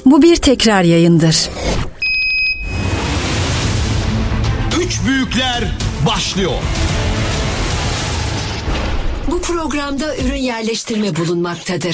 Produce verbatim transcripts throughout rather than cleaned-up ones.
Bu bir tekrar yayındır. Üç Büyükler başlıyor. Bu programda ürün yerleştirme bulunmaktadır.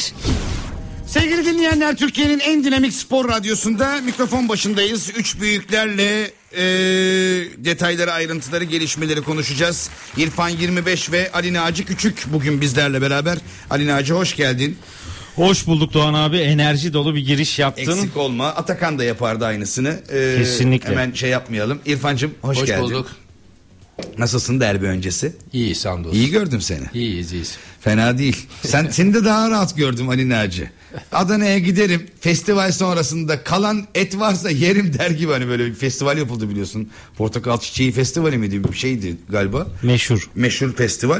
Sevgili dinleyenler, Türkiye'nin en dinamik spor radyosunda mikrofon başındayız. Üç büyüklerle e, detayları, ayrıntıları, gelişmeleri konuşacağız. İrfan yirmi beş ve Ali Naci Küçük bugün bizlerle beraber. Ali Naci, hoş geldin. Hoş bulduk Doğan abi. Enerji dolu bir giriş yaptın. Eksik olma. Atakan da yapardı aynısını. Ee, Kesinlikle. Hemen şey yapmayalım. İrfancığım hoş, hoş geldin. Hoş bulduk. Nasılsın derbi öncesi? İyi, hamdolsun. İyi gördüm seni. İyiyiz, iyiyiz. Fena değil. Sen seni de daha rahat gördüm Ali Naci. Adana'ya giderim. Festival sonrasında kalan et varsa yerim der gibi, hani böyle bir festival yapıldı biliyorsun. Portakal Çiçeği Festivali miydi, bir şeydi galiba. Meşhur. Meşhur festival.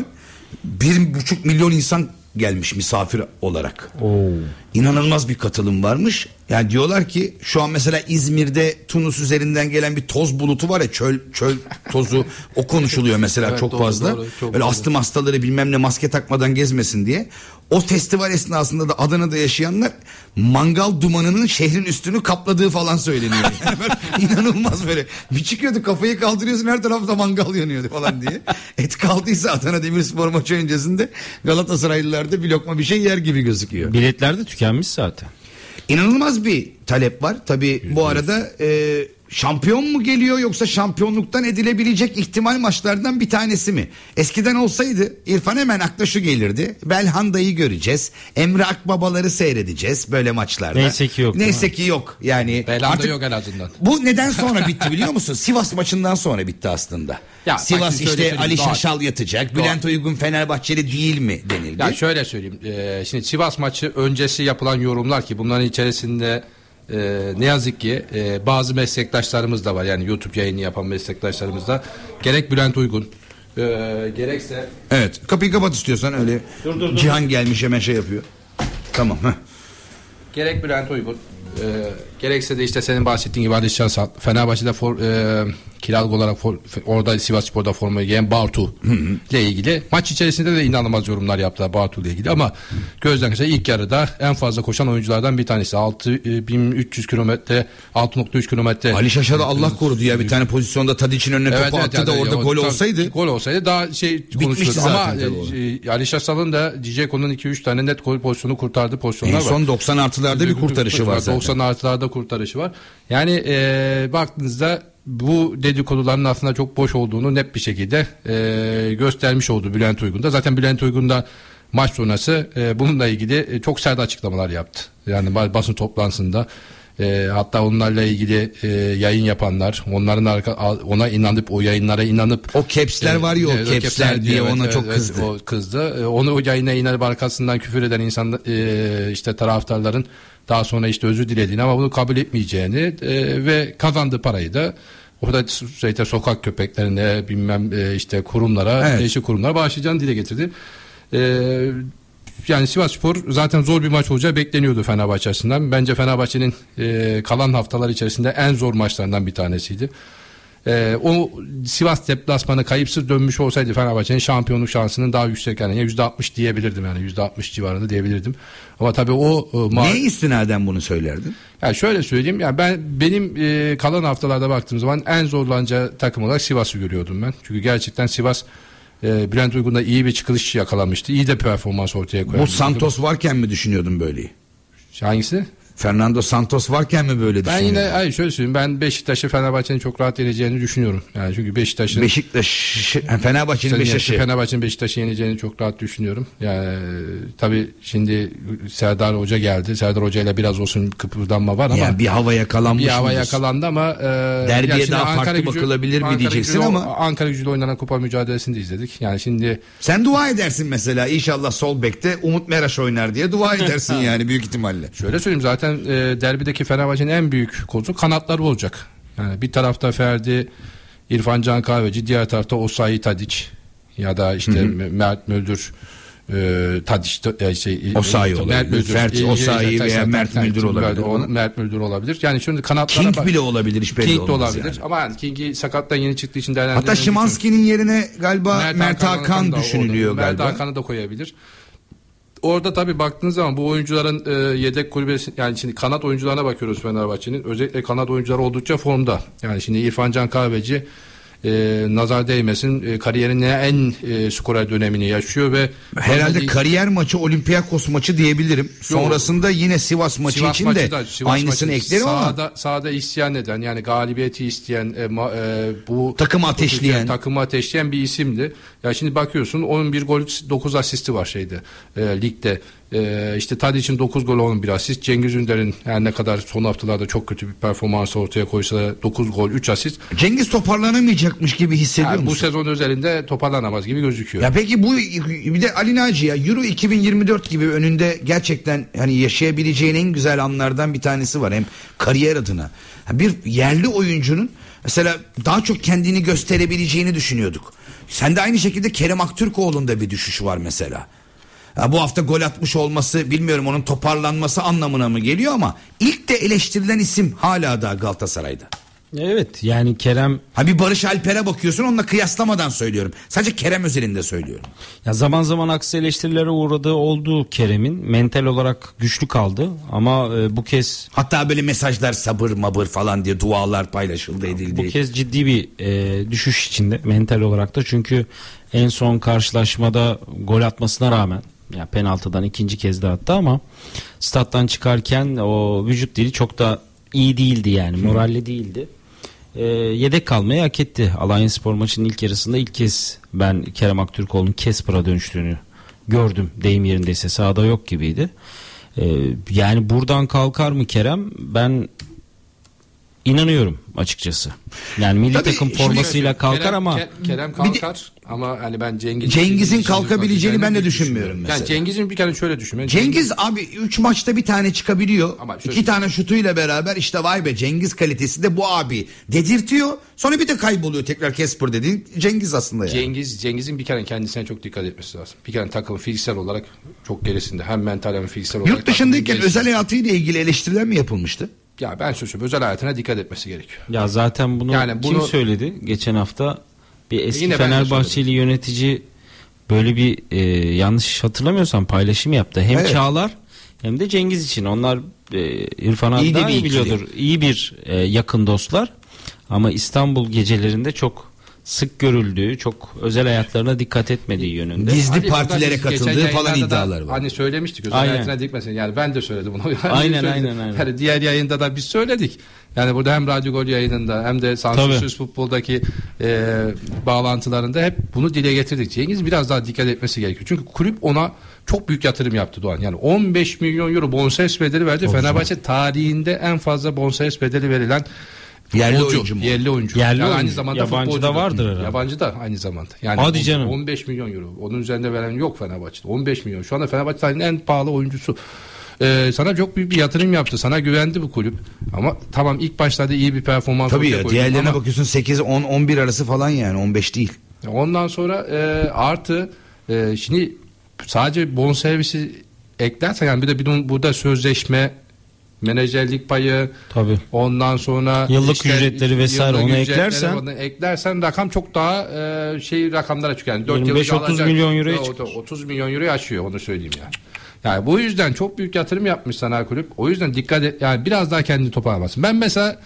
Bir buçuk milyon insan gelmiş misafir olarak. Oo. İnanılmaz bir katılım varmış. Yani diyorlar ki şu an mesela İzmir'de Tunus üzerinden gelen bir toz bulutu var ya, çöl çöl tozu, o konuşuluyor mesela evet, çok doğru, fazla. Doğru, çok böyle doğru. Astım hastaları bilmem ne maske takmadan gezmesin diye. O festival esnasında da Adana'da yaşayanlar mangal dumanının şehrin üstünü kapladığı falan söyleniyor. Yani böyle inanılmaz, böyle bir çıkıyordu, kafayı kaldırıyorsun, her tarafta mangal yanıyordu falan diye. Et kaldıysa Adana Demirspor maçı öncesinde Galatasaraylılar da bir lokma bir şey yer gibi gözüküyor. Biletler de tükenmiş zaten. İnanılmaz bir talep var. Tabii bu arada e, şampiyon mu geliyor yoksa şampiyonluktan edilebilecek ihtimal maçlardan bir tanesi mi? Eskiden olsaydı İrfan hemen akla şu gelirdi: Belhanda'yı göreceğiz, Emre Akbabaları seyredeceğiz böyle maçlarda. Neyse ki yok. Neyse ki yok. Yani Belhanda artık yok en azından. Bu neden sonra bitti biliyor musun? Sivas maçından sonra bitti aslında. Ya, Sivas işte Ali Şaşal yatacak. Doğru. Bülent Uygun Fenerbahçeli değil mi denildi. Ya şöyle söyleyeyim. Ee, şimdi Sivas maçı öncesi yapılan yorumlar, ki bunların içerisinde e, ne yazık ki e, bazı meslektaşlarımız da var. Yani YouTube yayını yapan meslektaşlarımız da, gerek Bülent Uygun e, gerekse. Evet, kapıyı kapat istiyorsan, öyle dur, dur, dur. Cihan gelmiş hemen şey yapıyor. Tamam. Heh. Gerek Bülent Uygun e, gerekse de işte senin bahsettiğin gibi Ali Şaşal, Fenerbahçe'de for, e, kiralık olarak for, orada Sivasspor'da formayı giyen Bartu ile ilgili maç içerisinde de inanılmaz yorumlar yaptılar Bartu ile ilgili, ama gözden kaçan ilk yarıda en fazla koşan oyunculardan bir tanesi. altı bin üç yüz kilometre, altı nokta üç kilometre. Ali Şaşal'ı Allah korudu ya, bir tane pozisyonda Tadiç'in önüne evet, topu evet, attı yani, da orada gol olsaydı. Gol olsaydı daha şey konuşulurdu ama e, Ali Şaşal'ın da Ciceko'nun iki üç tane net gol pozisyonu kurtardığı pozisyonlar var. En son doksan artılarda bir kurtarışı var zaten. doksan artılarda kurtarışı var. Yani e, baktığınızda bu dedikoduların aslında çok boş olduğunu net bir şekilde e, göstermiş oldu Bülent Uygun da. Zaten Bülent Uygun da maç sonrası e, bununla ilgili e, çok sert açıklamalar yaptı. Yani basın toplantısında e, hatta onlarla ilgili e, yayın yapanlar, onların arka, ona inanıp o yayınlara inanıp o capsler var ya, o e, capsler diye evet, ona evet, çok evet, kızdı. O kızdı. E, onu o yayına inanıp arkasından küfür eden insan e, işte taraftarların daha sonra işte özür dilediğini, ama bunu kabul etmeyeceğini e, ve kazandığı parayı da orada işte sokak köpeklerine, bilmem e, işte kurumlara, evet. değişik kurumlara bağışlayacağını dile getirdi. E, yani Sivasspor zaten zor bir maç olacağı bekleniyordu Fenerbahçe açısından. Bence Fenerbahçe'nin e, kalan haftalar içerisinde en zor maçlarından bir tanesiydi. Ee, o Sivas deplasmanı kayıpsız dönmüş olsaydı Fenerbahçe'nin şampiyonluk şansının daha yüksek, yani yüzde altmış diyebilirdim, yani yüzde altmış civarında diyebilirdim. Ama tabii o e, ma- ne istinaden bunu söylerdin? Yani şöyle söyleyeyim, yani ben benim e, kalan haftalarda baktığım zaman en zorlanacağı takım olarak Sivas'ı görüyordum ben. Çünkü gerçekten Sivas e, Bülent Uygun'da iyi bir çıkış yakalamıştı. İyi de performans ortaya koydu. Bu Santos varken mi düşünüyordun böyleyi? Hangisi? Fernando Santos varken mi böyle düşünüyorsun? Ben yine hayır şöyle söyleyeyim, ben Beşiktaş'ı Fenerbahçe'nin çok rahat yeneceğini düşünüyorum. Yani çünkü Beşiktaş'ın Beşiktaş Fenerbahçe'nin Beşiktaş'ı Fenerbahçe'nin Beşiktaş'ı yeneceğini çok rahat düşünüyorum. Yani tabii şimdi Serdar Hoca geldi. Serdar Hoca ile biraz olsun kıpırdanma var ama ya bir hava yakalanmış. Bir hava yakalandı ama e, derbiye daha Ankara farklı gücü, bakılabilir mi Ankara diyeceksin gücü, ama Ankara Gücü'yle oynanan kupa mücadelesini de izledik. Yani şimdi sen dua edersin mesela, inşallah sol bekte Umut Meraş oynar diye dua edersin yani büyük ihtimalle. Şöyle söyleyeyim, zaten e, derbideki Fenerbahçe'nin en büyük kozu kanatları olacak. Yani bir tarafta Ferdi, İrfan Can Kahveci, diğer tarafta Osayi Tadiç ya da işte hı hı. Mert Müldür, e, Tadiç e, şey, Osayi olabilir, Ferdi Osayi veya Mert Müldür olabilir. O, Mert Müldür olabilir. Yani şimdi kanatlara King bak, bile olabilir, hiç belli King de olmaz olabilir. Yani. Ama yani King'i sakattan yeni çıktığı için değerlendirmek. Hatta Şimanski'nin yerine galiba Mert, Mert Hakan, Hakan düşünülüyor Mert galiba. Mert Hakan'ı da koyabilir. orada tabii baktığınız zaman bu oyuncuların e, yedek kulübesi, yani şimdi kanat oyuncularına bakıyoruz Fenerbahçe'nin. Özellikle kanat oyuncuları oldukça formda. Yani şimdi İrfan Can Kahveci e, nazar değmesin e, kariyerinin en e, skorer dönemini yaşıyor ve herhalde Bazı... kariyer maçı Olimpiyakos maçı diyebilirim. Sonrasında yine Sivas maçı Sivas için maçı de da, Sivas aynısını maçı eklerim ama sahada, sahada isyan eden, yani galibiyeti isteyen e, ma, e, bu takımı ateşleyen takımı ateşleyen bir isimdi. Ya şimdi bakıyorsun on bir gol dokuz asisti var şeyde e, ligde. E, işte Tadic'in dokuz gol on bir asist. Cengiz Ünder'in her ne kadar son haftalarda çok kötü bir performans ortaya koysa dokuz gol üç asist. Cengiz toparlanamayacakmış gibi hissediyor Yani musun? bu sezon özelinde toparlanamaz gibi gözüküyor. Ya peki bu bir de Ali Naci ya Euro iki bin yirmi dört gibi önünde gerçekten hani yaşayabileceğin en güzel anlardan bir tanesi var hem kariyer adına. Bir yerli oyuncunun mesela daha çok kendini gösterebileceğini düşünüyorduk. Sen de aynı şekilde Kerem Aktürkoğlu'nda bir düşüş var mesela. Ya bu hafta gol atmış olması bilmiyorum onun toparlanması anlamına mı geliyor ama ilk de eleştirilen isim hala da Galatasaray'da. Evet yani Kerem. Ha bir Barış Alper'e bakıyorsun onunla kıyaslamadan söylüyorum. Sadece Kerem özelinde söylüyorum. Ya zaman zaman aksi eleştirilere uğradığı oldu Kerem'in. Mental olarak güçlü kaldı ama e, bu kez. Hatta böyle mesajlar sabır mabır falan diye dualar paylaşıldı edildi. Bu kez ciddi bir e, düşüş içinde mental olarak da. Çünkü en son karşılaşmada gol atmasına rağmen. Ya penaltıdan ikinci kez de attı ama stat'tan çıkarken o vücut dili çok da iyi değildi yani. Moralli değildi. E, yedek kalmayı hak etti. Alanyaspor maçının ilk yarısında ilk kez ben Kerem Aktürkoğlu'nun Kesper'a dönüştüğünü gördüm. Deyim yerindeyse sahada yok gibiydi. E, yani buradan kalkar mı Kerem? Ben inanıyorum açıkçası. Yani milli Tabii, takım formasıyla kalkar Kerem, ama Ke- Kerem kalkar ama hani ben Cengiz Cengiz'in kalkabileceğini ben de düşünmüyorum mesela. Yani Cengiz'in bir kere şöyle düşünün. Cengiz abi üç maçta bir tane çıkabiliyor. Ama şöyle- İki tane şutuyla beraber işte vay be Cengiz kalitesi de bu abi dedirtiyor. Sonra bir de kayboluyor tekrar Kesper dediğin Cengiz aslında yani. Cengiz Cengiz'in bir kere kendisine çok dikkat etmesi lazım. Bir kere takımın fiziksel olarak çok gerisinde. Hem mental hem fiziksel olarak. Yurt dışındayken takımın özel gerisinde. hayatıyla ilgili eleştiriler mi yapılmıştı? Ya ben söylüyorum özel hayatına dikkat etmesi gerekiyor. ya zaten bunu, Yani bunu- kim söyledi geçen hafta bir eski Yine ben de Fenerbahçeli yönetici böyle bir e, yanlış hatırlamıyorsam paylaşım yaptı. Hem Evet. Çağlar hem de Cengiz için. Onlar e, İrfan abi İyi de daha bir iyi ikili. biliyordur. İyi bir e, yakın dostlar. Ama İstanbul gecelerinde çok sık görüldüğü, çok özel hayatlarına dikkat etmediği yönünde. Gizli Hani partilere burada biz katıldığı geçen falan yayınlarda da iddiaları var. Hani söylemiştik özel Aynen. hayatına dikmesin. Yani ben de söyledim bunu. Yani Aynen, söyledim. aynen, aynen. Yani diğer yayında da biz söyledik. Yani burada hem Radyo Gol yayınında hem de Sansürsüz Futbol'daki e, bağlantılarında hep bunu dile getirdik. Cengiz biraz daha dikkat etmesi gerekiyor. Çünkü kulüp ona çok büyük yatırım yaptı Doğan. Yani on beş milyon euro bonservis bedeli verdi. Olacak. Fenerbahçe tarihinde en fazla bonservis bedeli verilen Yerli futbolcu, oyuncu mu? Yerli oyuncu. Yerli yani oyuncu. aynı zamanda Yabancı futbolcu da vardır herhalde. Yabancı da aynı zamanda. Yani Hadi on- canım. on beş milyon euro. Onun üzerinde veren yok Fenerbahçe'de. on beş milyon. Şu anda Fenerbahçe tarihinin en pahalı oyuncusu. Ee, sana çok büyük bir yatırım yaptı. Sana güvendi bu kulüp. Ama tamam ilk başlarda iyi bir performans Tabii ortaya ya koydun diğerlerine ama bakıyorsun sekiz on on bir arası falan yani on beş değil. ondan sonra e, artı e, şimdi sadece bonservisi eklersen yani bir de bir burada sözleşme, menajerlik payı, Tabii. ondan sonra Yıllık ücretleri vesaire yıllık onu ücretleri, eklersen- onu eklersen rakam çok daha e, şey rakamlara çıkıyor. Yani dört yirmi beş yıllık otuz alacak- milyon euroya o- çıkar. otuz milyon euroyu aşıyor onu söyleyeyim yani. Yani bu yüzden çok büyük yatırım yapmış sanayi kulüp. O yüzden dikkat et yani biraz daha kendini toparlamasın. Ben mesela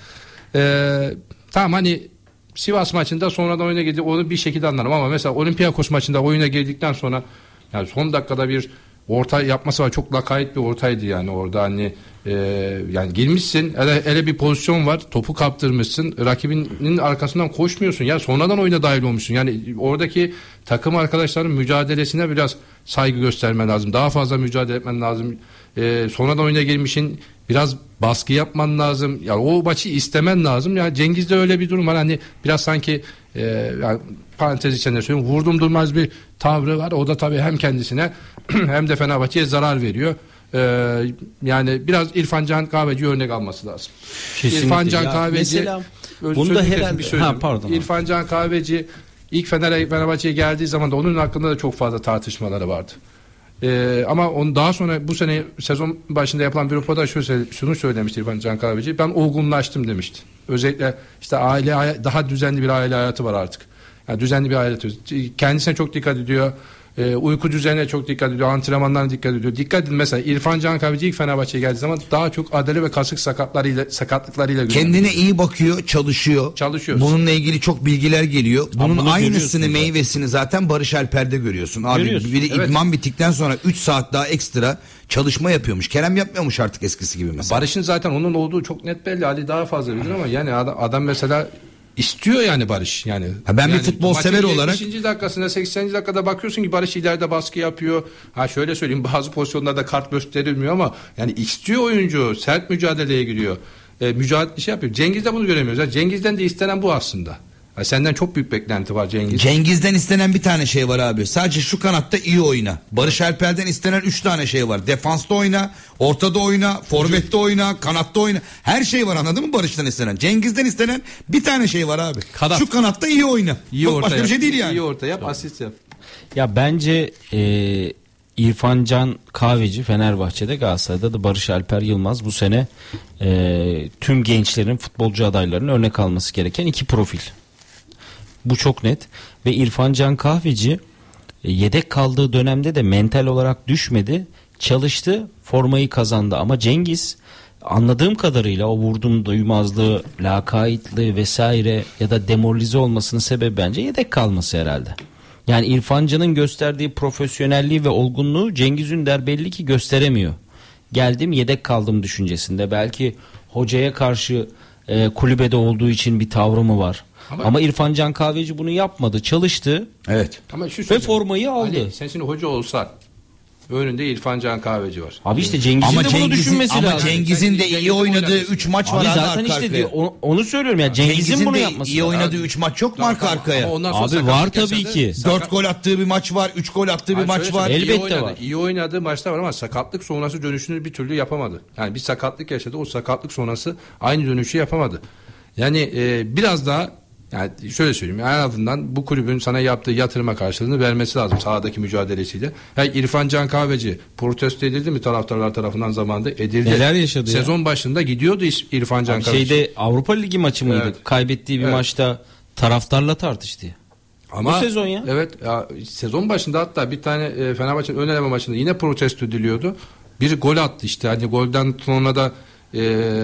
e, tamam hani Sivas maçında sonradan oyuna girdi onu bir şekilde anlarım ama mesela Olympiakos maçında oyuna girdikten sonra yani son dakikada bir orta yapması var. Çok lakayt bir ortaydı yani orada hani e, yani girmişsin ele, ele bir pozisyon var topu kaptırmışsın rakibinin arkasından koşmuyorsun ya sonradan oyuna dahil olmuşsun yani oradaki takım arkadaşların mücadelesine biraz saygı göstermen lazım daha fazla mücadele etmen lazım e, sonradan oyuna girmişsin biraz baskı yapman lazım yani o maçı istemen lazım ya Cengiz'de öyle bir durum var hani biraz sanki e, yani parantez içinde söylüyorum vurdum durmaz bir tavrı var o da tabii hem kendisine hem de Fenerbahçe'ye zarar veriyor. Ee, yani biraz İrfan Can Kahveci örnek alması lazım. Kesinlikle. İrfan Can Ya Kahveci mesela Öz- bunda sözünü herhalde- kestim, bir söyleyeyim. Ha, pardon. İrfan Can Kahveci ilk Fener Fenerbahçe'ye geldiği zaman da onun hakkında da çok fazla tartışmaları vardı. Ee, ama onu daha sonra bu sene sezon başında yapılan bir röportaj şöyle, şunu söylemişti İrfan Can Kahveci. Ben olgunlaştım demişti. Özellikle işte aile daha düzenli bir aile hayatı var artık. Yani düzenli bir aile hayatı. Kendisine çok dikkat ediyor. E, uyku düzenine çok dikkat ediyor. Antrenmanlarına dikkat ediyor. Dikkat edin mesela İrfan Can Kahveci ilk Fenerbahçe'ye geldiği zaman daha çok adele ve kasık sakatlarıyla sakatlıklarıyla kendine iyi bakıyor, çalışıyor. Çalışıyoruz. Bununla ilgili çok bilgiler geliyor. Bunun bunu aynısını, görüyorsun meyvesini zaten Barış Alper'de görüyorsun. Abi Görüyorsun. biri Evet. idman bittikten sonra üç saat daha ekstra çalışma yapıyormuş. Kerem yapmıyormuş artık eskisi gibi mesela. Barış'ın zaten onun olduğu çok net belli. Ali daha fazla bilir ama yani adam, adam mesela istiyor yani Barış yani. Ha, ben bir yani futbol maçın sever olarak- yetmişinci dakikasında sekseninci dakikada bakıyorsun ki Barış ileride baskı yapıyor. Ha şöyle söyleyeyim, bazı pozisyonlarda kart gösterilmiyor ama yani istiyor oyuncu, sert mücadeleye giriyor. E, mücadele şey yapıyor. Cengiz'de bunu göremiyoruz. Yani Cengiz'den de istenen bu aslında. Ya senden çok büyük beklenti var Cengiz. Cengiz'den istenen bir tane şey var abi. Sadece şu kanatta iyi oyna. Barış Alper'den istenen üç tane şey var. Defansta oyna, ortada oyna, forvette oyna, kanatta oyna. Her şey var, anladın mı Barış'tan istenen? Cengiz'den istenen bir tane şey var abi. Kanat. Şu kanatta iyi oyna. İyi Çok orta başka yap. bir şey değil yani. İyi orta yap, asist yap. Ya bence e, İrfan Can Kahveci Fenerbahçe'de, Galatasaray'da da Barış Alper Yılmaz bu sene e, tüm gençlerin, futbolcu adaylarının örnek alması gereken iki profil. Bu çok net. Ve İrfan Can Kahveci e, yedek kaldığı dönemde de mental olarak düşmedi. Çalıştı, formayı kazandı. Ama Cengiz, anladığım kadarıyla o vurdum duymazlığı, lakaytlığı vesaire ya da demoralize olmasının sebebi bence yedek kalması herhalde. Yani İrfan Can'ın gösterdiği profesyonelliği ve olgunluğu Cengiz Ünder belli ki gösteremiyor. Geldim yedek kaldım düşüncesinde. Belki hocaya karşı e, kulübede olduğu için bir tavrı mı var? Ama, Ama İrfan Can Kahveci bunu yapmadı. Çalıştı. Evet. Ama şu Ve formayı aldı. Ali, sen şimdi hoca olsan önünde İrfan Can Kahveci var. Abi işte Cengiz'in Ama de bunu Cengiz'in, düşünmesi ama lazım. Cengiz'in de Cengiz'in iyi oynadığı oynaması. üç maç Abi var abi zaten arka işte arkaya. diyor, onu, onu söylüyorum ya. Cengiz'in, Cengiz'in bunu de yapması iyi lazım. oynadığı üç maç çok mu arka Ama arkaya? ondan sonra Abi sakatlık var tabii yaşadı. ki. Sakat- Dört gol attığı bir maç var, üç gol attığı bir Hayır, maç şöyle var. söyleyeyim, iyi Elbette oynadı. var. İyi oynadığı maçlar var ama sakatlık sonrası dönüşünü bir türlü yapamadı. Yani bir sakatlık yaşadı. O sakatlık sonrası aynı dönüşü yapamadı. Yani e, biraz daha, yani şöyle söyleyeyim, en azından bu kulübün sana yaptığı yatırıma karşılığını vermesi lazım sahadaki mücadelesiyle. Yani İrfan Can Kahveci protesto edildi mi taraftarlar tarafından zamanında? Edildi. Neler yaşadı ya? Sezon başında gidiyordu İrfan Can Abi Kahveci. şeyde Avrupa Ligi maçı mıydı? Evet. Kaybettiği bir Evet. maçta taraftarla tartıştı. Ama Bu sezon ya. Evet ya, sezon başında hatta bir tane e, Fenerbahçe'nin ön eleme maçında yine protesto ediliyordu. Biri gol attı işte, hani golden sonra da e,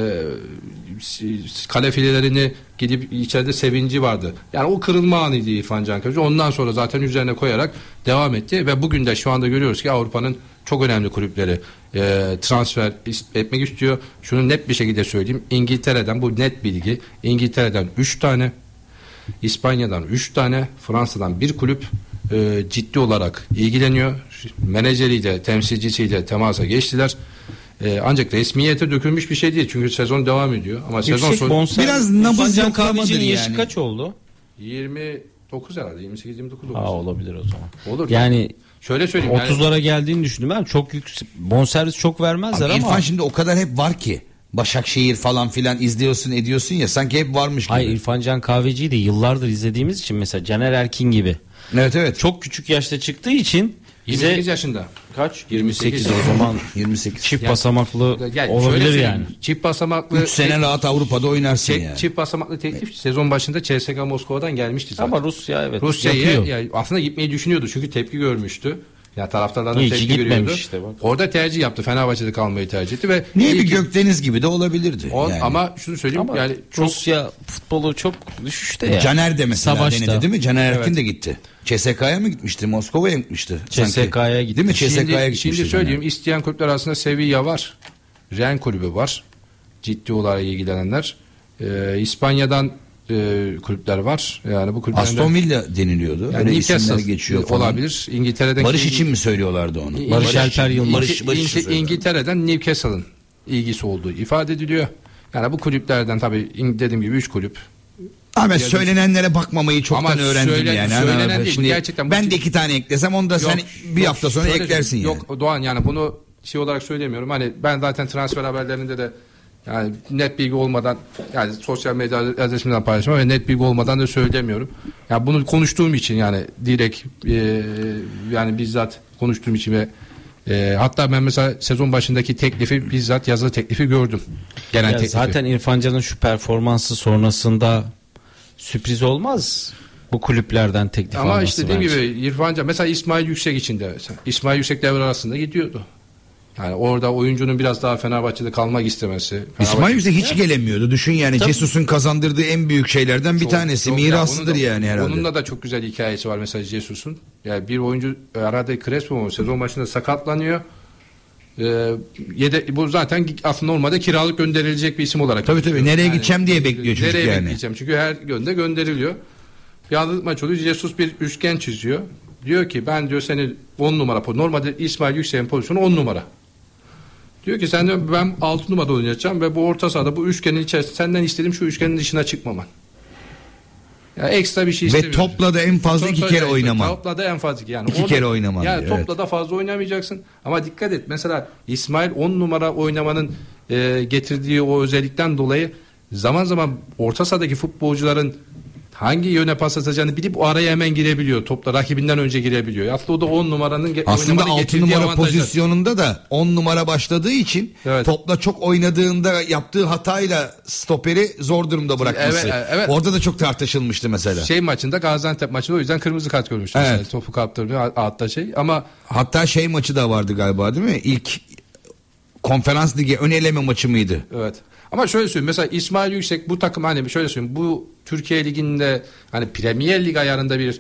kale filelerini gidip içeride sevinci vardı. Yani o kırılma anıydı İrfan Can Kahveci. Ondan sonra zaten üzerine koyarak devam etti ve bugün de şu anda görüyoruz ki Avrupa'nın çok önemli kulüpleri e, transfer etmek istiyor. Şunu net bir şekilde söyleyeyim. İngiltere'den, bu net bilgi, İngiltere'den üç tane, İspanya'dan üç tane, Fransa'dan bir kulüp e, ciddi olarak ilgileniyor. Menajeriyle, temsilcisiyle temasa geçtiler. E, ancak resmiyete dökülmüş bir şey değil. Çünkü sezon devam ediyor. Ama sezon Yüksek sonu bonservis. Biraz İrfan nabız Can yoklamadır Kahveci'nin yaşı yani. kaç oldu? yirmi dokuz herhalde. yirmi sekiz yirmi dokuz olmuş. Aa, olabilir o zaman. Olur. Yani Şöyle söyleyeyim. yani- otuzlara geldiğini düşündüm ben. Çok yüksek bonservis çok vermezler Abi ama. İrfan şimdi o kadar hep var ki. Başakşehir falan filan izliyorsun ediyorsun ya, sanki hep varmış gibi. Hayır, İrfan Can Kahveci'yi de yıllardır izlediğimiz için, mesela Caner Erkin gibi. Evet evet. Çok küçük yaşta çıktığı için yirmi sekiz bize yaşında. kaç? yirmi sekiz o zaman yirmi sekiz. çift Yani- basamaklı Yani şöyle olabilir söyleyeyim, yani. Çift basamaklı üç sene rahat Avrupa'da oynarsın çift, yani. çift basamaklı teklif sezon başında C S K A Moskova'dan gelmişti zaten. Ama Rusya evet Rusya'ya yapıyor. yani aslında gitmeyi düşünüyordu çünkü tepki görmüştü. Ya taraftarlardan İyi ki tepki gitmemiş görüyordu. işte bak. Orada tercih yaptı. Fenerbahçe'de kalmayı tercih etti ve Niye iyi bir ki- Gökdeniz gibi de olabilirdi. on, yani. ama şunu söyleyeyim Ama yani çok Rusya futbolu çok düşüşte ya. Caner de mesela Savaşta. denedi değil mi? Caner Erkin Evet. de gitti. C S K'ya mı gitmişti? Moskova'ya mı gitmişti? C S sanki? K'ya gitti. Değil mi? C S K'ya şimdi, gitmişti. şimdi söyleyeyim, Caner. isteyen kulüpler arasında Sevilla var. Ren kulübü var. Ciddi olarak ilgilenenler. Ee, İspanya'dan e, kulüpler var. Yani bu kulüplerden Aston Villa deniliyordu. yani Öyle Newcastle isimler geçiyor falan. olabilir. İngiltere'den Barış için mi söylüyorlardı onu? Barış Alper Yılmaz. Barış, Barış için İngil- söylüyorlar. İngiltere'den Newcastle'ın ilgisi olduğu ifade ediliyor. Yani bu kulüplerden tabii İng- dediğim gibi üç kulüp. Ahmet, söylenenlere bakmamayı çoktan Ama öğrendim söyle- yani. söylenen Hani değil, Şimdi gerçekten bu ben tip- de iki tane eklesem onu da sen Yok, bir yok, hafta sonra şöyle eklersin söyleyeyim. yani. Yok Doğan, yani bunu şey olarak söylemiyorum. Hani ben zaten transfer haberlerinde de yani net bilgi olmadan, yani sosyal medya adresimden paylaşmam ve net bilgi olmadan da söylemiyorum. Yani bunu konuştuğum için, yani direkt e, yani bizzat konuştuğum için ve e, hatta ben mesela sezon başındaki teklifi, bizzat yazılı teklifi gördüm. Gelen Ya teklifi. zaten İrfan Can'ın şu performansı sonrasında sürpriz olmaz. bu kulüplerden teklif Ama alması işte dediğim bence. gibi İrfan Can mesela İsmail Yüksek için de mesela. İsmail Yüksek devre arasında gidiyordu. Yani orada oyuncunun biraz daha Fenerbahçe'de kalmak istemesi. İsmail Yüksek hiç ya. gelemiyordu. Düşün yani Tabii. Jesus'un kazandırdığı en büyük şeylerden bir çok, tanesi. Çok, mirasıdır ya, yani herhalde. Onunla da çok güzel hikayesi var mesela Jesus'un. Yani bir oyuncu herhalde Crespo mu sezon başında sakatlanıyor. Ee, yede, bu zaten aslında normalde kiralık gönderilecek bir isim olarak. Tabii tabii. Nereye yani, gideceğim diye bekliyor çocuk nereye yani. Nereye gideceğim? Çünkü her gönde gönderiliyor. Bir anda maç oluyor. Jesus bir üçgen çiziyor. Diyor ki ben diyor seni on numara. Normalde İsmail Yüksek'in pozisyonu on numara. Diyor ki sen de ben altı numarada oynayacağım ve bu orta sahada bu üçgenin içerisinde senden istediğim şu üçgenin dışına çıkmaman. Ya ekstra bir şey istemiyorum. Ve topla da en fazla Top, iki kere oynaman. Topla da en fazla iki. Yani iki orada, kere oynaman. Yani diyor, topla evet. da fazla oynamayacaksın. Ama dikkat et. Mesela İsmail on numara oynamanın e, getirdiği o özellikten dolayı zaman zaman orta sahadaki futbolcuların hangi yöne pas atacağını bilip o araya hemen girebiliyor. Topla rakibinden önce girebiliyor. Aslında o da on numaranın ge- aslında altı numara avantajlar. Pozisyonunda da on numara başladığı için evet. Topla çok oynadığında yaptığı hatayla stoperi zor durumda bırakması. Evet, evet. Orada da çok tartışılmıştı mesela. Şey maçında Gaziantep maçında o yüzden kırmızı kart görmüştü. Evet. Mesela, topu kaptırıyor hatta şey ama hatta şey maçı da vardı galiba değil mi? İlk Konferans Ligi ön eleme maçı mıydı? Evet. Ama şöyle söyleyeyim mesela İsmail Yüksek bu takım hani şöyle söyleyeyim bu Türkiye Ligi'nde hani Premier Lig ayarında bir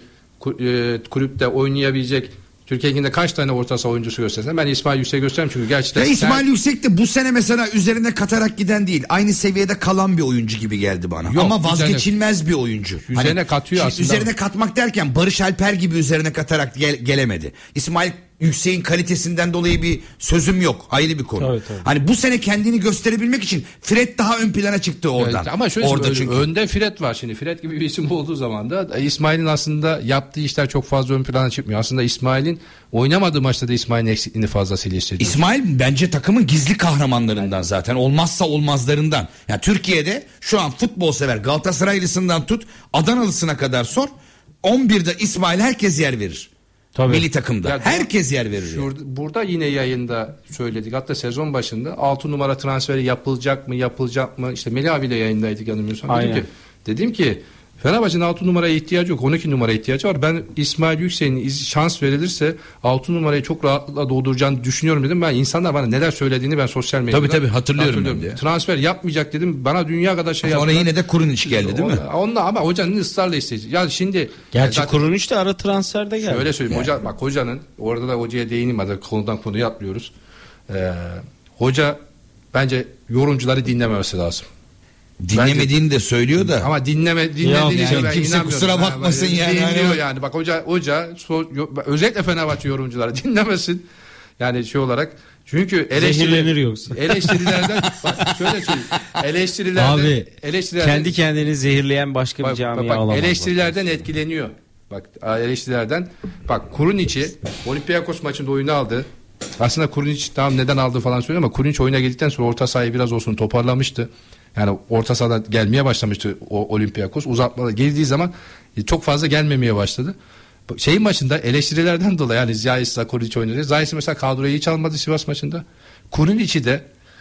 kulüpte oynayabilecek Türkiye Ligi'nde kaç tane orta saha oyuncusu göstersen ben İsmail Yüksek'i gösteririm çünkü gerçekten. Ya İsmail sen... Yüksek de bu sene mesela üzerine katarak giden değil. Aynı seviyede kalan bir oyuncu gibi geldi bana. Yok, ama vazgeçilmez üzerine, bir oyuncu. Üzerine hani, katıyor aslında. Üzerine katmak derken Barış Alper gibi üzerine katarak gel- gelemedi. İsmail Yüksek'in kalitesinden dolayı bir sözüm yok. Ayrı bir konu. Tabii, tabii. Hani bu sene kendini gösterebilmek için Fred daha ön plana çıktı oradan. Evet, ama şöyle orada çünkü önde Fred var şimdi. Fred gibi bir isim olduğu zaman da İsmail'in aslında yaptığı işler çok fazla ön plana çıkmıyor. Aslında İsmail'in oynamadığı maçta da İsmail'in eksikliğini fazlasıyla hissediyor. İsmail bence takımın gizli kahramanlarından zaten. Olmazsa olmazlarından. Yani Türkiye'de şu an futbol sever Galatasaraylısından tut Adanalısına kadar sor. on birde İsmail herkes yer verir. Tabii. Milli takımda. Ya, herkes yer verir. Şurada, burada yine yayında söyledik. Hatta sezon başında altı numara transferi yapılacak mı yapılacak mı? İşte Melih abiyle yayındaydık yanılmıyorsam. Dedim ki, dedim ki Fenerbahçe'nin altı numaraya ihtiyacı yok. on iki numaraya ihtiyacı var. Ben İsmail Yüksek'in şans verilirse altı numarayı çok rahatlıkla dolduracağını düşünüyorum dedim. Ben insanlar bana neler söylediğini ben sosyal medyada tabii tabii hatırlıyorum. hatırlıyorum. Transfer yapmayacak dedim. Bana dünya kadar şey yaptılar. Sonra yine de Kurunic geldi değil mi? Onunla ama hocanın ısrarla isteyecek. Ya şimdi gerçi Kurunic de ara transferde geldi. Şöyle söyleyeyim. Yani. Hoca bak hocanın orada da hocaya değineyim hadi konudan konuya atlıyoruz. Ee, hoca bence yorumcuları dinlememesi lazım. Dinlemediğini bence, de söylüyor da. Ama dinleme dinlediğini yani, ben kimse kusura bakmasın yani. Dinliyor yani. yani. Bak hoca hoca so, özellikle Fenerbahçe yorumcuları dinlemesin. Yani şey olarak çünkü eleştirilenir yoksa. Eleştirilerden bak şöyle söyleyeyim. Eleştirilerden abi eleştirilerden, kendi kendini zehirleyen başka bir camia bak, olamaz. Eleştirilerden bak. etkileniyor. Bak eleştirilerden bak Kurunic'i Olympiakos maçında oyunu aldı. Aslında Kurunic tamam neden aldı falan söylüyor ama Kurunic oyuna girdikten sonra orta sahayı biraz olsun toparlamıştı. Yani orta sahada gelmeye başlamıştı o Olympiakos. Uzatmada girdiği zaman çok fazla gelmemeye başladı. Şeyin maçında eleştirilerden dolayı yani Ziya'yla Kurunic oynadı. Ziya'yı mesela kadroyu hiç almadı Sivas maçında. Kurunic'i de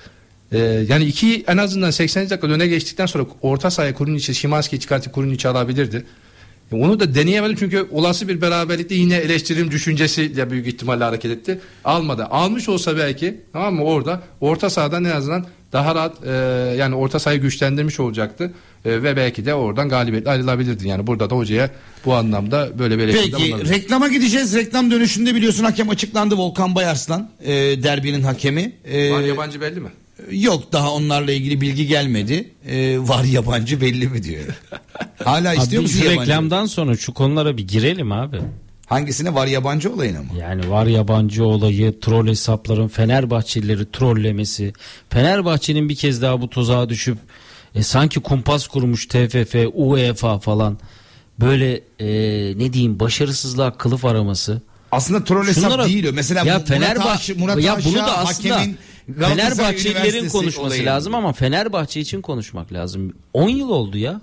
e, yani iki en azından seksen dakika öne geçtikten sonra orta sahaya Kurunic'i Szymański'yi çıkartıp Kurunic'i alabilirdi. Onu da deneyemedim çünkü olası bir beraberlikte yine eleştirim düşüncesiyle büyük ihtimalle hareket etti. Almadı. Almış olsa belki tamam mı orada orta sahadan en azından daha rahat e, yani orta sahayı güçlendirmiş olacaktı. E, ve belki de oradan galibiyetle ayrılabilirdi. Yani burada da hocaya bu anlamda böyle bir eleştiride Peki bulunabilir. Reklama gideceğiz. Reklam dönüşünde biliyorsun hakem açıklandı. Volkan Bayarslan e, derbinin hakemi. E, Var yabancı belli mi? Yok daha onlarla ilgili bilgi gelmedi. Ee, var yabancı belli mi diyor. Hala istiyor musun şu yabancı? Reklamdan sonra şu konulara bir girelim abi. Hangisine var yabancı olayına mı? Yani var yabancı olayı, troll hesapların Fenerbahçelileri trollemesi. Fenerbahçe'nin bir kez daha bu tuzağa düşüp e, sanki kumpas kurmuş T F F, UEFA falan böyle e, ne diyeyim başarısızlığa kılıf araması. Aslında troll hesap Şunlara, değil o. Mesela ya Murat Fenerbahçe Murat ya Aşağı, bunu da aslında hakemin Fenerbahçelilerin konuşması olayı. lazım ama Fenerbahçe için konuşmak lazım. on yıl oldu ya.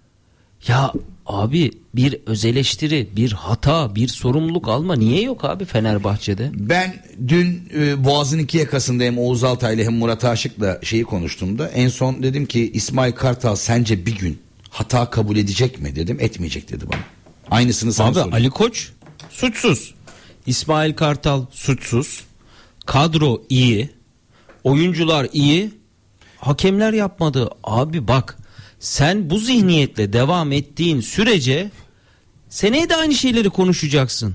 Ya abi bir öz eleştiri, bir hata, bir sorumluluk alma niye yok abi Fenerbahçe'de? Ben dün e, Boğaz'ın iki yakasında hem Oğuz Altay'la hem Murat Aşık'la şeyi konuştuğumda en son dedim ki İsmail Kartal sence bir gün hata kabul edecek mi dedim. Etmeyecek dedi bana. Aynısını sana Abi sorayım. Ali Koç suçsuz. İsmail Kartal suçsuz. Kadro iyi. Oyuncular iyi. Hakemler yapmadı. Abi bak, sen bu zihniyetle devam ettiğin sürece seneye de aynı şeyleri konuşacaksın.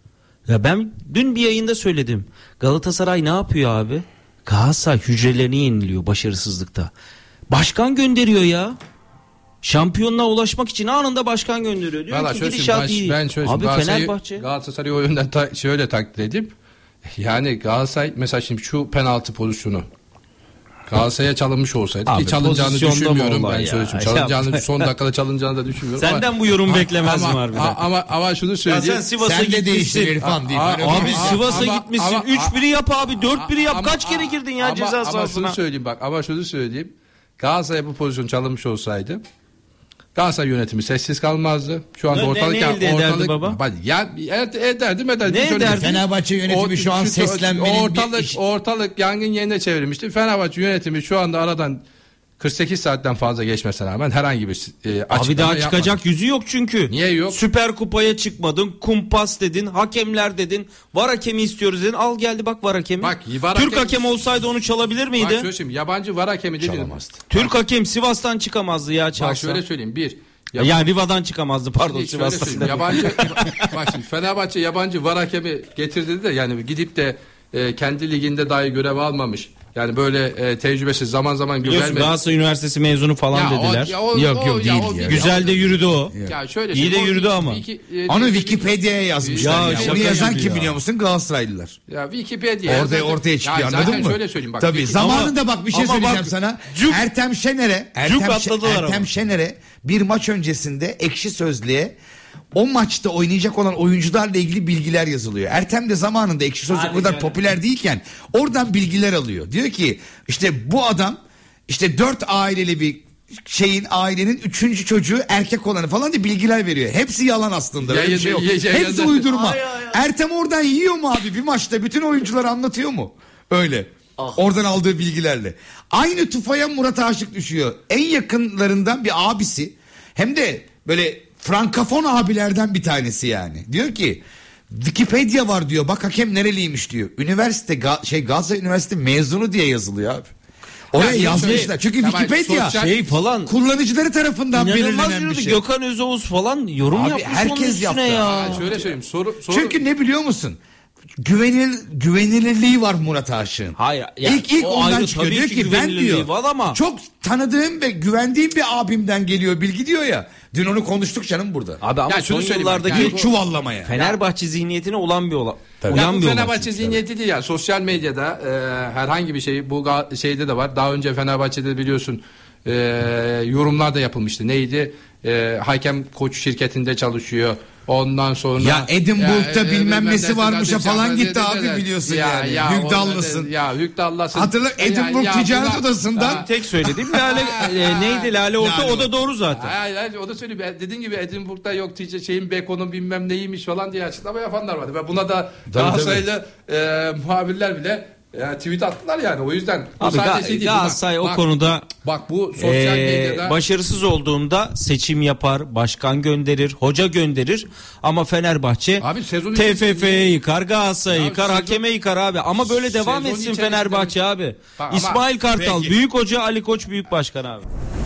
Ya ben dün bir yayında söyledim. Galatasaray ne yapıyor abi? Galatasaray hücrelerini yeniliyor başarısızlıkta. Başkan gönderiyor ya. Şampiyonluğa ulaşmak için anında başkan gönderiyor. Diyor Vallahi ki şöyle gidişat baş, iyi. ben şöyle Abi Galatasaray, Fenerbahçe. Galatasaray'ı o yönden ta, şöyle takdir edip yani Galatasaray mesela şimdi şu penaltı pozisyonu Galatasaray'a çalınmış olsaydı Abi, ki çalınacağını pozisyonda mı düşünmüyorum olay ben ya? söyleyeyim. Ya Çalınacağını son dakikada çalınacağını da düşünmüyorum. Senden ama, bu yorum ama, beklemezdim ama, harbiden. Ama, ama, ama şunu Ya söyleyeyim. sen Sivas'a Sen de değiştir gitmişsin. İrfan deyip. Aa, öyle aa, bir- Abi Ama- Sivas'a ama- gitmişsin. ama- üç biri yap abi. dört biri yap. Ama- Kaç kere girdin ya ama- ceza Ama sahasına? şunu söyleyeyim bak ama şunu söyleyeyim. Galatasaray bu pozisyon çalınmış olsaydı Galatasaray yönetimi sessiz kalmazdı. Şu anda Ne- ortalık ne elde ederdi baba? Bak, ya ed- ederdim ederdim. Ne Şöyle- ederdi? Fenerbahçe yönetimi şu an seslenmenin bir ortalık iş- ortalık yangın yerine çevrilmişti. Fenerbahçe yönetimi şu anda aradan kırk sekiz saatten fazla geçmesine rağmen herhangi bir e, açıklama Abi daha yapmadı. çıkacak yüzü yok çünkü. Niye yok? Süper Kupa'ya çıkmadın. Kumpas dedin. Hakemler dedin. Var hakemi istiyoruz dedin. Al geldi bak var hakemi. Bak, var Türk hakem- hakem olsaydı onu çalabilir Bak miydi? şöyle söyleyeyim, yabancı var hakemi dedi. Çalamazdı. Türk hakem Sivas'tan çıkamazdı ya çalsa. Bak şöyle söyleyeyim bir Ya yani Riva'dan çıkamazdı pardon Şimdi şöyle Sivas'tan. söyleyeyim, yabancı bak şimdi Fenerbahçe yabancı var hakemi getirdi de yani gidip de e, kendi liginde dahi görev almamış. Yani böyle e, tecrübesiz zaman zaman Biliyorsun güvenmedi. Galatasaray Üniversitesi mezunu falan Ya o- dediler. ya o- Yok, o- yok, ya değil o- ya. Güzel de yürüdü o. Ya şöyle İyi de söyleyeyim, o yürüdü wiki- ama. wiki- e, Onu wiki- Wikipedia'ya yazmışlar. Ya Ya, şaka Onu yazan gibi kim ya. biliyor musun? Galatasaraylılar. Ya Wikipedia. Orada zaten- ortaya çıkıyor, ya anladın zaten mı? şöyle söyleyeyim bak. Tabii Wiki- zamanında bak bir şey ama söyleyeceğim bak, sana. cuk- Ertem Şener'e Ertem, cuk Şe- atladılar Ertem ama. Şener'e bir maç öncesinde Ekşi Sözlüğe o maçta oynayacak olan oyuncularla ilgili bilgiler yazılıyor. Ertem de zamanında Ekşi Sözlük o kadar popüler değilken oradan bilgiler alıyor. Diyor ki işte bu adam işte dört aileli bir şeyin ailenin üçüncü çocuğu erkek olanı falan diye bilgiler veriyor. Hepsi yalan aslında. Öyle bir şey yok. Ya- ya- ya- Hepsi ya- uydurma. Ay, ay, ay. Ertem oradan yiyor mu abi bir maçta bütün oyuncuları anlatıyor mu? Öyle. Oradan aldığı bilgilerle. Aynı tufaya Murat Aşık düşüyor. En yakınlarından bir abisi hem de böyle frankafon abilerden bir tanesi yani. Diyor ki Wikipedia var diyor. Bak hakem nereliymiş diyor. Üniversite Ga- şey Galatasaray Üniversite mezunu diye yazılıyor abi. Oraya Ya, yazmışlar. şey- Çünkü ya bak, Wikipedia sosyal- Şey falan kullanıcıları tarafından İnanılmaz belirlenen bir yürüdü. şey. Gökhan Özoğuz falan yorum Abi yapmış herkes onun üstüne yaptı. ya. Ha, şöyle söyleyeyim. Soru, soru Çünkü ne biliyor musun? Güvenilir, güvenilirliği var Murat Aşık'ın. Hayır, ya, ilk ilk o ondan ayrı, çıkıyor. tabii Diyor ki ki ben güvenilirliği diyor var ama- çok tanıdığım ve güvendiğim bir abimden geliyor bilgi diyor ya. Dün onu konuştuk canım burada. Abi ama Ya şunu son söyleyeyim bak, yıllardaki yani bir çuvallamaya. Fenerbahçe zihniyetine olan bir olay. Tabii. Ya Uyan bu bir olay. Fenerbahçe zihniyeti değil ya. Sosyal medyada e, herhangi bir şey bu ga- şeyde de var. Daha önce Fenerbahçe'de biliyorsun e, yorumlar da yapılmıştı. Neydi? E, hakem koç şirketinde çalışıyor. Ondan sonra Ya Edinburgh'da Ya, e, bilmem e, nesi e, varmışa e, falan e, gitti e, abi e, biliyorsun ya, yani. ya, Hükdallısın. o- Ya Hükdallısın. Hatırla Edinburgh Ya, ya, Ticaret buna- Odası'ndan Ha, Tek söylediğim Lale e, neydi Lale Orta Lale o da doğru zaten. Hayır hayır o da söylüyor. Dediğin gibi Edinburgh'da yok tic- şeyin Beko'nun bilmem neymiş falan diye açıklama yapanlar vardı. Ve buna da Galatasaraylı e, muhabirler bile e, tweet attılar yani. O yüzden bu Abi sadece Ga- şey değil. Galatasaray Bak, o bak, konuda Bak bu sosyal Ee, medyada başarısız olduğunda seçim yapar, başkan gönderir, hoca gönderir ama Fenerbahçe Abi sezon T F içerisinde- F'ye yıkar, Galatasaray'ı Ya yıkar, sezon- hakeme yıkar abi. Ama böyle devam Sezon etsin içerisinde- Fenerbahçe abi. Bak ama- İsmail Kartal Peki. büyük hoca, Ali Koç büyük başkan abi.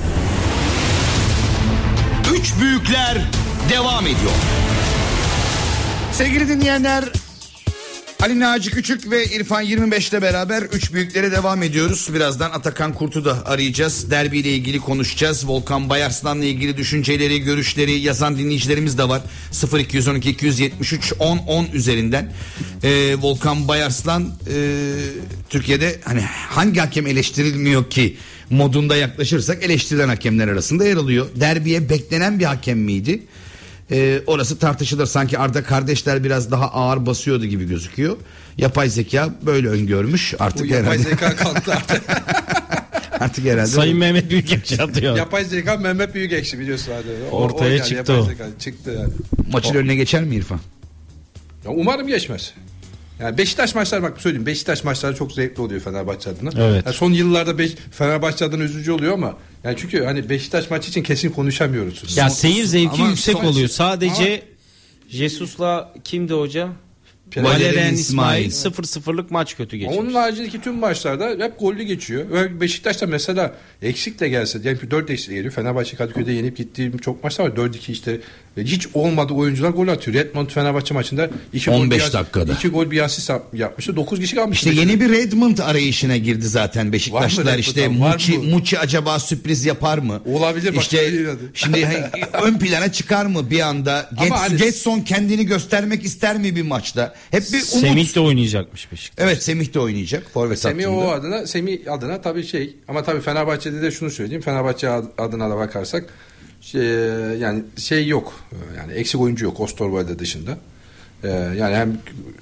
Üç büyükler devam ediyor. Sevgili dinleyenler, Ali Naci Küçük ve İrfan yirmi beş'te beraber üç büyüklere devam ediyoruz. Birazdan Atakan Kurt'u da arayacağız. Derbiyle ilgili konuşacağız. Volkan Bayarslan'la ilgili düşünceleri, görüşleri yazan dinleyicilerimiz de var. sıfır iki on iki iki yetmiş üç on on üzerinden. Ee, Volkan Bayarslan e, Türkiye'de hani hangi hakem eleştirilmiyor ki modunda yaklaşırsak eleştirilen hakemler arasında yer alıyor. Derbiye beklenen bir hakem miydi? Ee, orası tartışılır. Sanki Arda kardeşler biraz daha ağır basıyordu gibi gözüküyor. Yapay zeka böyle öngörmüş. Artık bu yapay herhalde. zeka kalktı artık. Artık herhalde. Sayın Mehmet Büyükekşi atıyor. Yapay zeka Mehmet Büyükekşi biliyorsun hadi. O- Ortaya o yani, çıktı yapay o. zeka çıktı yani. Maçın önüne geçer mi İrfan? Ya umarım geçmez. Yani Beşiktaş maçları bak söyleyeyim. Beşiktaş maçları çok zevkli oluyor Fenerbahçe adına. Evet. Yani son yıllarda Beş, Fenerbahçe adına üzücü oluyor ama yani çünkü hani Beşiktaş maçı için kesin konuşamıyoruz. Ya Son- seyir zevki ama yüksek son- oluyor. Sadece Jesus'la kimdi hoca? Valerian Valerian İsmail. İsmail sıfır sıfırlık maç kötü geçmiş. Onun haricindeki tüm maçlarda hep gollü geçiyor. Ve Beşiktaş'ta mesela eksik de gelse diyelim ki dört eksik geliyor. Fenerbahçe Kadıköy'de yenip gittiğim çok maçlar var. dört iki işte. Ve hiç olmadı oyuncular gol atıyor. Redmond Fenerbahçe maçında iki on gol beş bir, dakikada. iki gol bir asist yapmıştı. dokuz kişi kalmıştı. İşte yeni bir Redmond arayışına girdi zaten Beşiktaşlılar. Var mı İşte Redmond? Var Muçi, mı? Muçi acaba sürpriz yapar mı? Olabilir, bak İşte söyleyeyim hadi. şimdi ön plana çıkar mı bir anda? Get, hani- Getson kendini göstermek ister mi bir maçta? Hep bir umut. Semih de oynayacakmış Beşiktaş. Evet, Semih de oynayacak forvet Semih hattında. o adına, Semih adına tabii şey, ama tabii Fenerbahçe'de de şunu söyleyeyim. Fenerbahçe adına da bakarsak şey, yani şey yok. Yani eksik oyuncu yok Osterwolde dışında. Ee, yani hem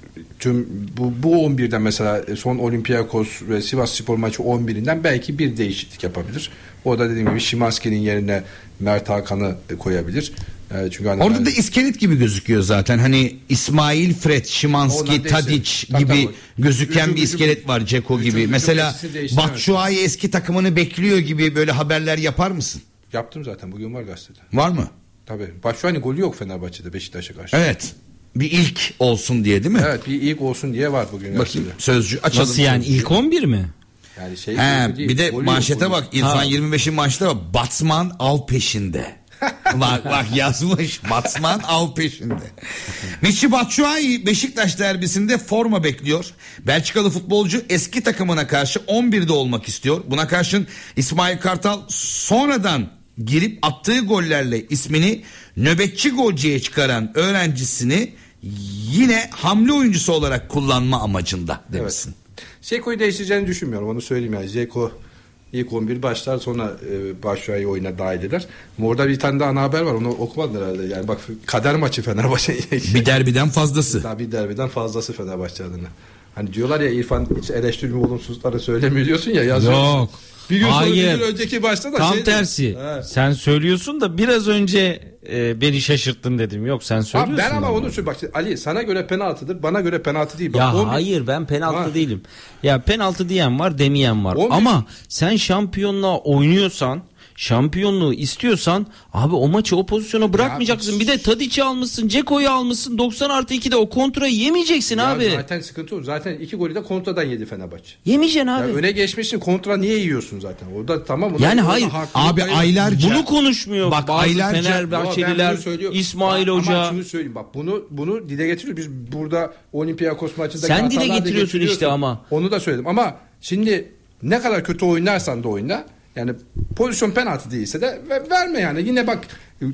tüm bu, bu on birden mesela son Olympiakos ve Sivasspor maçı on birinden belki bir değişiklik yapabilir. O da dediğim gibi Szymański'nin yerine Mert Hakan'ı koyabilir. Ee, çünkü hani Orada yani, da iskelet gibi gözüküyor zaten. Hani İsmail, Fred, Szymański, Ondan Tadic değişti. gibi Tabii, gözüken hücum- bir iskelet var, Ceko hücum- gibi. hücum Mesela ikisini değiştiremez. Batshuayi eski takımını bekliyor gibi böyle haberler yapar mısın? yaptım zaten, bugün var gazetede. Var mı? Tabii. Batshuayi'nin golü yok Fenerbahçe'de Beşiktaş'a karşı. Evet. Bir ilk olsun diye değil mi? Evet, bir ilk olsun diye var bugün Bakayım gazetede. sözcü açalım. Nasıl yani sözcüğü. ilk on bir mi? Yani şey He, değil, bir de golü manşete yok, bak golü. İrfan Ha. yirmi beşin manşete bak. Batsman av peşinde. bak bak yazmış. Batsman av peşinde. Michy Batshuayi Beşiktaş derbisinde forma bekliyor. Belçikalı futbolcu eski takımına karşı on birde olmak istiyor. Buna karşın İsmail Kartal sonradan girip attığı gollerle ismini nöbetçi golcüye çıkaran öğrencisini yine hamle oyuncusu olarak kullanma amacında demişsin. Zeko'yu değiştireceğini düşünmüyorum, onu söyleyeyim yani. Zeko ilk on bir başlar, sonra e, Batshuayi oyuna dahil eder. Ama orada bir tane daha ana haber var, onu okumadın herhalde. Yani bak, kader maçı Fenerbahçe. Bir derbiden fazlası. Tabii derbiden fazlası Fenerbahçe adına. Hani diyorlar ya, İrfan hiç eleştirme olumsuzlukları söylemiyor diyorsun ya, yazıyorsun. Yok. Bir gün sonra, Hayır. bir gün önceki başta da Tam şey tersi. He. Sen söylüyorsun da biraz önce e, beni şaşırttın dedim. Yok, sen söylüyorsun. Abi ben ama ama. onu söylüyorum. Bak şimdi Ali, sana göre penaltıdır, bana göre penaltı değil. Bak, Ya on bir hayır, ben penaltı Ha. değilim. Ya penaltı diyen var, demeyen var. on bir Ama sen şampiyonluğa oynuyorsan, şampiyonluğu istiyorsan abi o maçı o pozisyona bırakmayacaksın. Ya, bir de Tadic'i almışsın, Ceko'yu almışsın, doksan artı ikide o kontrayı yemeyeceksin Ya abi. zaten sıkıntı o. Zaten iki golü de kontradan yedi Fenerbahçe. Yemeyeceksin Ya abi. öne geçmişsin, kontra niye yiyorsun zaten? Orada tamam. Yani orada hayır, haklılık abi payı var. aylarca- Bunu konuşmuyor Bak, bazı aylarca- Yo, ben Fenerbahçeliler, bunu söylüyorum. İsmail Bak, Hoca. Ama şunu söyleyeyim, bak bunu bunu dile getiriyoruz. Biz burada Olympiakos maçında Sen dile getiriyorsun işte ama. Onu da söyledim ama şimdi ne kadar kötü oynarsan da oyna, yani pozisyon penaltı değilse de ve- verme yani. Yine bak,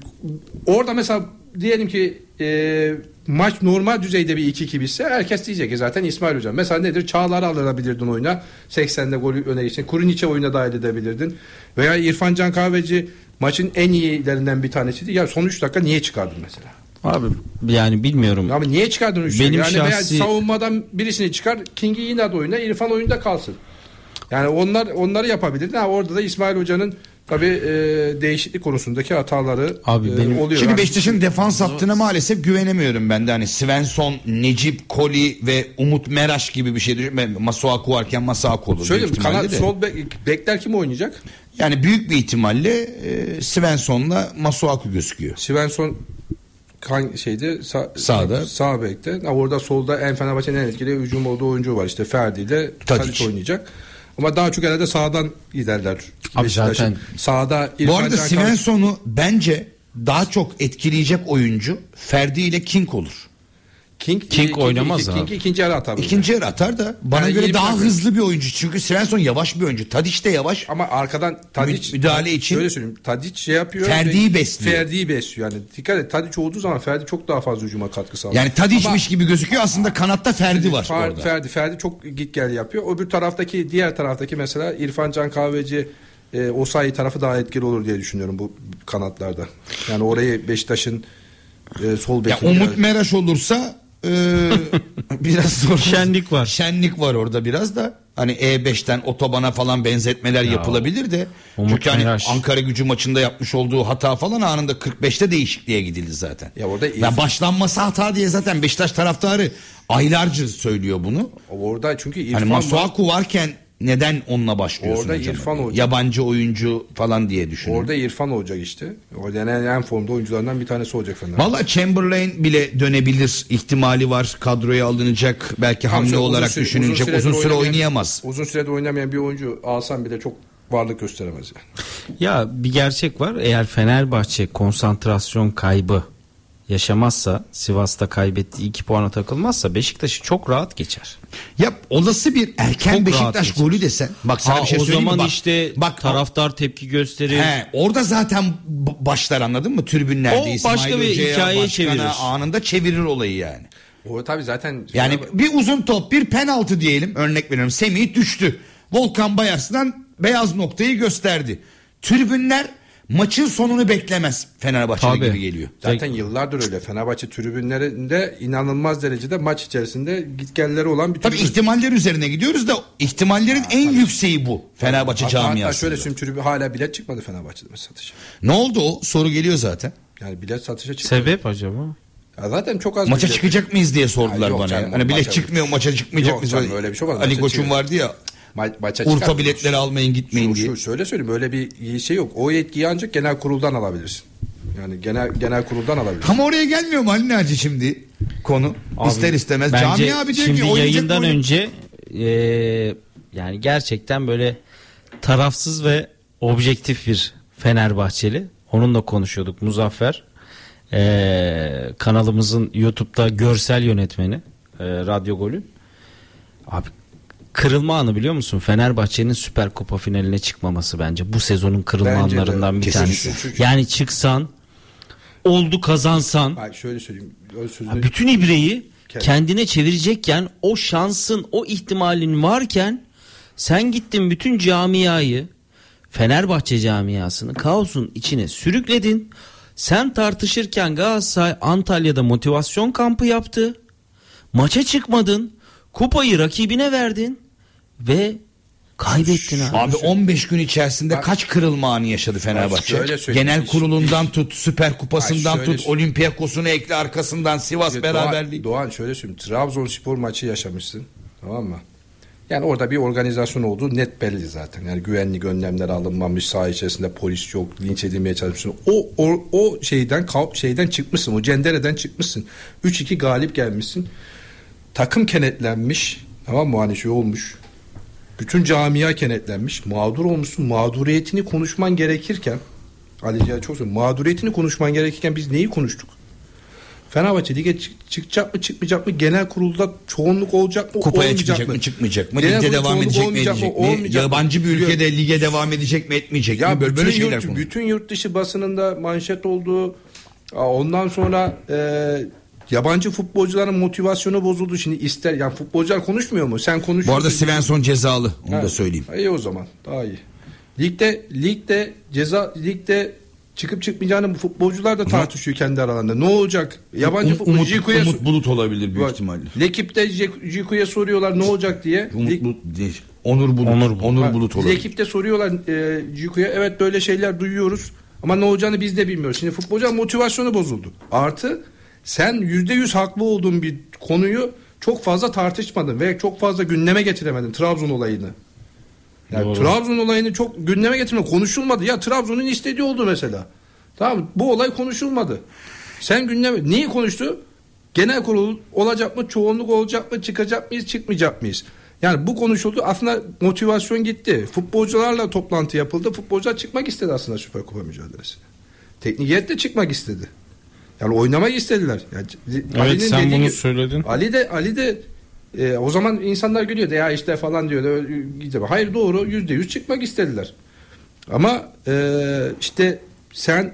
orada mesela diyelim ki e, maç normal düzeyde bir iki iki bitse herkes diyecek ki zaten İsmail Hoca. Mesela nedir? Çağlar'ı alabilirdin oyuna. seksende golü öne geçtin. Kurinic'e oyuna dahil edebilirdin. Veya İrfan Can Kahveci maçın en iyilerinden bir tanesiydi. Ya son üç dakika niye çıkardın mesela? Abi yani bilmiyorum. Abi niye çıkardın üç Benim dakika? Yani veya şahsi- savunmadan birisini çıkar, King'i yine de oyna, İrfan oyunda kalsın. Yani onlar onları yapabilirdin. Ha, orada da İsmail Hoca'nın tabii e, değişiklik konusundaki hataları Abi e, benim- oluyor. Şimdi Yani- Beşiktaş'ın defans hattına maalesef güvenemiyorum ben de. Hani Svensson, Necip, Koli ve Umut Meraş gibi bir şey düşünüyorum. Masuaku varken Masuaku olur. Söyleyeyim, büyük ihtimalle kanat de. sol bek, bekler kim oynayacak? Yani büyük bir ihtimalle e, Svensson'la Masuaku gözüküyor. Svensson kan şeyde sağ, Sağda. sağ bekte. Ha, orada solda en Fenerbahçe'nin en etkili hücum olduğu oyuncu var. İşte Ferdi ile Tadic. Tadic oynayacak. Ama daha çok herhalde sağdan giderler. Abi Beşiktaş'ın. zaten- Sağda Bu İrfan arada Can Kahveci- Svensson'u bence daha çok etkileyecek oyuncu Ferdi ile King olur. King, King oynamaz King, abi. King ikinci yarı atar. İkinci yarı atar da bana Yani göre yirmi daha dakika. hızlı bir oyuncu. Çünkü Svensson yavaş bir oyuncu. Tadic de yavaş. Ama arkadan Tadic müdahale için- şöyle söyleyeyim, Tadic şey yapıyor. Ferdi'yi ve- besliyor. Ferdi'yi besliyor. Yani dikkat et, Tadic olduğu zaman Ferdi çok daha fazla hücuma katkı sağlıyor. Yani Tadic'miş gibi gözüküyor, aslında kanatta Ferdi var Fer- orada. Ferdi Ferdi çok git gel yapıyor. Öbür taraftaki, diğer taraftaki mesela İrfan Can Kahveci, e, Osayi tarafı daha etkili olur diye düşünüyorum bu kanatlarda. Yani orayı Beşiktaş'ın e, sol Ya beki. Umut Meraş olursa e, biraz zor. Şenlik var. Şenlik var orada biraz da. Hani E beşten otobana falan benzetmeler yapılabilir de. Umut Çünkü hani Meraş. Ankara Gücü maçında yapmış olduğu hata falan anında kırk beşte değişikliğe gidildi zaten. Ya orada ya başlanması hata diye zaten Beşiktaş taraftarı aylarca söylüyor bunu. Orada çünkü İrfan Hani var. Masuaku varken neden onunla başlıyorsun orada hocam? İrfan Hoca. Yabancı oyuncu falan diye düşünüyorum. Orada İrfan olacak işte. O denen en formda oyunculardan bir tanesi olacak Fenerbahçe. Valla Chamberlain bile dönebilir ihtimali var. Kadroya alınacak. Belki hamle Uzun olarak süre- düşünülecek. Uzun, süredir süre oynamayan- oynayamaz. Uzun süredir oynamayan bir oyuncu alsan bile çok varlık gösteremez yani. Ya bir gerçek var. Eğer Fenerbahçe konsantrasyon kaybı yaşamazsa, Sivas'ta kaybettiği iki puana takılmazsa Beşiktaş'ı çok rahat geçer. Ya olası bir erken Çok rahat Beşiktaş geçer. golü desen. Bak sana Ha, bir şey o söyleyeyim mi? zaman Bak, işte bak, taraftar tepki gösterir. He, orada zaten b- başlar, anladın mı? Tribünlerde O İsmail başka bir Hoca'ya, hikayeye başkana çevirir. anında çevirir olayı yani. O tabii zaten Yani Fenerbahçe- bir uzun top, bir penaltı diyelim, örnek veriyorum. Semih düştü. Volkan Bayarslan beyaz noktayı gösterdi. Tribünler maçın sonunu beklemez, Fenerbahçe Tabii. gibi geliyor. zaten yıllardır öyle. Fenerbahçe tribünlerinde inanılmaz derecede maç içerisinde gitgelleri olan bir Tabii tribün. ihtimaller üzerine gidiyoruz da ihtimallerin en yükseği bu Fenerbahçe Hatta- hatta camiasında. şöyle söyleyeyim, tribün hala bilet çıkmadı Fenerbahçe'de satışa. Ne oldu o? Soru geliyor zaten. Yani bilet satışa çıkmadı. Sebep acaba? Ya zaten çok az Maça bilet- çıkacak mıyız diye sordular Ya yok bana. canım, ya. Hani bilet maça- çıkmıyor, maça çıkmayacak Yok mıyız? canım, öyle bir şey olmaz. Ali Maça Koç'un çıkıyor. vardı ya. Ma- maça Urfa çıkar. biletleri almayın, gitmeyin Şu, diye. şu, şöyle söyleyeyim, öyle bir şey yok. O yetkiyi ancak genel kuruldan alabilirsin. Yani genel genel kuruldan alabilirsin. Ama oraya gelmiyor mu Ali Naci şimdi konu? Abi, İster istemez. Bence Cami abi diyor şimdi ki oynayacak yayından mı, oynayacak- önce e, yani gerçekten böyle tarafsız ve objektif bir Fenerbahçeli. Onunla konuşuyorduk, Muzaffer. E, kanalımızın YouTube'da görsel yönetmeni, e, Radyo Golü. Abi kırılma anı biliyor musun? Fenerbahçe'nin Süper Kupa finaline çıkmaması bence. Bu sezonun kırılma Bence de. anlarından bir Kesinlikle. tanesi. Çünkü- Yani çıksan, oldu kazansan, Hayır, şöyle söyleyeyim. Öyle sözü- ya bütün ibreyi Kendi- kendine çevirecekken, o şansın, o ihtimalin varken sen gittin bütün camiayı, Fenerbahçe camiasını kaosun içine sürükledin. Sen tartışırken Galatasaray Antalya'da motivasyon kampı yaptı. Maça çıkmadın. Kupayı rakibine verdin ve kaybettin abi. Abi on beş gün içerisinde Bak- kaç kırılma anı yaşadı Fenerbahçe? şöyle söyleyeyim. Genel İş- kurulundan tut, Süper Kupasından Ay, şöyle tut, söyleyeyim. Olympiakos'unu ekle arkasından, Sivas Doğan, beraberliği. Doğan şöyle söyleyeyim. Trabzonspor maçı yaşamışsın. Tamam mı? Yani orada bir organizasyon olduğu net belli zaten. Yani güvenlik önlemler alınmamış, saha içerisinde polis yok, linç edilmeye çalışmışsın. O o, o şeyden kav- şeyden çıkmışsın. O cendereden çıkmışsın. üç iki galip gelmişsin. Takım kenetlenmiş. Tamam mı? Hani şey olmuş. Bütün camia kenetlenmiş. Mağdur olmuşsun. Mağduriyetini konuşman gerekirken Ali Cihan çok söylüyor. Mağduriyetini konuşman gerekirken biz neyi konuştuk? Fenerbahçe lige çık- çıkacak mı çıkmayacak mı? Genel kurulda çoğunluk olacak mı? Kupaya olmayacak çıkacak mı, çıkmayacak mı? Genel Ligde kurulda devam çoğunluk edecek mi, olmayacak mı, edecek mi? olmayacak mı? Yabancı bir ülkede lige devam edecek mi, etmeyecek Ya mi? Böyle, bütün, böyle şeyler yurt, konuşuyor. bütün yurt dışı basınında manşet oldu. Ondan sonra e, yabancı futbolcuların motivasyonu bozuldu. Şimdi ister yani futbolcular konuşmuyor mu? Sen konuşuyorsun. Bu arada Svensson cezalı. Onu Evet. da söyleyeyim. İyi o zaman. Daha iyi. Ligde ligde ceza ligde çıkıp çıkmayacağını bu futbolcular da tartışıyor kendi aralarında. Ne olacak? Yabancı Um- futbolcu Umut, Ciku'ya Umut Bulut olabilir büyük Bak, ihtimalle. Lekip'te Ciku'ya soruyorlar ne olacak diye. Umut Lig- Bulut değil. Onur Bulut. Onur Onur, Bulut. Ha, Bulut olabilir. Lekip'te soruyorlar e, Ciku'ya. Evet böyle şeyler duyuyoruz. Ama ne olacağını biz de bilmiyoruz. Şimdi futbolcu motivasyonu bozuldu. Artı sen yüzde yüz haklı olduğun bir konuyu çok fazla tartışmadın ve çok fazla gündeme getiremedin Trabzon olayını. Yani Doğru. Trabzon olayını çok gündeme getirme, konuşulmadı. Ya Trabzon'un istediği oldu mesela. Tamam mı? Bu olay konuşulmadı. Sen gündeme neyi konuştu? Genel kurul olacak mı? Çoğunluk olacak mı? Çıkacak mıyız? Çıkmayacak mıyız? Yani bu konuşuldu. Aslında motivasyon gitti. Futbolcularla toplantı yapıldı. Futbolcular çıkmak istedi aslında Süper Kupa mücadelesine. Teknik heyet de çıkmak istedi. Yani oynamak istediler. Yani, Evet, sen dediği bunu gibi- söyledin. Ali de Ali de e, o zaman insanlar gülüyordu ya işte falan diyordu. Hayır doğru yüzde yüz çıkmak istediler. Ama e, işte sen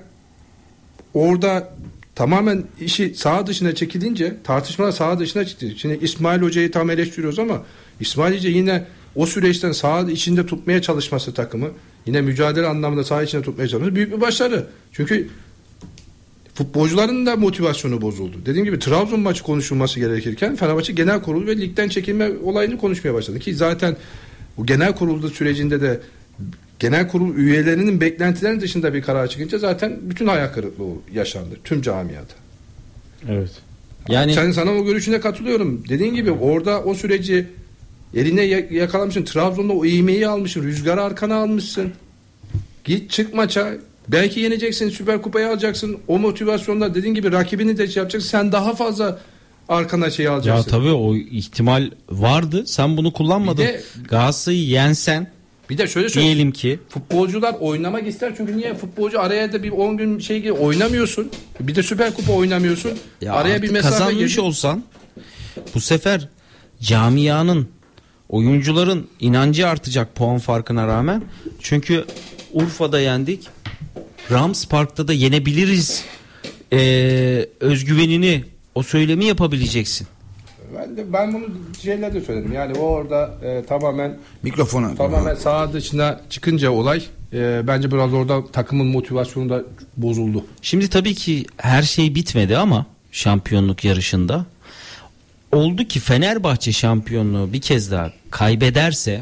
orada tamamen işi saha dışına çekilince tartışmalar saha dışına çıktı. Şimdi İsmail Hoca'yı tam eleştiriyoruz ama İsmail Hoca yine o süreçten saha içinde tutmaya çalışması takımı, yine mücadele anlamında saha içinde tutmaya çalışması büyük bir başarı. Çünkü futbolcuların da motivasyonu bozuldu. Dediğim gibi Trabzon maçı konuşulması gerekirken Fenerbahçe genel kurulu ve ligden çekilme olayını konuşmaya başladı. Ki zaten bu genel kurulda sürecinde de genel kurul üyelerinin beklentilerinin dışında bir karar çıkınca zaten bütün hayal kırıklığı yaşandı tüm camiada. Evet. Yani Sen sana o görüşüne katılıyorum. Dediğin gibi orada o süreci Eline yakalamışsın. Trabzon'da o iğmeyi almışsın. Rüzgarı arkana almışsın. Git çık maça. Belki yeneceksin. Süper Kupayı alacaksın. O motivasyonda dediğin gibi rakibini de şey yapacaksın. Sen daha fazla arkana şey alacaksın. Ya tabii o ihtimal vardı. Sen bunu kullanmadın. Bir de, Galatasaray'ı yensen bir de şöyle söyleyeyim. Diyelim ki futbolcular oynamak ister. Çünkü niye? Futbolcu araya da bir on gün şey gibi oynamıyorsun. Bir de Süper Kupa oynamıyorsun. ya araya bir mesafe kazanmış girdi. olsan bu sefer camianın, oyuncuların inancı artacak puan farkına rağmen. Çünkü Urfa'da yendik. Rams Park'ta da yenebiliriz. Ee, özgüvenini, o söylemi yapabileceksin. Ben de ben bunu şeyler de söyledim. Yani o orada e, tamamen mikrofona tamamen saha dışına çıkınca olay e, bence biraz orada takımın motivasyonu da bozuldu. Şimdi tabii ki her şey bitmedi ama şampiyonluk yarışında oldu ki Fenerbahçe şampiyonluğu bir kez daha kaybederse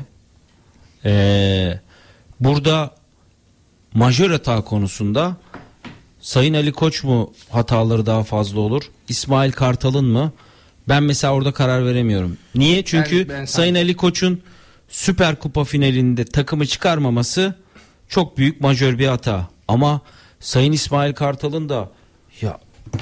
e, burada majör hata konusunda Sayın Ali Koç mu hataları daha fazla olur? İsmail Kartal'ın mı? Ben mesela orada karar veremiyorum. Niye? Çünkü ben, ben Sayın Ali Koç'un Süper Kupa finalinde takımı çıkarmaması çok büyük majör bir hata. Ama Sayın İsmail Kartal'ın da ya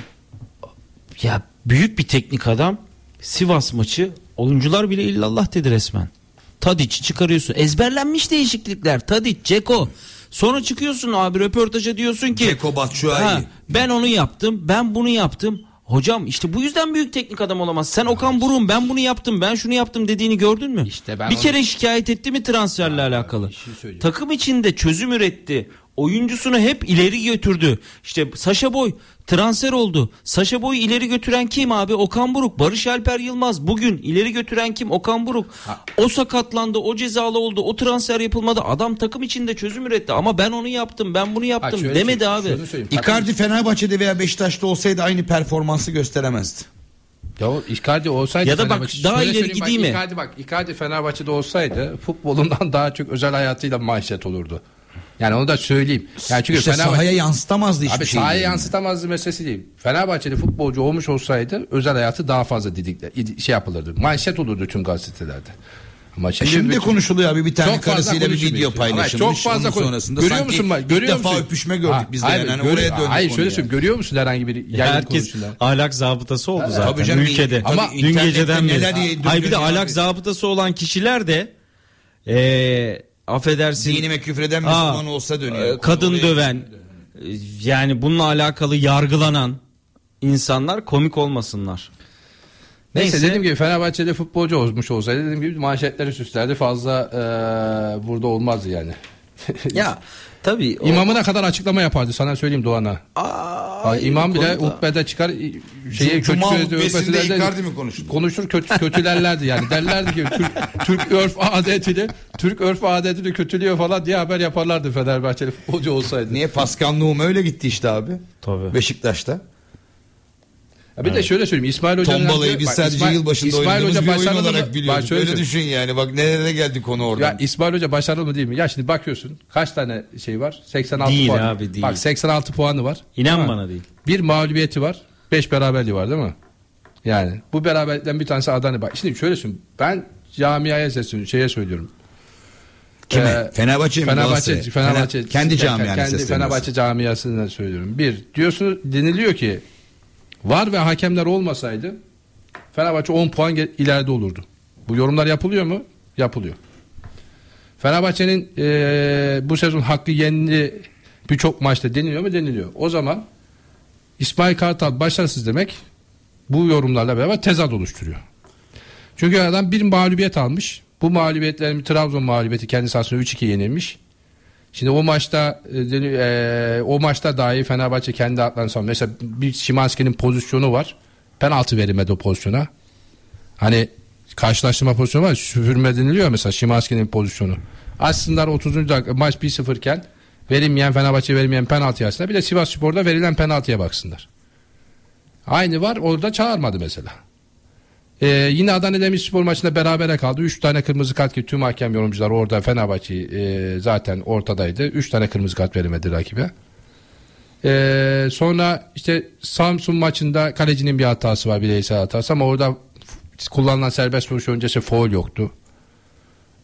ya büyük bir teknik adam, Sivas maçı oyuncular bile illallah dedi resmen. Tadiç'i çıkarıyorsun. Ezberlenmiş değişiklikler. Tadiç, Ceko. Sonra çıkıyorsun abi röportaja diyorsun ki Ceko, Batshuayi. Ben onu yaptım, ben bunu yaptım. Hocam işte bu yüzden büyük teknik adam olamaz. Sen Okan Buruk'un ben bunu yaptım, ben şunu yaptım dediğini gördün mü? İşte ben bir onu... kere şikayet etti mi transferle ya, alakalı? Şey Takım içinde çözüm üretti. Oyuncusunu hep ileri götürdü. İşte Sacha Boy transfer oldu. Sacha Boy'u ileri götüren kim abi? Okan Buruk. Barış Alper Yılmaz. Bugün ileri götüren kim? Okan Buruk. Ha. O sakatlandı, o cezalı oldu, o transfer yapılmadı. Adam takım içinde çözüm üretti. Ama ben onu yaptım, ben bunu yaptım ha, şöyle, demedi abi. Icardi Fenerbahçe'de veya Beşiktaş'ta olsaydı aynı performansı gösteremezdi. Ya Icardi olsaydı ya da bak daha ileri gideyim mi? Icardi bak Icardi Fenerbahçe'de olsaydı futbolundan daha çok özel hayatıyla manşet olurdu. Yani onu da söyleyeyim. Yani çünkü işte Fenerbahçe sahaya yansıtamazdı hiçbir abi şey. Sahaya yansıtamazdı meselesi değil. Fenerbahçe'de futbolcu olmuş olsaydı özel hayatı daha fazla didikle şey yapılırdı. Manşet olurdu tüm gazetelerde. Ama şimdi, şimdi bütün, konuşuluyor abi bir tane karısıyla bir video paylaşılmış. Çok fazla sonrasında görüyor musun? Bak, görüyor ilk defa musun? öpüşme gördük ha, biz de hayır, yani. Görü, oraya döndük. Hayır şöyle söyleyeyim. Yani. Görüyor musun herhangi bir yayın herkes konusunda? Ahlak zabıtası oldu ha, zaten tabii canım, ülkede. Ama dün geceden beri. Hayır bir de ahlak abi. zabıtası olan kişiler de eee affedersin. Dinime küfreden Müslüman olsa dönüyor. Kadın oraya döven dönüyor. Yani bununla alakalı yargılanan insanlar komik olmasınlar. Neyse, Neyse dediğim gibi Fenerbahçe'de futbolcu olmuş olsaydı dediğim gibi manşetleri süslerdi fazla ee, burada olmazdı yani. Ya tabii. İmamına o... kadar açıklama yapardı sana söyleyeyim Doğan'a. Aa, İmam bile uhbede çıkar şeye kötü hutbesinde Icardi mi konuşur? Konuşur kötü, kötülerlerdi yani. Derlerdi ki Türk, Türk örf adetini Türk örf adetini kötülüyor falan diye haber yaparlardı Fenerbahçeli futbolcu olsaydı. Niye? Pascal Noum öyle gitti işte abi. Tabii. Beşiktaş'ta. Ya bir evet. de şöyle söyleyeyim İsmail Hoca'nın Tombalayı biz sadece İsmail, yılbaşında İsmail oynadığımız Hoca bir oyun olarak biliyoruz. Öyle düşün yani bak nereye geldi konu oradan. Ya İsmail Hoca başarılı mı değil mi? Ya şimdi bakıyorsun kaç tane şey var? seksen altı değil puan. Abi, değil. Bak seksen altı puanı var. İnan bana değil. Bir mağlubiyeti var. beş beraberliği var değil mi? Yani bu beraberlikten bir tanesi Adana. Bak şimdi şöyle söyleyeyim. Ben camiaya sesleniyorum. Şeye söylüyorum. Kime? Ee, Fenerbahçe mi? Fenerbahçe, Fenerbahçe, Fener, kendi camianı kendi Fenerbahçe camiasından söylüyorum. Bir diyorsunuz deniliyor ki var ve hakemler olmasaydı Fenerbahçe on puan ileride olurdu. Bu yorumlar yapılıyor mu? Yapılıyor. Fenerbahçe'nin e, bu sezon hakkı yendi birçok maçta deniliyor mu? Deniliyor. O zaman İsmail Kartal başarısız demek bu yorumlarla beraber tezat oluşturuyor. Çünkü adam bir mağlubiyet almış. Bu mağlubiyetlerin Trabzon mağlubiyeti kendisi aslında üç iki yenilmiş. Şimdi o maçta e, o maçta dahi Fenerbahçe kendi atlarını savunuyor. Mesela bir Szymański'nin pozisyonu var. Penaltı verilmedi o pozisyona. Hani karşılaştırma pozisyonu var. Süpürme deniliyor mesela Szymański'nin pozisyonu. Aslında otuzuncu dakika maç bir sıfır iken verilmeyen Fenerbahçe verilmeyen penaltı aslında. Bir de Sivasspor'da verilen penaltıya baksınlar. Aynı var. Orada çağırmadı mesela. Ee, yine Adana Demirspor maçında berabere kaldı. üç tane kırmızı kart ki tüm hakem yorumcular orada Fenerbahçe e, zaten ortadaydı. üç tane kırmızı kart verilmedi rakibe. Ee, sonra işte Samsun maçında kalecinin bir hatası var, bireysel hatası ama orada kullanılan serbest vuruş öncesi faul yoktu.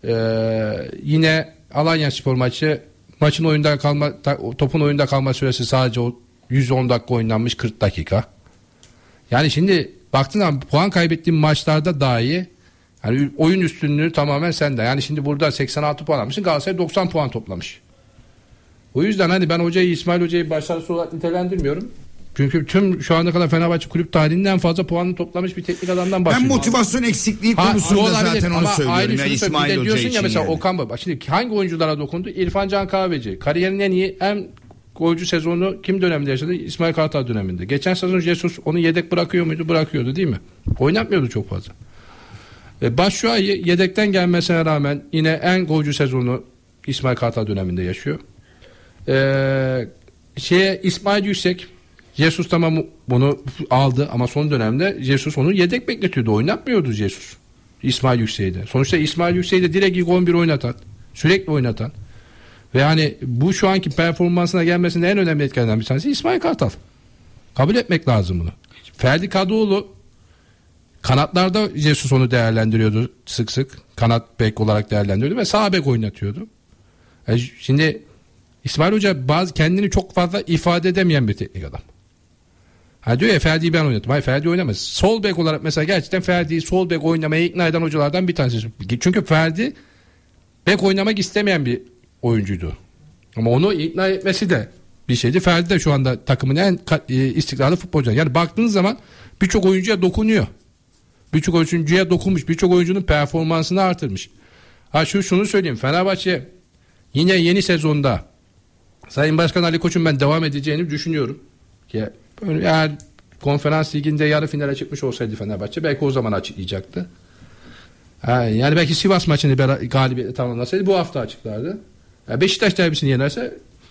Ee, yine Alanyaspor maçı, maçın oyunda kalma, topun oyunda kalma süresi sadece yüz on dakika oynanmış, kırk dakika. Yani şimdi baktığın zaman puan kaybettiğin maçlarda dahi yani oyun üstünlüğü tamamen sende. Yani şimdi burada seksen altı puan almışsın, Galatasaray doksan puan toplamış. O yüzden hani ben hocayı, İsmail Hoca'yı başarısız olarak nitelendirmiyorum. Çünkü tüm şu ana kadar Fenerbahçe kulüp tarihinden fazla puanını toplamış bir teknik adamdan bahsediyorum. Ben motivasyon eksikliği konusunda ha, zaten onu söylüyorum. Yani İsmail Hoca için. Ya mesela yani. Okan Baba. Şimdi hangi oyunculara dokundu? İrfan Can Kahveci. Kariyerinin en iyi, en golcü sezonu kim döneminde yaşadı? İsmail Kartal döneminde. Geçen sezon Jesus onu yedek bırakıyor muydu? Bırakıyordu değil mi? Oynatmıyordu çok fazla. E, Başşuay'ı yedekten gelmesine rağmen yine en golcü sezonu İsmail Kartal döneminde yaşıyor. Ee, şeye İsmail Yüksek, Jesus tamam bunu aldı ama son dönemde Jesus onu yedek bekletiyordu, oynatmıyordu Jesus İsmail Yüksek'i de. Sonuçta İsmail Yüksek'i de direkt ilk on bir oynatan, sürekli oynatan ve yani bu şu anki performansına gelmesinde en önemli etkenlerden bir tanesi İsmail Kartal. Kabul etmek lazım bunu. Ferdi Kadıoğlu kanatlarda Jesus onu değerlendiriyordu sık sık, kanat bek olarak değerlendiriyordu ve sağ bek oynatıyordu. Yani şimdi İsmail Hoca bazı kendini çok fazla ifade edemeyen bir teknik adam. Ha diyor ya Ferdi'yi ben oynattım. Hayır, Ferdi oynamaz. Sol bek olarak mesela gerçekten Ferdi'yi sol bek oynamaya ikna eden hocalardan bir tanesi. Çünkü Ferdi bek oynamak istemeyen bir oyuncuydu. Ama onu ikna etmesi de bir şeydi. Ferdi de şu anda takımın en istikrarlı futbolcu. Yani baktığınız zaman birçok oyuncuya dokunuyor. Birçok oyuncuya dokunmuş. Birçok oyuncunun performansını artırmış. Ha şu şunu söyleyeyim. Fenerbahçe yine yeni sezonda Sayın Başkan Ali Koç'un ben devam edeceğini düşünüyorum. Ki eğer konferans liginde yarı finale çıkmış olsaydı Fenerbahçe belki o zaman açıklayacaktı. Yani belki Sivas maçını galibiyetle tamamlasaydı bu hafta açıklardı. Yani Beşiktaş derbisini yenerse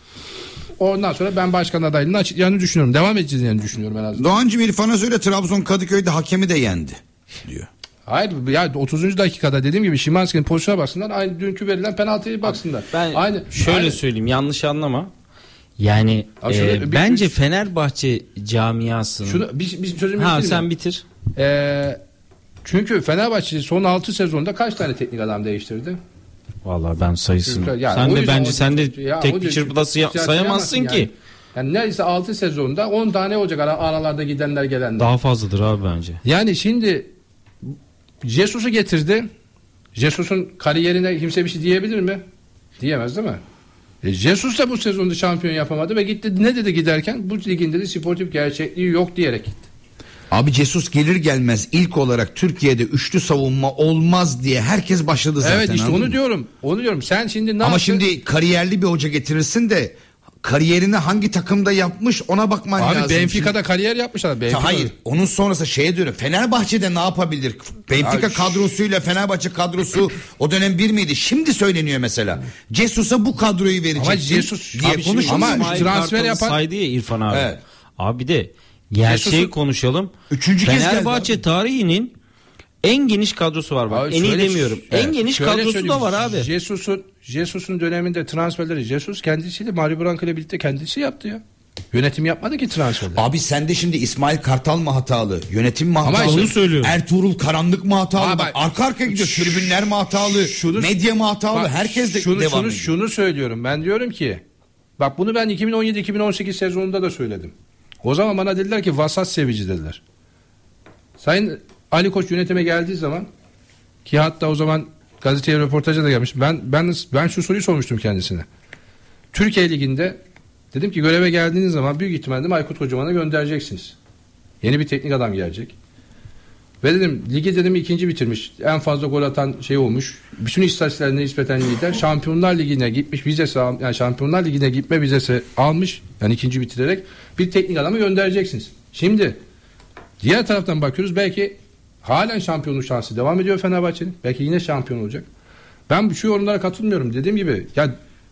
ondan sonra ben başkan adaylığını açıklayacağını düşünüyorum. Devam edeceğini düşünüyorum en azından. Doğancığım İrfan'a söyle Trabzon Kadıköy'de hakemi de yendi diyor. Hayır ya otuzuncu dakikada dediğim gibi Şimanski'nin pozisyona baksınlar, aynı dünkü verilen penaltıya baksınlar. Ben aynı şöyle aynı. söyleyeyim, yanlış anlama. Yani şöyle, e, bir, bence bir, Fenerbahçe camiasının şunu bir, bir sözümü Ha bitireyim sen mi? bitir. Ee, çünkü Fenerbahçe son altı sezonda kaç tane teknik adam değiştirdi? Vallahi ben sayısını. Yani sen de bence o, sen de ya, tek bir çırpıda sayamazsın yani. ki. Yani neredeyse altı sezonda on tane olacak ara, aralarda gidenler gelenler. Daha fazladır abi bence. Yani şimdi Jesus'u getirdi. Jesus'un kariyerine kimse bir şey diyebilir mi? Diyemez değil mi? E Jesus da bu sezonda şampiyon yapamadı ve gitti, ne dedi giderken? Bu ligin dedi sportif gerçekliği yok diyerek gitti. Abi Jesus gelir gelmez ilk olarak Türkiye'de üçlü savunma olmaz diye herkes başladı zaten. Evet işte onu diyorum. Onu diyorum. Sen şimdi ne Ama yaptın? şimdi kariyerli bir hoca getirirsin de kariyerini hangi takımda yapmış ona bakman Abi lazım. Abi Benfica'da şimdi kariyer yapmış adam. Benfica. Hayır. Onun sonrası şeye diyorum. Fenerbahçe'de ne yapabilir? Benfica Abi, kadrosuyla Fenerbahçe kadrosu o dönem bir miydi? Şimdi söyleniyor mesela. Jesus'a bu kadroyu verecek. Ama Jesus diye konuşulmuş. Ama transfer yapan saydı ya İrfan abi. Evet. Abi bir de gerçeği konuşalım. Üçüncü kez Fenerbahçe tarihinin en geniş kadrosu var bak. Abi en iyi demiyorum. Evet. En geniş şöyle kadrosu da var abi. Jesus'un Jesus'un döneminde transferleri Jesus kendisiyle Mario Branco ile birlikte kendisi yaptı ya. Yönetim yapmadı ki transferleri. Abi sen de şimdi İsmail Kartal mı hatalı? Yönetim mi hatalı? Ama onu söylüyorum. Ertuğrul Karanlık mı hatalı? Abi, bak, arka arkaya gidiyor. Tribünler mi hatalı? Şunu, medya mı hatalı? Bak, herkes de şunu, devam şunu, ediyor. Şunu söylüyorum. Ben diyorum ki bak bunu ben iki bin on yedi iki bin on sekiz sezonunda da söyledim. O zaman bana dediler ki vasat sevici dediler. Sayın Ali Koç yönetime geldiği zaman ki hatta o zaman gazeteye röportaja da gelmiş. Ben ben ben şu soruyu sormuştum kendisine. Türkiye Ligi'nde dedim ki göreve geldiğiniz zaman büyük ihtimalle Aykut Kocaman'a göndereceksiniz. Yeni bir teknik adam gelecek. Ve dedim ligi dedim ikinci bitirmiş. En fazla gol atan şey olmuş. Bütün istatistiklerine nispeten lider. Şampiyonlar Ligi'ne gitmiş vizesi al, yani Şampiyonlar Ligi'ne gitme vizesi almış. Yani ikinci bitirerek bir teknik adamı göndereceksiniz. Şimdi diğer taraftan bakıyoruz belki halen şampiyonluk şansı devam ediyor Fenerbahçe'nin. Belki yine şampiyon olacak. Ben şu yorumlara katılmıyorum. Dediğim gibi ya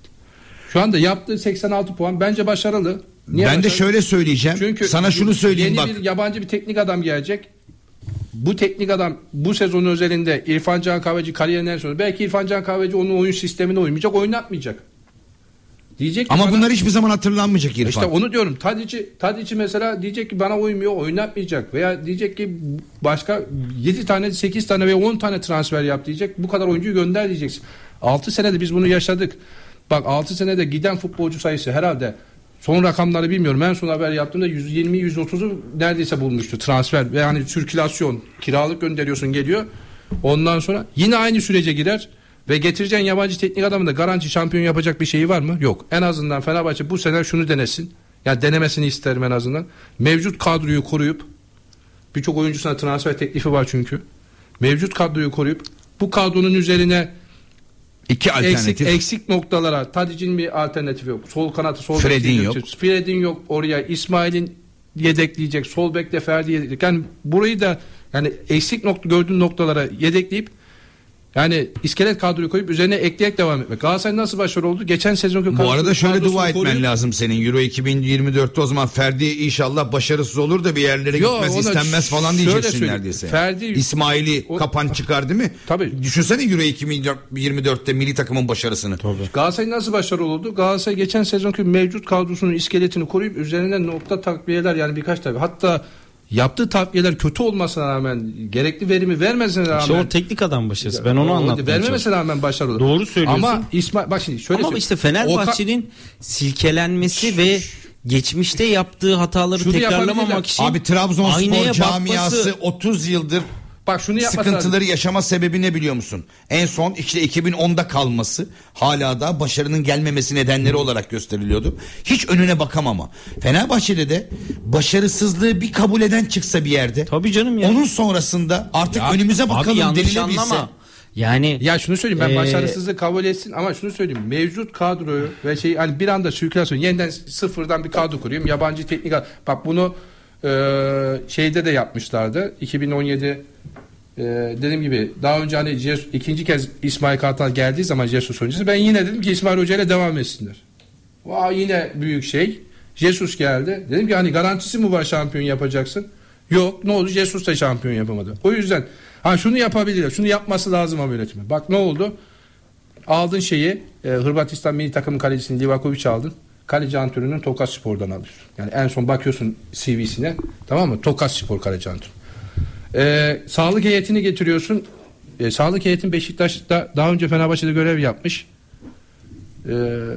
şu anda yaptığı seksen altı puan bence başarılı. Niye ben başarılı? de şöyle söyleyeceğim. Çünkü sana şunu söyleyeyim yeni bak. bir yabancı bir teknik adam gelecek. Bu teknik adam bu sezonun özelinde İrfan Can Kahveci kariyerinden sonra belki İrfan Can Kahveci onun oyun sistemine uymayacak, oynatmayacak. Diyecek ki Ama bana, bunlar hiçbir zaman hatırlanmayacak İrfan. İşte onu diyorum. Tadic'i Tadic'i mesela diyecek ki bana uymuyor, oynatmayacak veya diyecek ki başka yedi tane, sekiz tane veya on tane transfer yap diyecek. Bu kadar oyuncuyu gönder diyeceksin. altı senede biz bunu yaşadık. Bak altı senede giden futbolcu sayısı herhalde son rakamları bilmiyorum. En son haber yaptığımda yüz yirmi yüz otuzu neredeyse bulmuştu transfer. Yani sirkülasyon, kiralık gönderiyorsun geliyor. Ondan sonra yine aynı sürece girer. Ve getireceğin yabancı teknik adamın da garanti şampiyon yapacak bir şeyi var mı? Yok. En azından Fenerbahçe bu sene şunu denesin. Yani denemesini isterim en azından. Mevcut kadroyu koruyup, birçok oyuncusuna transfer teklifi var çünkü. Mevcut kadroyu koruyup bu kadronun üzerine İki alternatif. Eksik, eksik noktalara Tadic'in bir alternatifi yok. Sol kanatı, sol Fred'in yok. Fred'in yok oraya. İsmail'in yedekleyecek. Sol bekle Ferdi yedekleyecek. Yani burayı da yani eksik nokta gördüğün noktalara yedekleyip yani iskelet kadroyu koyup üzerine ekleyerek devam etmek. Galatasaray nasıl başarılı oldu? Geçen sezonki Bu arada şöyle dua etmen koruyup... lazım senin. Euro iki bin yirmi dörtte o zaman Ferdi inşallah başarısız olur da bir yerlere Yo, gitmez, istenmez falan diyeceksin neredeyse. Ferdi... İsmail'i o... kapan çıkar değil mi? Tabii. Düşünsene Euro iki bin yirmi dörtte milli takımın başarısını. Tabii. Galatasaray nasıl başarılı oldu? Galatasaray geçen sezonki mevcut kadrosunun iskeletini koruyup üzerine nokta takviyeler yani birkaç tabii. Hatta yaptığı takviyeler kötü olmasına rağmen gerekli verimi vermesine rağmen İşte o teknik adam başarısı. Ben onu anlatmaya vermemesine rağmen başarılı. Doğru söylüyorsun. Ama İsmail bak şimdi şöyle Ama işte Fenerbahçe'nin Oka... silkelenmesi ve geçmişte yaptığı hataları şunu tekrarlamamak için abi Trabzonspor camiası bakması... otuz yıldır bak şunu sıkıntıları lazım. yaşama sebebi ne biliyor musun? En son işte iki bin onda kalması hala da başarının gelmemesi nedenleri olarak gösteriliyordu. Hiç önüne bakamama. Fenerbahçe'de de başarısızlığı bir kabul eden çıksa bir yerde. Tabii canım ya. Onun sonrasında artık ya, önümüze bakalım denilebilse. Anlama. Yani ya şunu söyleyeyim ben ee... başarısızlığı kabul etsin ama şunu söyleyeyim mevcut kadroyu ve şey hani bir anda sirkülasyon yeniden sıfırdan bir kadro kurayım yabancı teknik bak bunu e, şeyde de yapmışlardı iki bin on yedi Ee, dediğim gibi daha önce hani Jesus, ikinci kez İsmail Kartal geldiği zaman Jesus öncesi ben yine dedim ki İsmail Hoca ile devam etsinler. Vay yine büyük şey. Jesus geldi. Dedim ki hani garantisi mi var şampiyon yapacaksın? Yok. Ne oldu? Jesus da şampiyon yapamadı. O yüzden ha şunu yapabilirler. Şunu yapması lazım ama yönetimi. Bak ne oldu? Aldın şeyi e, Hırvatistan milli takımın kalecisini Livakovic aldın. Kaleci antrenörünün Tokatspor'dan alıyorsun. Yani en son bakıyorsun C V'sine tamam mı? Tokatspor kaleci antrenörü. Ee, sağlık heyetini getiriyorsun. Ee, sağlık heyetin Beşiktaş'ta daha önce Fenerbahçe'de görev yapmış. Ee,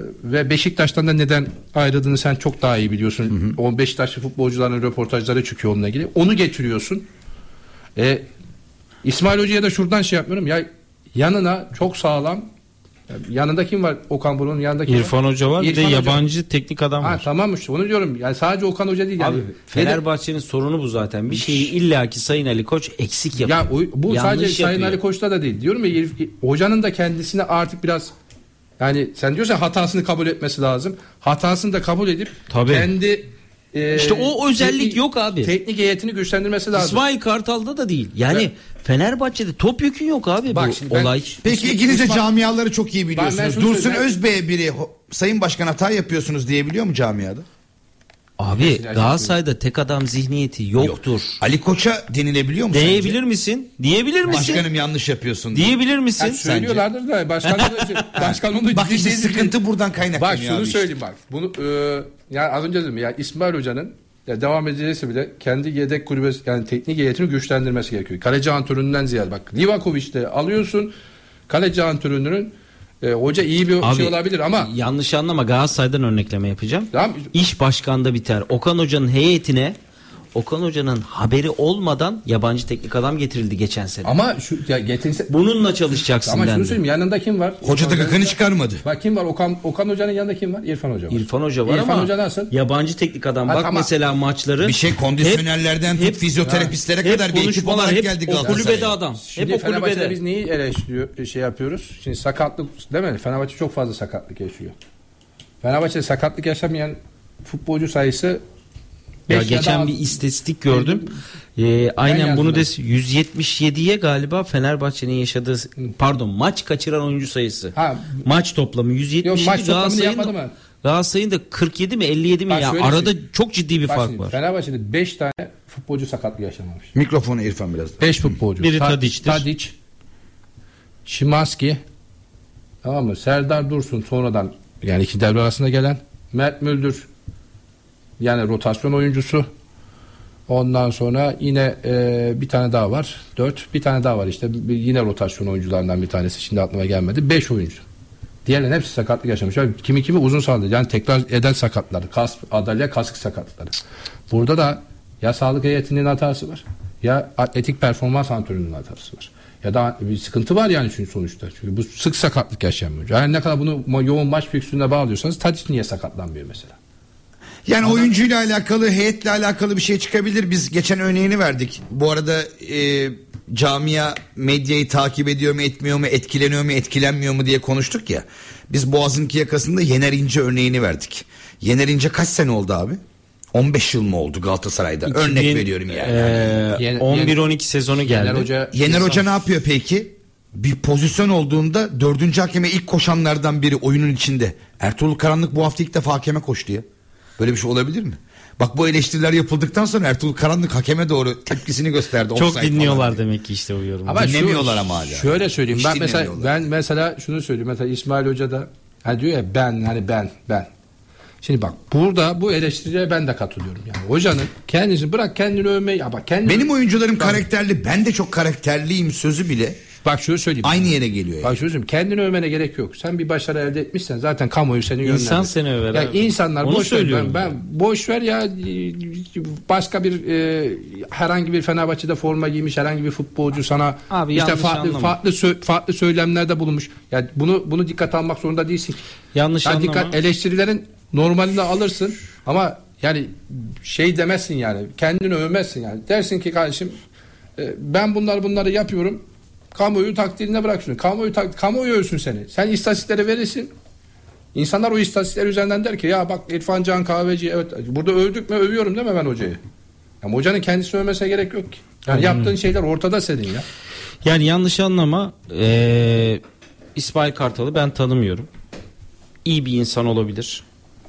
ve Beşiktaş'tan da neden ayrıldığını sen çok daha iyi biliyorsun. Hı hı. O Beşiktaşlı futbolcuların röportajları çıkıyor onunla ilgili. Onu getiriyorsun. Ee, İsmail Hoca'ya da şuradan şey yapmıyorum. Ya yanına çok sağlam. Yanında kim var Okan Buruk'un yanında kim İrfan var? Hoca var. İrfan bir de Hoca. yabancı teknik adam ha, var. Tamam işte onu diyorum. Yani sadece Okan Hoca değil. Abi, yani. Fenerbahçe'nin sorunu bu zaten. Bir şeyi illaki Sayın Ali Koç eksik yapıyor. Ya o, bu yanlış sadece yapıyor. Sayın Ali Koç'ta da değil. Diyorum ya hocanın da kendisine artık biraz yani sen diyorsan hatasını kabul etmesi lazım. Hatasını da kabul edip Tabii. kendi e, işte o özellik teknik, yok abi. Teknik heyetini güçlendirmesi lazım. İsmail Kartal'da da değil. Yani evet. Fenerbahçe'de top yükün yok abi Bak bu ben, olay. Peki ikiniz de camiaları çok iyi biliyorsunuz. Dursun ben... Özbey'e biri Sayın Başkan hata yapıyorsunuz diyebiliyor mu camiada? Abi Galatasaray'da tek adam zihniyeti yoktur. Yok. Ali Koç'a denilebiliyor mu diyebilir sence? misin? Diyebilir misin? Başkanım yanlış yapıyorsun. Diyebilir misin? Yani söylüyorlardır da başkan başkan onu bak işte sıkıntı buradan kaynaklanıyor. Bak şunu abi söyleyeyim işte. bak. Bunu e, yani az önce dedim ya İsmail Hoca'nın ya devam edilirse bile kendi yedek kulübesi yani teknik heyetini güçlendirmesi gerekiyor. Kaleci antrenöründen ziyade bak Livakovic'te alıyorsun. Kaleci antrenörünün e, hoca iyi bir abi, şey olabilir ama yanlış anlama Galatasaray'dan örnekleme yapacağım. Tamam. İş başkanda biter. Okan Hoca'nın heyetine Okan Hoca'nın haberi olmadan yabancı teknik adam getirildi geçen sene. Ama şu ya getirse bununla çalışacaksın ama dendi. şunu söyleyeyim yanında kim var? Hoca da gıkını çıkarmadı. Bak kim var? Okan Okan Hoca'nın yanında kim var? İrfan Hoca var. İrfan Hoca var İrfan ama Hoca nasıl? yabancı teknik adam. Ha, bak tamam. Mesela maçları bir şey kondisyonerlerden hep, tut hep, fizyoterapistlere hep kadar bir ekip olarak hep geldi Galatasaray'a. O kulübede adam. Şimdi hep o kulübede. Biz neyi eleştiriyor şey yapıyoruz? Şimdi sakatlık değil mi? Fenerbahçe çok fazla sakatlık yaşıyor. Fenerbahçe'de sakatlık yaşamayan futbolcu sayısı ya geçen ya bir istatistik gördüm. Ee, aynen bunu des yüz yetmiş yediye galiba Fenerbahçe'nin yaşadığı pardon maç kaçıran oyuncu sayısı. Ha, maç toplamı yüz yetmiş yedi. Galatasaray'ın Galatasaray'ın da kırk yedi mi elli yedi mi bak ya arada şey, çok ciddi bir fark şimdi, var. Fenerbahçe'de beş tane futbolcu sakatlık yaşamamış. Mikrofonu İrfan biraz. beş futbolcu. Biri Tadic'tir. Tadic, Szymanski, tamam mı? Serdar Dursun sonradan yani iki devre arasında gelen Mert Müldür, yani rotasyon oyuncusu. Ondan sonra yine e, bir tane daha var. Dört. Bir tane daha var işte. Bir, yine rotasyon oyuncularından bir tanesi. Şimdi aklıma gelmedi. Beş oyuncu. Diğerlerin hepsi sakatlık yaşamış. Kimi kimi uzun sağladı. Yani tekrar eden sakatları. Kas, adalya kasık sakatlıkları. Burada da ya sağlık heyetinin hatası var. Ya atletik performans antrenörünün hatası var. Ya da bir sıkıntı var yani çünkü sonuçta. Çünkü bu sık sakatlık yaşayan bir oyuncu. Yani ne kadar bunu yoğun maç fiksürüne bağlıyorsanız Tadic niye sakatlanmıyor mesela? Yani Adam, oyuncuyla alakalı, heyetle alakalı bir şey çıkabilir. Biz geçen örneğini verdik. Bu arada e, camia medyayı takip ediyor mu, etmiyor mu, etkileniyor mu, etkilenmiyor mu diye konuştuk ya. Biz Boğaz'ın iki yakasında Yener İnce örneğini verdik. Yener İnce kaç sene oldu abi? on beş yıl mı oldu Galatasaray'da? iki bin, Örnek veriyorum yani. E, on bir on iki sezonu geldi. Yener Hoca, Yener Hoca ne yapıyor peki? Bir pozisyon olduğunda dördüncü hakeme ilk koşanlardan biri oyunun içinde. Ertuğrul Karanlık bu hafta ilk defa hakeme koştu ya. Böyle bir şey olabilir mi? Bak bu eleştiriler yapıldıktan sonra Ertuğrul Karanlık hakeme doğru tepkisini gösterdi. Çok dinliyorlar demek ki işte o yorumu. Ama dinlemiyorlar şu, ama hala. Şöyle söyleyeyim. Hiç ben mesela ben mesela şunu söyleyeyim. Mesela İsmail Hoca da hani diyor ya ben hani ben ben. Şimdi bak burada bu eleştiriye ben de katılıyorum. Yani hocanın kendisi bırak kendini övmeyi ya bak kendini. Benim oyuncularım bak, karakterli. Ben de çok karakterliyim sözü bile. Bak şunu söyleyeyim. Aynı yere geliyor. Bak yani. şunu söyleyeyim. Kendini övmene gerek yok. Sen bir başarı elde etmişsen zaten kamuoyu seni yönlendirir. İnsan seni över. Yani abi. insanlar Onu boş ver. Ben, söylüyorum. ben boş ver ya başka bir e, herhangi bir Fenerbahçe'de forma giymiş herhangi bir futbolcu sana Abi, işte yanlış farklı anlama. farklı sö- farklı söylemlerde bulunmuş. Yani bunu bunu dikkat almak zorunda değilsin. Yanlış yani anlama. dikkat eleştirilerin normalini alırsın ama yani şey demezsin yani kendini övmezsin yani. Dersin ki kardeşim e, ben bunları bunları yapıyorum. Kamuoyu takdirine bırak şunu. Kamuoyu, tak, kamuoyu övsün seni. Sen istatistikleri verirsin. İnsanlar o istatistikler üzerinden der ki ya bak İrfan Can Kahveci evet burada övdük mü övüyorum değil mi ben hocayı? Yani hocanın kendisi övmesine gerek yok ki. Yani Aynen. yaptığın şeyler ortada senin ya. Yani yanlış anlama. Ee, İsmail Kartal'ı ben tanımıyorum. İyi bir insan olabilir.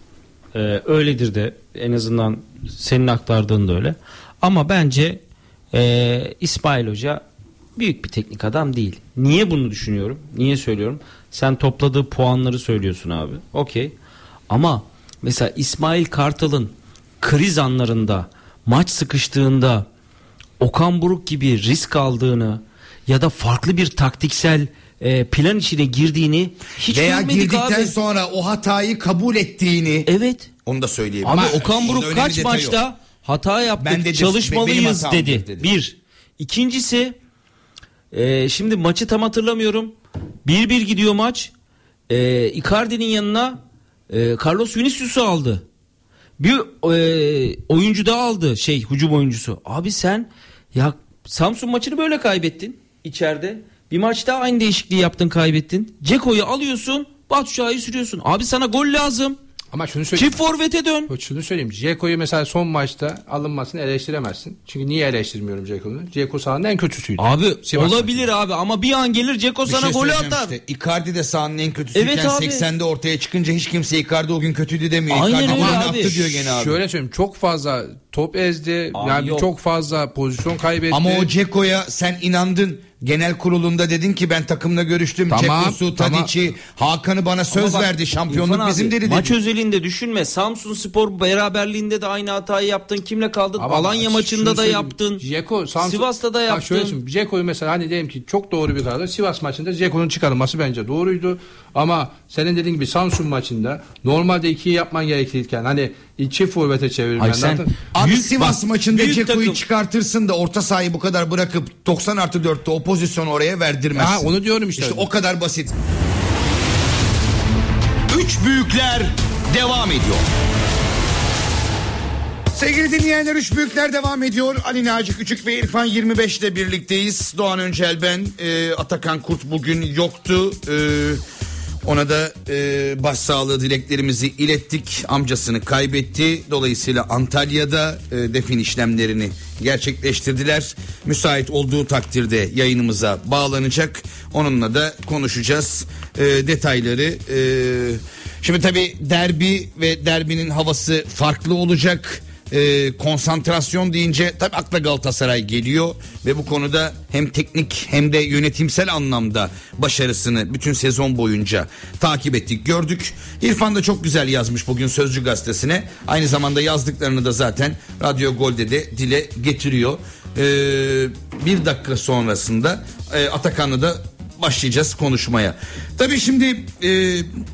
Ee, öyledir de en azından senin aktardığın da öyle. Ama bence ee, İsmail Hoca büyük bir teknik adam değil. Niye bunu düşünüyorum? Niye söylüyorum? Sen topladığı puanları söylüyorsun abi. Okey. Ama mesela İsmail Kartal'ın kriz anlarında, maç sıkıştığında Okan Buruk gibi risk aldığını ya da farklı bir taktiksel e, plan içine girdiğini hiç veya görmedik girdikten abi. sonra o hatayı kabul ettiğini. Evet. Onu da söyleyeyim. Ama Ama Okan Buruk kaç maçta o. hata yaptık, Ben dedim, çalışmalıyız benim dedi. dedi. Bir. İkincisi e, şimdi maçı tam hatırlamıyorum. bir bir gidiyor maç. E, Icardi'nin yanına e, Carlos Vinicius'u aldı. Bir e, oyuncu daha aldı, şey hücum oyuncusu. Abi sen ya Samsun maçını böyle kaybettin içeride. Bir maçta aynı değişikliği yaptın, kaybettin. Ceko'yu alıyorsun, Batu Şah'ı sürüyorsun. Abi sana gol lazım. Ama şunu söyleyeyim. Çift forvete dön. Şunu söyleyeyim. Ceko'yu mesela son maçta alınmasını eleştiremezsin. Çünkü niye eleştirmiyorum Ceko'nu? Ceko sahanın en kötüsüydü. Abi Sivas olabilir maçında. abi ama bir an gelir Ceko Bir sana şey golü söyleyeceğim atar. işte. Icardi de sahanın en kötüsüyken Evet abi. seksende ortaya çıkınca hiç kimse Icardi o gün kötüydü demiyor. Aynen Icardi öyle bana abi. yaptı diyor gene abi. Şöyle söyleyeyim. Çok fazla top ezdi. Abi yani yok. çok fazla pozisyon kaybetti. Ama o Ceko'ya sen inandın. Genel kurulunda dedin ki ben takımla görüştüm. Tamam, Ceko'su, tamam. Tadic'i, Hakan'ı bana söz Ama bak, verdi. Şampiyonluk İrfan bizim abi, dedi. maç dedi. özelinde düşünme. Samsun Spor beraberliğinde de aynı hatayı yaptın. Kimle kaldın? Ama Alanya şunu maçında da söyleyeyim. yaptın. Ceko, Samsun, Sivas'ta da Bak yaptın. şöyle söyleyeyim. Ceko'yu mesela hani diyelim ki çok doğru bir karar. Sivas maçında Ceko'nun çıkarılması bence doğruydu. Ama senin dediğin gibi Samsun maçında normalde ikiyi yapman gerekirken hani çift forvete çevirmen. Ay sen- zaten- Abi Büyük- Sivas bak, maçında büyük Ceko'yu takım. çıkartırsın da orta sahayı bu kadar bırakıp doksan artı dörtte o pozisyonu oraya verdirmezsin. Ha, onu diyorum işte. İşte o kadar basit. Üç büyükler devam ediyor. Sevgili dinleyenler, Üç Büyükler devam ediyor. Ali Naci Küçük ve İrfan yirmi beş ile birlikteyiz. Doğan Öncel ben. E, Atakan Kurt bugün yoktu. E, ona da e, başsağlığı dileklerimizi ilettik. Amcasını kaybetti. Dolayısıyla Antalya'da e, defin işlemlerini gerçekleştirdiler. Müsait olduğu takdirde yayınımıza bağlanacak. Onunla da konuşacağız e, detayları. E, şimdi tabii derbi ve derbinin havası farklı olacak. e, konsantrasyon deyince tabii akla Galatasaray geliyor ve bu konuda hem teknik hem de yönetimsel anlamda başarısını bütün sezon boyunca takip ettik, gördük. İrfan da çok güzel yazmış bugün Sözcü gazetesine. Aynı zamanda yazdıklarını da zaten Radyo Gol'de de dile getiriyor. E, bir dakika sonrasında e, Atakan'la da başlayacağız konuşmaya. Tabii şimdi e,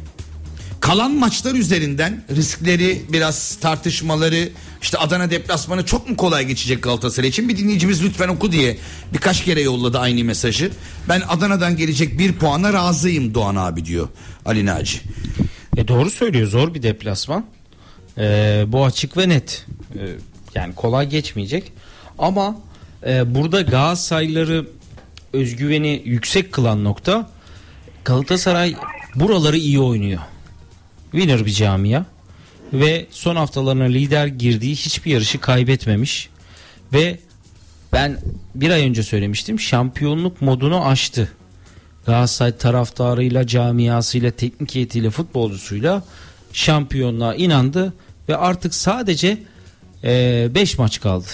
kalan maçlar üzerinden riskleri, biraz tartışmaları, işte Adana deplasmanı çok mu kolay geçecek Galatasaray için? Bir dinleyicimiz lütfen oku diye birkaç kere yolladı aynı mesajı. Ben Adana'dan gelecek bir puana razıyım Doğan abi diyor Ali Naci. E doğru söylüyor, zor bir deplasman. E, bu açık ve net. E, yani kolay geçmeyecek. Ama e, burada Galatasaraylıları özgüveni yüksek kılan nokta, Galatasaray buraları iyi oynuyor. Winner bir camia ve son haftalarına lider girdiği hiçbir yarışı kaybetmemiş ve ben bir ay önce söylemiştim, şampiyonluk modunu aştı. Galatasaray taraftarıyla, camiasıyla, teknik heyetiyle, futbolcusuyla şampiyonluğa inandı ve artık sadece beş maç kaldı.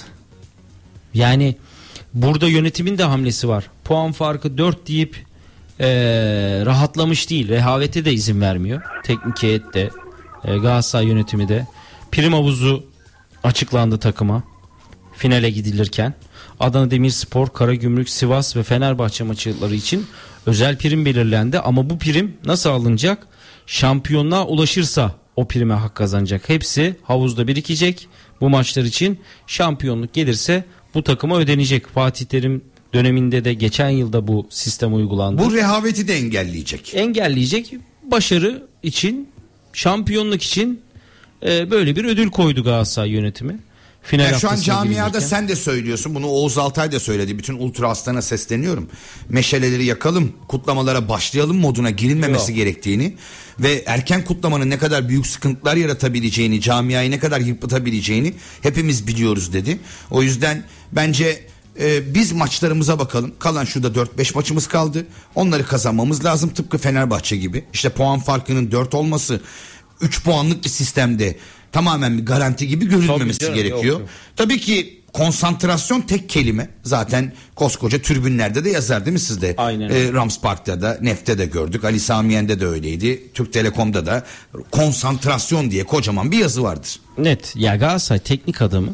Yani burada yönetimin de hamlesi var. Puan farkı dört deyip Ee, rahatlamış değil. Rehavete de izin vermiyor. Teknik heyet de, e, Galatasaray yönetimi de. Prim havuzu açıklandı takıma finale gidilirken. Adana Demirspor, Karagümrük, Sivas ve Fenerbahçe maçları için özel prim belirlendi. Ama bu prim nasıl alınacak? Şampiyonluğa ulaşırsa o prime hak kazanacak. Hepsi havuzda birikecek bu maçlar için. Şampiyonluk gelirse bu takıma ödenecek. Fatih Terim döneminde de geçen yılda bu sistem uygulandı. Bu rehaveti de engelleyecek. Engelleyecek. Başarı için, şampiyonluk için e, böyle bir ödül koydu Galatasaray yönetimi. Final yani şu an camiada girilirken. sen de söylüyorsun. Bunu Oğuz Altay da söyledi. Bütün Ultra Aslan'a sesleniyorum. Meşaleleri yakalım, kutlamalara başlayalım moduna girilmemesi Yok. gerektiğini ve erken kutlamanın ne kadar büyük sıkıntılar yaratabileceğini, camiayı ne kadar yıpratabileceğini hepimiz biliyoruz dedi. O yüzden bence Ee, biz maçlarımıza bakalım. Kalan şurada dört beş maçımız kaldı. Onları kazanmamız lazım. Tıpkı Fenerbahçe gibi. İşte puan farkının dört olması, üç puanlık bir sistemde tamamen bir garanti gibi görülmemesi canım, gerekiyor. Yok, yok. Tabii ki konsantrasyon tek kelime. Zaten koskoca tribünlerde de yazar değil mi sizde? Aynen. Ee, Rams Park'ta da, Nef'te de gördük. Ali Samiyen'de de öyleydi. Türk Telekom'da da konsantrasyon diye kocaman bir yazı vardır. Net. Ya Galatasaray teknik adamı.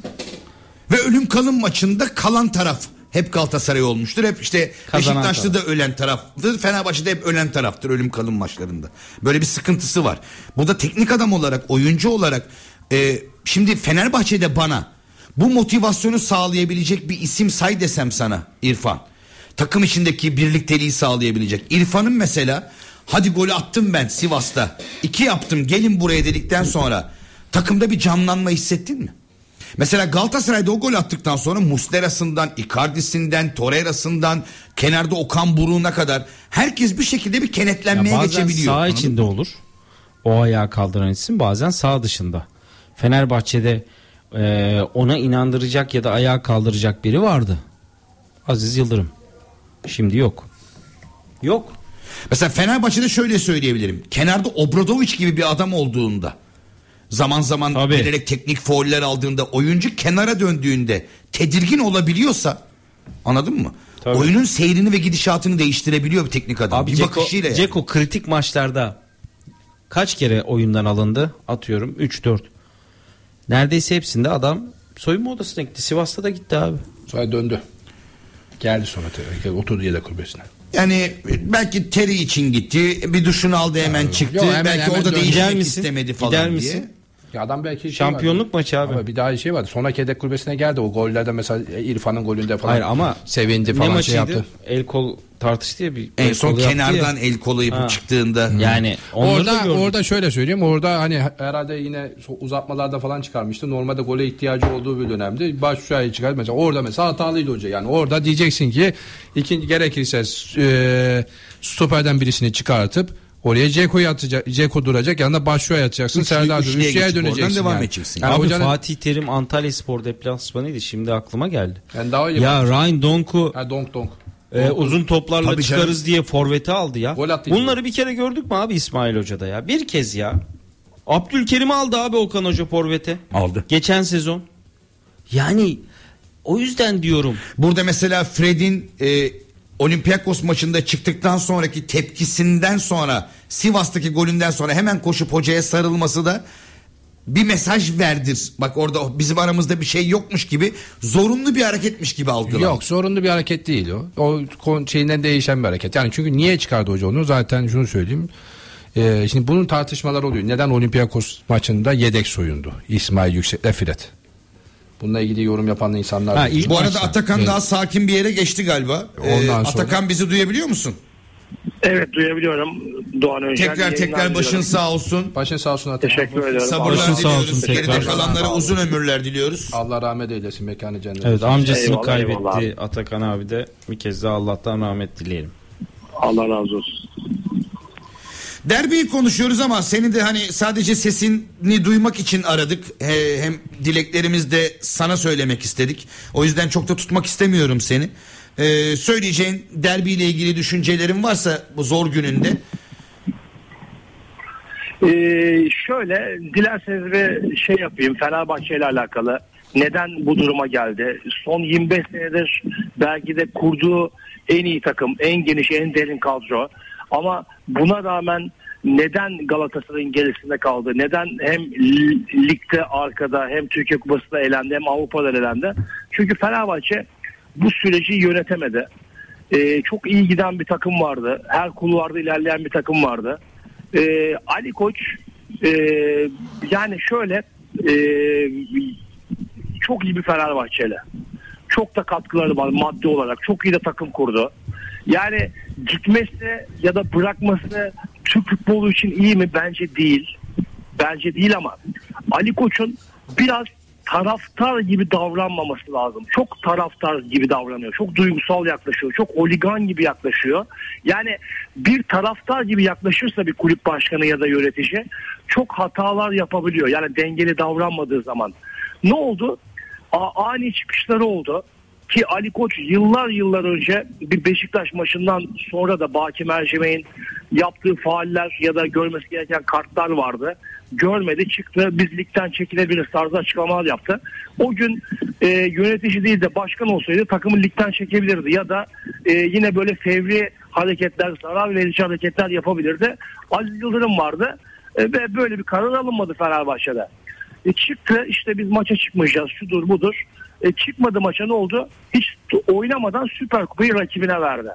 Ve ölüm kalım maçında kalan taraf hep Galatasaray olmuştur. Hep işte kazanan Beşiktaş'ta taraf da ölen taraftır. Fenerbahçe'de hep ölen taraftır ölüm kalım maçlarında. Böyle bir sıkıntısı var. Burada teknik adam olarak, oyuncu olarak e, şimdi Fenerbahçe'de bana bu motivasyonu sağlayabilecek bir isim say desem sana İrfan. Takım içindeki birlikteliği sağlayabilecek. İrfan'ın mesela hadi golü attım ben Sivas'ta. iki yaptım gelin buraya dedikten sonra takımda bir canlanma hissettin mi? Mesela Galatasaray'da o gol attıktan sonra Muslera'sından, Icardi'sinden, Torreira'sından, kenarda Okan Buruk'una kadar herkes bir şekilde bir kenetlenmeye ya geçebiliyor. Bazen sağ içinde olur o ayağı kaldıran isim, bazen sağ dışında. Fenerbahçe'de e, ona inandıracak ya da ayağı kaldıracak biri vardı. Aziz Yıldırım. Şimdi yok. Yok. Mesela Fenerbahçe'de şöyle söyleyebilirim. Kenarda Obradoviç gibi bir adam olduğunda, zaman zaman Tabii. bilerek teknik fauller aldığında, oyuncu kenara döndüğünde tedirgin olabiliyorsa, anladın mı? Tabii. Oyunun seyrini ve gidişatını değiştirebiliyor bir teknik adam. Abi bir Ceko, bakışıyla. Yani. Ceko kritik maçlarda kaç kere oyundan alındı? Atıyorum üç dört. Neredeyse hepsinde adam soyunma odasına gitti. Sivas'ta da gitti abi. Sonra döndü. Geldi sonra oturdu yedek kulübesine. Yani belki teri için gitti, bir duşunu aldı hemen yani, çıktı. Yok, hemen, belki hemen orada değişmek istemedi falan Gider diye. Misin? Ya adam belki şampiyonluk şey maçı abi. Ama bir daha şey vardı. Sonraki yedek kulübesine geldi. O gollerde mesela İrfan'ın golünde falan. Hayır ama sevindi falan ne şey yaptı. El kol tartıştı ya bir. En son kenardan el kolu yapıp çıktığında. Yani orada orada şöyle söyleyeyim. Orada hani herhalde yine uzatmalarda falan çıkarmıştı. Normalde gole ihtiyacı olduğu bir dönemde baş şuraya çıkar. Mesela orada mesela hatalıydı hoca. Yani orada diyeceksin ki ikinci gerekirse e, stoperden birisini çıkartıp oraya Ceko'yu atacak, Ceko duracak, yanında Başşua'ya atacaksın. Serdar Durmuş'a üçlüye döneceksin. Devam yani. edeceksin. Yani abi hocanın... Fatih Terim Antalyaspor deplasmanıydı. Şimdi aklıma geldi. Yani daha iyi ya Ryan Donk'u ha, Donk Donk. E, uzun toplarla Tabii çıkarız canım. diye forveti aldı ya. Bunları bir kere gördük mü abi İsmail Hoca'da ya? Bir kez ya. Abdülkerim'i aldı abi Okan Hoca forvete. Aldı. Geçen sezon. Yani o yüzden diyorum. Burada mesela Fred'in e, Olympiakos maçında çıktıktan sonraki tepkisinden sonra, Sivas'taki golünden sonra hemen koşup hocaya sarılması da bir mesaj verdir. Bak orada bizim aramızda bir şey yokmuş gibi, zorunlu bir hareketmiş gibi algılar. Yok, zorunlu bir hareket değil o. O şeyinden değişen bir hareket. Yani çünkü niye çıkardı hoca onu? Zaten şunu söyleyeyim. Ee, şimdi bunun tartışmaları oluyor. Neden Olympiakos maçında yedek soyundu İsmail Yüksek'le Fred? Bununla ilgili yorum yapan insanlar. Ha, Bu arada maçta. Atakan evet. daha sakin bir yere geçti galiba. Ee, Atakan sonra... bizi duyabiliyor musun? Evet, duyabiliyorum Doğan Öncel. Tekrar tekrar başın sağ olsun. Başın sağ olsun Atakan. Teşekkür ederim. Sabırlar diliyoruz. Geride kalanlara uzun ömürler diliyoruz. Allah rahmet eylesin, mekanı cennet. Evet, amcasını eyvallah, kaybetti eyvallah. Atakan abi de. Bir kez daha Allah'tan rahmet dileyelim. Allah razı olsun. Derbiyi konuşuyoruz ama senin de hani sadece sesini duymak için aradık. He, hem dileklerimiz de sana söylemek istedik. O yüzden çok da tutmak istemiyorum seni. Ee, söyleyeceğin derbiyle ilgili düşüncelerin varsa bu zor gününde. Ee, şöyle dilerseniz bir şey yapayım Fenerbahçe ile alakalı. Neden bu duruma geldi? Son yirmi beş senedir belki de kurduğu en iyi takım, en geniş, en derin kadro. Ama buna rağmen neden Galatasaray'ın gerisinde kaldı? Neden hem ligde arkada, hem Türkiye Kupası'nda elendi, hem Avrupa'da elendi? Çünkü Fenerbahçe bu süreci yönetemedi. Ee, çok iyi giden bir takım vardı. Her kulvarda ilerleyen bir takım vardı. Ee, Ali Koç e, yani şöyle e, çok iyi bir Fenerbahçeli. Çok da katkıları var maddi olarak. Çok iyi de takım kurdu. Yani gitmesi ya da bırakması Türk futbolu için iyi mi? Bence değil. Bence değil ama Ali Koç'un biraz taraftar gibi davranmaması lazım. Çok taraftar gibi davranıyor. Çok duygusal yaklaşıyor. Çok oligan gibi yaklaşıyor. Yani bir taraftar gibi yaklaşırsa bir kulüp başkanı ya da yönetici çok hatalar yapabiliyor. Yani dengeli davranmadığı zaman. Ne oldu? A- ani çıkışları oldu. Ki Ali Koç yıllar yıllar önce bir Beşiktaş maçından sonra da Baki Mercimeğin yaptığı fauller ya da görmesi gereken kartlar vardı. Görmedi, çıktı. Biz ligden çekilebiliriz tarzı açıklamalar yaptı. O gün e, yönetici değil de başkan olsaydı takımı ligden çekebilirdi ya da e, yine böyle fevri hareketler, zarar verici hareketler yapabilirdi. Aziz Yıldırım vardı e, ve böyle bir karar alınmadı Fenerbahçe'de. E, çıktı işte biz maça çıkmayacağız, şudur budur. E, çıkmadı maça, ne oldu? Hiç oynamadan Süper Kupayı rakibine verdi.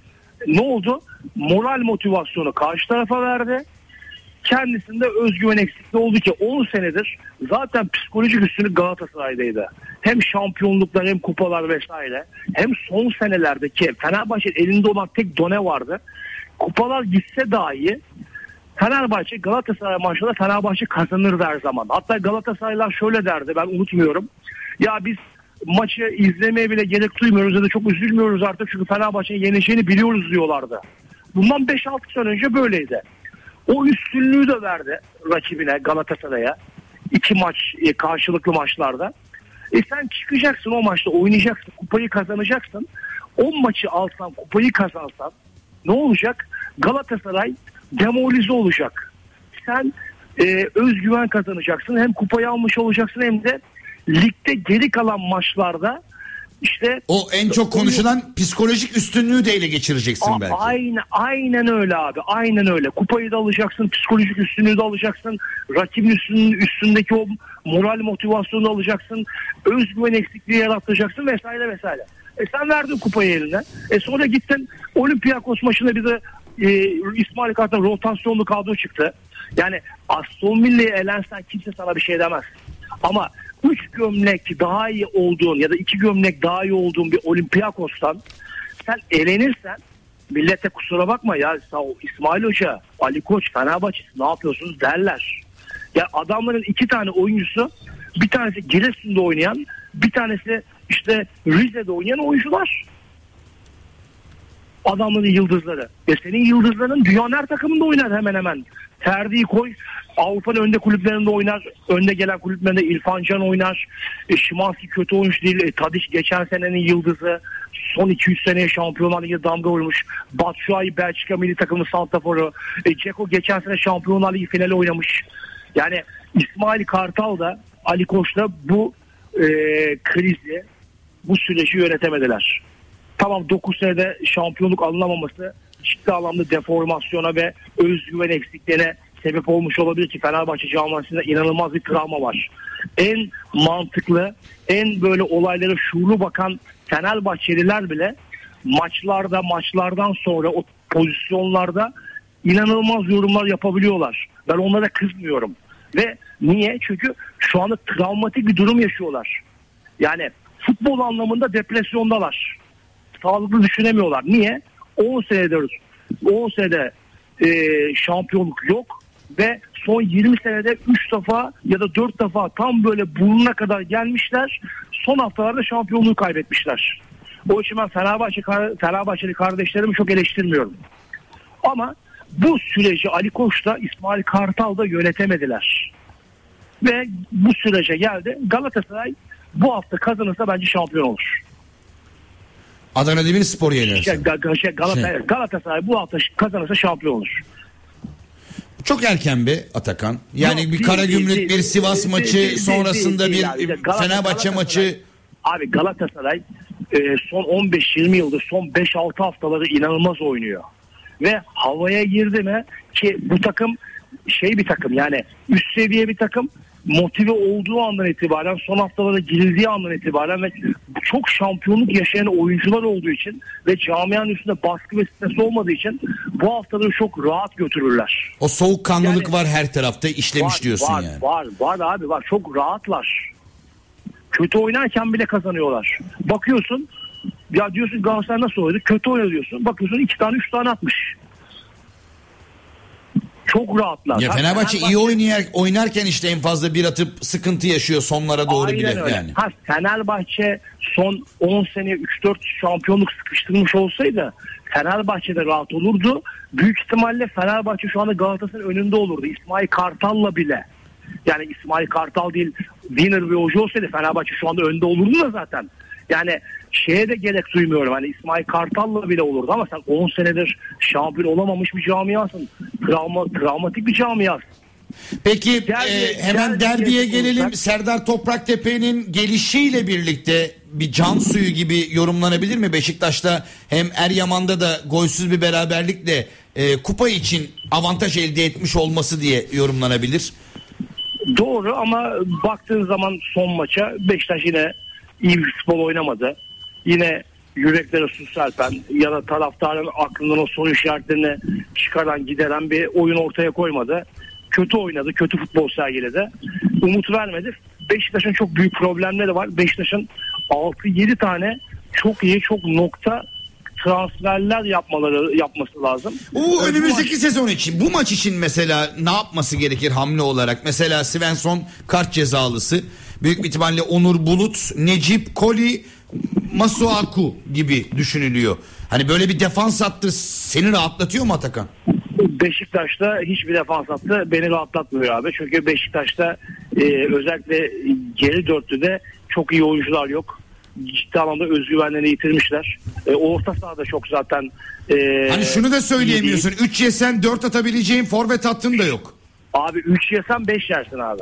Ne oldu? Moral motivasyonu karşı tarafa verdi. Kendisinde özgüven eksikliği oldu ki on senedir zaten psikolojik üstünlük Galatasaray'daydı. Hem şampiyonluklar hem kupalar vesaire. Hem son senelerdeki Fenerbahçe elinde olan tek done vardı. Kupalar gitse dahi Fenerbahçe Galatasaray maçında Fenerbahçe kazanırdı her zaman. Hatta Galatasaraylar şöyle derdi, ben unutmuyorum. Ya biz maçı izlemeye bile gerek duymuyoruz ya da çok üzülmüyoruz artık çünkü Fenerbahçe'nin yeneceğini biliyoruz diyorlardı. Bundan beş altı sene önce böyleydi. O üstünlüğü de verdi rakibine, Galatasaray'a. İki maç e, karşılıklı maçlarda. E sen çıkacaksın o maçta, oynayacaksın, kupayı kazanacaksın. O maçı alsan, kupayı kazansan ne olacak? Galatasaray demoralize olacak. Sen e, özgüven kazanacaksın. Hem kupayı almış olacaksın hem de ligde geri kalan maçlarda işte o en çok konuşulan o, psikolojik üstünlüğü de ele geçireceksin a, belki. Aynen, aynen öyle abi. Aynen öyle. Kupayı da alacaksın, psikolojik üstünlüğü de alacaksın. Rakibin üstünün, üstündeki o moral motivasyonu da alacaksın. Özgüven eksikliği yaratacaksın vesaire vesaire. E sen verdin kupayı eline. E sonra gittin Olympiakos maçında bir de e, İsmail Kartal rotasyonlu kadro çıktı. Yani Aston Villa'yı elensen kimse sana bir şey demez. Ama üç gömlek daha iyi olduğun ya da iki gömlek daha iyi olduğun bir Olympiakos'tan sen elenirsen millete kusura bakma ya İsmail Hoca, Ali Koç, Fenerbahçe ne yapıyorsunuz derler. Ya adamların iki tane oyuncusu, bir tanesi Giresun'da oynayan, bir tanesi işte Rize'de oynayan oyuncular. Adamların yıldızları. Ya senin yıldızların dünyanın her takımında oynar hemen hemen. Ferdi'yi koy, Avrupa'nın önde kulüplerinde oynar. Önde gelen kulüplerinde İrfan Can oynar. E, Şimanski kötü oyuncu değil. E, Tadiç geçen senenin yıldızı. Son iki yüz seneye Şampiyonlar Ligi'ne damga vurmuş. Batshuayi Belçika milli takımı santraforu. E, Ceko geçen sene Şampiyonlar Ligi finali oynamış. Yani İsmail Kartal da Ali Koç da bu e, krizi, bu süreci yönetemediler. Tamam, dokuz senede şampiyonluk alınamaması ciddi anlamda deformasyona ve özgüven eksikliğine sebep olmuş olabilir ki Fenerbahçe camiasında inanılmaz bir travma var. En mantıklı, en böyle olaylara şuurlu bakan Fenerbahçeliler bile maçlarda, maçlardan sonra o pozisyonlarda inanılmaz yorumlar yapabiliyorlar. Ben onlara kızmıyorum. Ve niye? Çünkü şu anda travmatik bir durum yaşıyorlar. Yani futbol anlamında depresyondalar. Sağlıklı düşünemiyorlar. Niye? on senedir on senede e, şampiyonluk yok ve son yirmi senede üç defa ya da dört defa tam böyle burnuna kadar gelmişler. Son haftalarda şampiyonluğu kaybetmişler. O için ben Fenerbahçe, Fenerbahçeli kardeşlerimi çok eleştirmiyorum. Ama bu süreci Ali Koç'la İsmail Kartal da yönetemediler. Ve bu sürece geldi. Galatasaray bu hafta kazanırsa bence şampiyon olur. Adana Demirspor yenerse. Şey, Galatasaray, Galatasaray bu hafta kazanırsa şampiyon olur. Çok erken be Atakan. Yani Yok, bir değil, Karagümrük, değil, bir Sivas değil, maçı değil, değil, sonrasında değil, bir değil, Galatasaray, Fenerbahçe maçı. Abi Galatasaray e, son on beş yirmi yıldır son beş altı haftaları inanılmaz oynuyor. Ve havaya girdi mi ki bu takım şey bir takım, yani üst seviye bir takım, motive olduğu andan itibaren, son haftalara girildiği andan itibaren ve çok şampiyonluk yaşayan oyuncular olduğu için ve camianın üstünde baskı ve stres olmadığı için bu haftaları çok rahat götürürler. O soğukkanlılık Yani, var her tarafta işlemiş var, diyorsun var, yani. Var var abi var, çok rahatlar. Kötü oynarken bile kazanıyorlar. Bakıyorsun ya, diyorsun Galatasaray nasıl oynadı? Kötü oynadı diyorsun. Bakıyorsun iki tane üç tane atmış. Çok rahatlar. Ya ha, Fenerbahçe, Fenerbahçe iyi oynayan, oynarken işte en fazla bir atıp sıkıntı yaşıyor sonlara doğru aynen bile öyle. yani. Ha, Fenerbahçe son on sene üç dört şampiyonluk sıkıştırmış olsaydı Fenerbahçe'de rahat olurdu. Büyük ihtimalle Fenerbahçe şu anda Galatasaray'ın önünde olurdu. İsmail Kartal'la bile. Yani İsmail Kartal değil, Wiener ve Hoca olsaydı Fenerbahçe şu anda önde olurdu da zaten. Yani şeye de gerek duymuyorum. Hani İsmail Kartal'la bile olurdu ama sen on senedir şampiyon olamamış bir camiasın. Travma, travmatik bir camiasın. Peki Derbiye- e, hemen derbiye derbiye gelecek gelelim. olursak- Serdar Topraktepe'nin gelişiyle birlikte bir can suyu gibi yorumlanabilir mi? Beşiktaş'ta hem Eryaman'da da golsüz bir beraberlikle e, kupa için avantaj elde etmiş olması diye yorumlanabilir. Doğru ama baktığın zaman son maça Beşiktaş yine iyi bir futbol oynamadı. Yine yüreklere su serpen ya da taraftarın aklından o soru işaretlerini çıkaran, gideren bir oyun ortaya koymadı. Kötü oynadı, kötü futbol sergiledi. Umut vermedi. Beşiktaş'ın çok büyük problemleri var. Beşiktaş'ın altı yedi tane çok iyi, çok nokta transferler yapmaları yapması lazım. Bu Ee, önümüzdeki maç- sezon için, bu maç için mesela ne yapması gerekir hamle olarak? Mesela Svensson kart cezalısı. Büyük bir ihtimalle Onur Bulut, Necip Koli, Masuaku gibi düşünülüyor. Hani böyle bir defans hattı seni rahatlatıyor mu Atakan? Beşiktaş'ta hiçbir defans hattı beni rahatlatmıyor abi. Çünkü Beşiktaş'ta e, özellikle geri dörtlüde çok iyi oyuncular yok. Ciddi anlamda özgüvenlerini yitirmişler. E, orta sahada çok zaten... E, Hani şunu da söyleyemiyorsun. iyi değil. üç yesen dört atabileceğin forvet hattın da yok. Abi üç yesen beş yersin abi.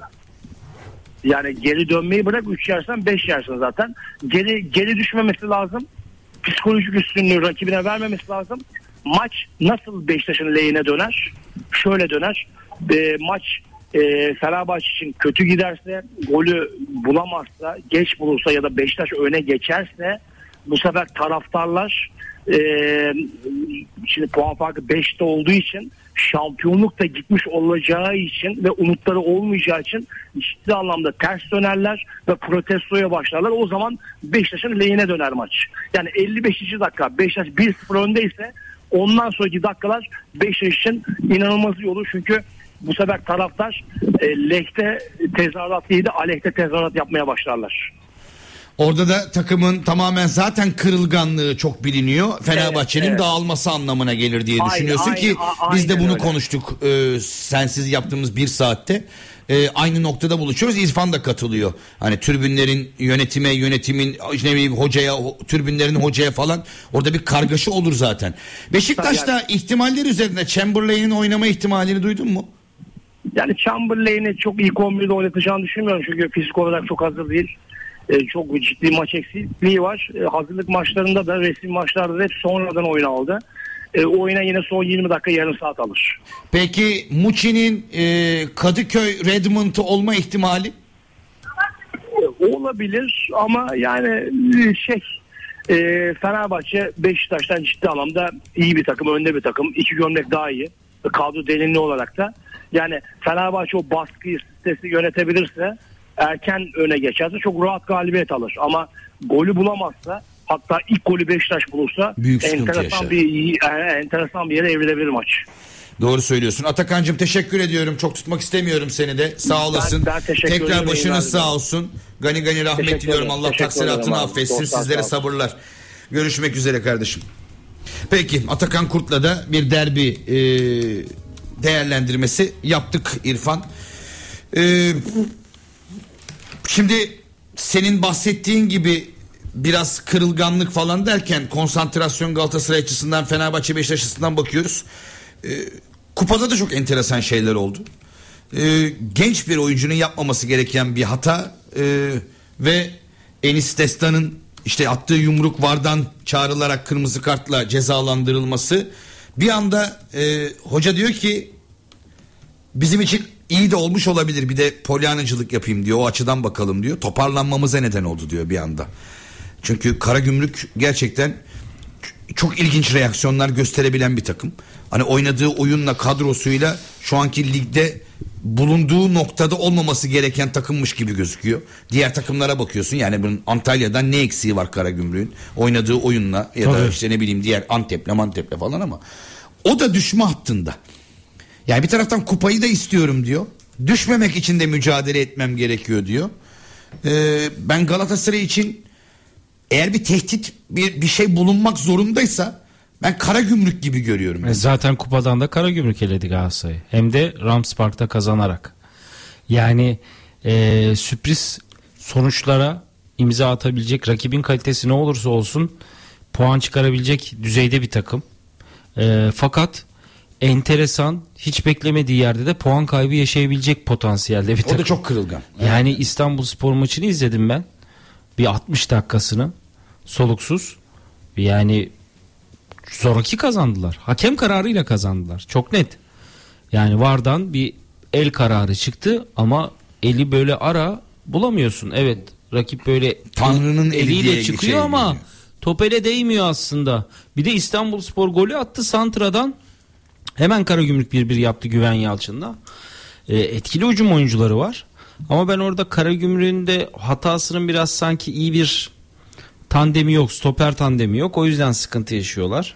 Yani geri dönmeyi bırak, üç yersen beş yersin zaten. Geri geri düşmemesi lazım. Psikolojik üstünlüğü rakibine vermemesi lazım. Maç nasıl Beşiktaş'ın lehine döner? Şöyle döner. E, maç e, Fenerbahçe için kötü giderse, golü bulamazsa, geç bulursa ya da Beşiktaş öne geçerse bu sefer taraftarlar e, şimdi puan farkı beşte olduğu için, şampiyonluk da gitmiş olacağı için ve umutları olmayacağı için ciddi anlamda ters dönerler ve protestoya başlarlar. O zaman Beşiktaş'ın lehine döner maç. Yani elli beşinci dakika Beşiktaş bir sıfır öndeyse ondan sonraki dakikalar Beşiktaş için inanılmaz iyi olur. Çünkü bu sefer taraftar e, lehte tezahürat değil de aleyhte tezahürat yapmaya başlarlar. Orada da takımın tamamen zaten kırılganlığı çok biliniyor. Fenerbahçe'nin evet. dağılması anlamına gelir diye Aynen, düşünüyorsun aynen, ki a- biz de aynen bunu öyle. konuştuk e, sensiz yaptığımız bir saatte. E, aynı noktada buluşuyoruz. İrfan da katılıyor. Hani tribünlerin yönetime, yönetimin ne bileyim hocaya, ho- tribünlerin hocaya falan orada bir kargaşa olur zaten. Beşiktaş'ta Yani- ihtimaller üzerinde Chamberlain'in oynama ihtimalini duydun mu? Yani Chamberlain'i çok ilk on birde oynatacağını düşünmüyorum çünkü fizik olarak çok hazır değil. e, çok ciddi maç eksikliği var. E, hazırlık maçlarında da, resmi maçlarda da hep sonradan oyun aldı. E, oyuna yine son yirmi dakika, yarım saat alır. Peki Muçi'nin e, Kadıköy Redmond'u olma ihtimali? E, olabilir ama yani şey e, Fenerbahçe Beşiktaş'tan ciddi anlamda iyi bir takım, önde bir takım. İki gömlek daha iyi. Kadro derinliği olarak da. Yani Fenerbahçe o baskıyı, stresi yönetebilirse, erken öne geçerse çok rahat galibiyet alır. Ama golü bulamazsa, hatta ilk golü Beşiktaş bulursa büyük enteresan yaşar. bir enteresan bir yere evrilebilir maç. Doğru söylüyorsun. Atakan'cığım teşekkür ediyorum. Çok tutmak istemiyorum seni de. Sağ olasın. Ben, ben teşekkür Tekrar ederim. başınız sağ olsun. Gani gani rahmet Teşekkür diliyorum. ederim. Allah Teşekkür taksiratını ederim abi. affetsin. Dostlar, Sizlere sağ olun. sabırlar. Görüşmek üzere kardeşim. Peki Atakan Kurt'la da bir derbi e, değerlendirmesi yaptık İrfan. E, şimdi senin bahsettiğin gibi biraz kırılganlık falan derken konsantrasyon Galatasaray açısından, Fenerbahçe Beşiktaş açısından bakıyoruz. E, kupada da çok enteresan şeyler oldu. E, genç bir oyuncunun yapmaması gereken bir hata e, ve Enis Destan'ın işte attığı yumruk vardan çağrılarak kırmızı kartla cezalandırılması. Bir anda e, hoca diyor ki bizim için iyi de olmuş olabilir, bir de polyanacılık yapayım diyor, o açıdan bakalım diyor, toparlanmamıza neden oldu diyor bir anda. Çünkü Karagümrük gerçekten çok ilginç reaksiyonlar gösterebilen bir takım. Hani oynadığı oyunla, kadrosuyla şu anki ligde bulunduğu noktada olmaması gereken takımmış gibi gözüküyor. Diğer takımlara bakıyorsun, yani bunun Antalya'dan ne eksiği var Karagümrük'ün oynadığı oyunla ya da Tabii. işte ne bileyim diğer Antep'le Mantep'le falan, ama o da düşme hattında. Yani bir taraftan kupayı da istiyorum diyor. Düşmemek için de mücadele etmem gerekiyor diyor. Ee, ben Galatasaray için eğer bir tehdit, bir, bir şey bulunmak zorundaysa ben Karagümrük gibi görüyorum. E zaten kupadan da Karagümrük eledi Galatasaray'ı. Hem de Rams Park'ta kazanarak. Yani e, sürpriz sonuçlara imza atabilecek, rakibin kalitesi ne olursa olsun puan çıkarabilecek düzeyde bir takım. E, fakat enteresan, hiç beklemediği yerde de puan kaybı yaşayabilecek potansiyelde bir takım. O da çok kırılgan. Yani evet. İstanbulspor maçını izledim ben. Bir altmış dakikasını soluksuz. Yani zoraki kazandılar. Hakem kararıyla kazandılar. Çok net. Yani VAR'dan bir el kararı çıktı ama eli böyle ara bulamıyorsun. Evet, rakip böyle Tanrı'nın eli eliyle diye çıkıyor ama geçebiliyor. top ele değmiyor aslında. Bir de İstanbulspor golü attı santradan. Hemen Karagümrük bir bir yaptı Güven Yalçın'la. E, etkili hücum oyuncuları var. Ama ben orada Karagümrük'ün de hatasının biraz sanki iyi bir tandemi yok. Stoper tandemi yok. O yüzden sıkıntı yaşıyorlar.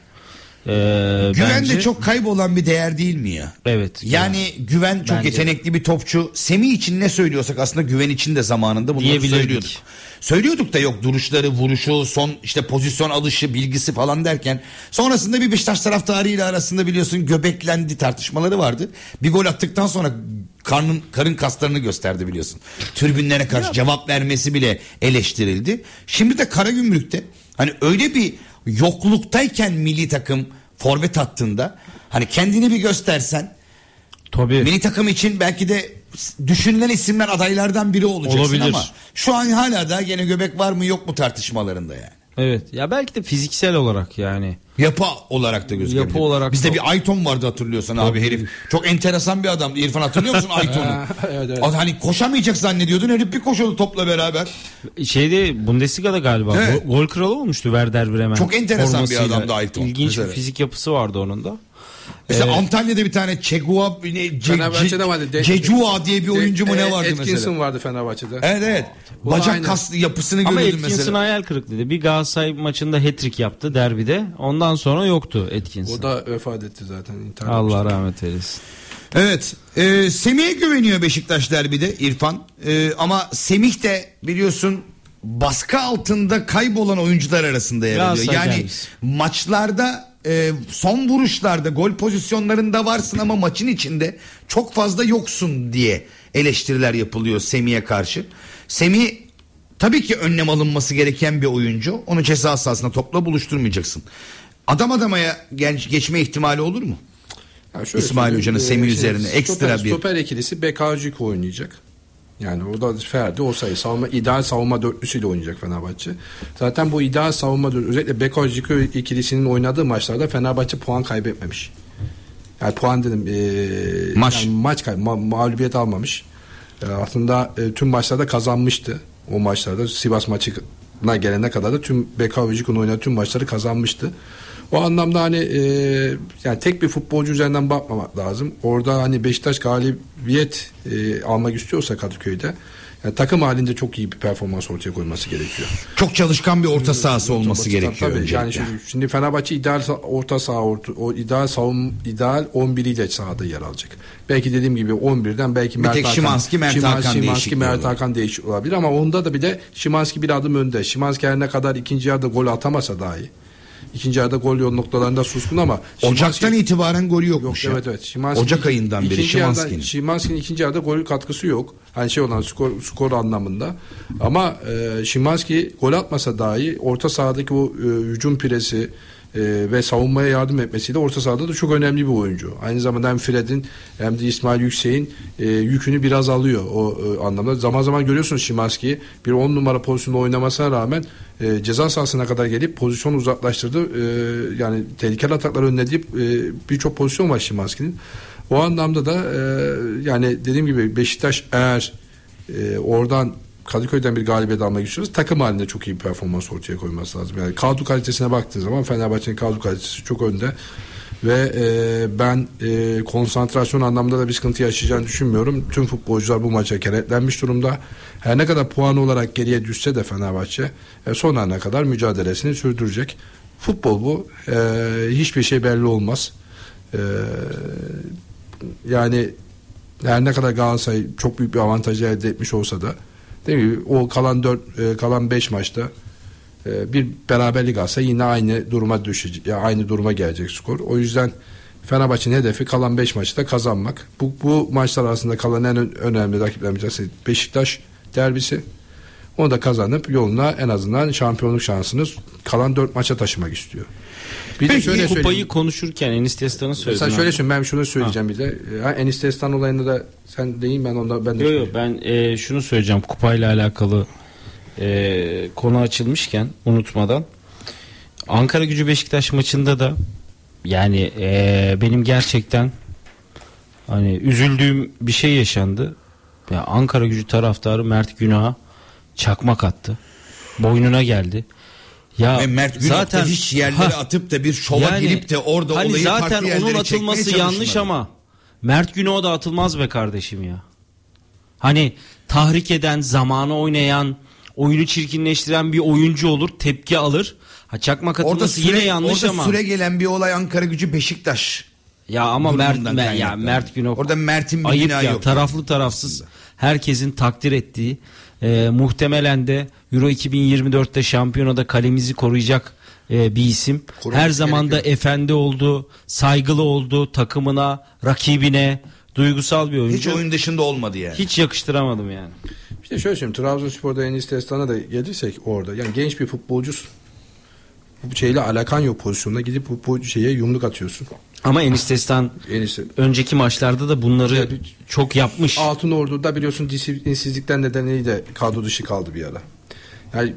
Ee, Güven bence... de çok kaybolan bir değer değil mi ya? Evet. Yani Güven çok Bence. yetenekli bir topçu. Semih için ne söylüyorsak aslında Güven için de zamanında bunları söylüyorduk. Söylüyorduk da yok, duruşları, vuruşu, son işte pozisyon alışı, bilgisi falan derken sonrasında bir Beşiktaş taraftarıyla arasında biliyorsun göbeklendi tartışmaları vardı. Bir gol attıktan sonra karnın karın kaslarını gösterdi biliyorsun. Tribünlere karşı cevap vermesi bile eleştirildi. Şimdi de Karagümrük'te hani öyle bir yokluktayken milli takım forvet hattında hani kendini bir göstersen, tabii. Milli takım için belki de düşünülen isimler adaylardan biri olacaksın. Olabilir. Ama şu an hala da gene göbek var mı yok mu tartışmalarında yani. Evet ya, belki de fiziksel olarak yani. Yapı olarak da gözüküyor. Yapı olarak bizde da... bir Ayton vardı, hatırlıyorsan abi, herif. Çok enteresan bir adamdı. İrfan, hatırlıyor musun Ayton'u? Evet, evet. Hani koşamayacak zannediyordun, herif bir koşuyordu topla beraber. Şeyde Bundesliga'da galiba evet. gol, gol kralı olmuştu Werder Bremen. Çok enteresan formasıyla. bir adamdı Ayton. İlginç mesela. bir fizik yapısı vardı onun da. Mesela Evet. Antalya'da bir tane Çegua ne Fenerbahçe'de vardı. De, Cecua diye bir oyuncu mu ne vardı Atkinson mesela? Atkinson vardı Fenerbahçe'de. Evet evet. Bu Bacak kaslı yapısını ama görüyordum mesela. Atkinson hayal kırıklığıydı. Bir Galatasaray maçında hat-trick yaptı derbide. Ondan sonra yoktu Atkinson. O da vefat etti zaten. Allah rahmet eylesin. Evet. E, Semih'e güveniyor Beşiktaş derbide İrfan. E, ama Semih de biliyorsun baskı altında kaybolan oyuncular arasında yer alıyor. Yani gelmiş. maçlarda e, son vuruşlarda, gol pozisyonlarında varsın ama maçın içinde çok fazla yoksun diye eleştiriler yapılıyor Semih'e karşı. Semih tabii ki önlem alınması gereken bir oyuncu. Onu ceza sahasına topla buluşturmayacaksın. Adam adamaya geç, geçme ihtimali olur mu? Yani İsmail Hoca'nın Semih üzerine ekstra stoper, bir... Stoper ikilisi Bekacık oynayacak. Yani orada Ferdi o sayı savunma, ideal savunma dörtlüsüyle oynayacak Fenerbahçe. Zaten bu ideal savunma dörtlüsü, özellikle Beko Ciku ikilisinin oynadığı maçlarda Fenerbahçe puan kaybetmemiş. Yani puan dedim e, maç yani maç kay- ma- mağlubiyet almamış. E, aslında e, tüm maçlarda kazanmıştı. O maçlarda Sivas maçına gelene kadar da tüm Beko Ciku'nun oynadığı tüm maçları kazanmıştı. O anlamda hani e, yani tek bir futbolcu üzerinden bakmamak lazım. Orada hani Beşiktaş galibiyet e, almak istiyorsa Kadıköy'de yani takım halinde çok iyi bir performans ortaya koyması gerekiyor. Çok çalışkan bir orta sahası olması tabii, gerekiyor. Tabii, yani şimdi, şimdi Fenerbahçe ideal orta saha orta, o ideal savun ideal on biriyle sahada yer alacak. Belki dediğim gibi on birden belki bir Mert tek Hakan, Szymański, Mert Hakan Szymański, değişikliği Mert Hakan değişik olabilir ama onda da bir de Szymański bir adım önde. Szymański her ne kadar ikinci yarıda gol atamasa dahi İkinci yarıda gol yol noktalarında suskun ama Ocak'tan Szymański, itibaren golü yokmuş. Yok, ya. evet evet. Szymański, Ocak ayından beri Szymański'nin. Szymański'nin ikinci yarıda gol katkısı yok. Hani şey olan skor skor anlamında. Ama e, Szymański gol atmasa dahi orta sahadaki o e, hücum presi e, ve savunmaya yardım etmesiyle orta sahada da çok önemli bir oyuncu. Aynı zamanda hem Fred'in hem de İsmail Yüksek'in e, yükünü biraz alıyor o e, anlamda. Zaman zaman görüyorsunuz Szymański'yi bir on numara pozisyonda oynamasına rağmen e, ceza sahasına kadar gelip pozisyonu uzaklaştırdı. E, yani tehlikeli ataklar önlediği e, birçok pozisyon var Szymański'nin. O anlamda da e, yani dediğim gibi Beşiktaş eğer e, oradan Kadıköy'den bir galibiyet almak istiyoruz. Takım halinde çok iyi bir performans ortaya koyması lazım. Yani kadro kalitesine baktığın zaman Fenerbahçe'nin kadro kalitesi çok önde. Ve e, ben e, konsantrasyon anlamında da bir sıkıntı yaşayacağını düşünmüyorum. Tüm futbolcular bu maça kenetlenmiş durumda. Her ne kadar puan olarak geriye düşse de Fenerbahçe e, son ana kadar mücadelesini sürdürecek. Futbol bu. E, hiçbir şey belli olmaz. E, yani her ne kadar Galatasaray çok büyük bir avantaj elde etmiş olsa da değil mi? O kalan dört, e, kalan beş maçta e, bir beraberlik alsa yine aynı duruma düşecek, aynı duruma gelecek skor. O yüzden Fenerbahçe'nin hedefi kalan beş maçta kazanmak. Bu, bu maçlar arasında kalan en önemli rakiplerimiz Beşiktaş derbisi. Onu da kazanıp yoluna en azından şampiyonluk şansını kalan dört maça taşımak istiyor. Bir Peki, de şöyle kupayı söyleyeyim. Konuşurken Enis Destan'ı söyledin. Sen şöyle söyleyeyim, ben şunu söyleyeceğim ha. bir de. Ha, Enis Destan olayında da sen deyin, ben onda ben de. Yok yok, ben e, şunu söyleyeceğim. Kupayla alakalı e, konu açılmışken unutmadan. Ankara Gücü Beşiktaş maçında da yani e, benim gerçekten hani üzüldüğüm bir şey yaşandı. Ya Ankara Gücü taraftarı Mert Günah'a çakmak attı. Boynuna geldi. Ya Ve Mert Günok zaten hiç yerlere ha, atıp da bir şova yani, girip de orada hani olayı zaten farklı yerlere onun atılması yanlış ama Mert Günok'a da atılmaz be kardeşim ya. Hani tahrik eden, zamanı oynayan, oyunu çirkinleştiren bir oyuncu olur, tepki alır. Ha, çakmak atılması süre, yine yanlış orada ama. Orada süre gelen bir olay Ankara Gücü Beşiktaş. Ya ama Mert Mer, ya Mert Günok. Orada Mert'in bir ayıp günahı ya, yok. Taraflı tarafsız herkesin takdir ettiği, e, muhtemelen de Euro iki bin yirmi dörtte şampiyonada kalemizi koruyacak e, bir isim. Koruması Her zaman da efendi oldu, saygılı oldu takımına, rakibine, duygusal bir oyuncu. Hiç oyun dışında olmadı yani. Hiç yakıştıramadım yani. İşte şöyle söyleyeyim, Trabzonspor'da Enis Destan'a da gelirsek orada yani genç bir futbolcusun. Bu şeyle alakan yok pozisyonuna, gidip bu, bu şeye yumruk atıyorsun. Ama Enis Destan Enis, önceki maçlarda da bunları yani, çok yapmış. Altınordu'da biliyorsun disiplinsizlikten nedeniyle de kadro dışı kaldı bir ara. Yani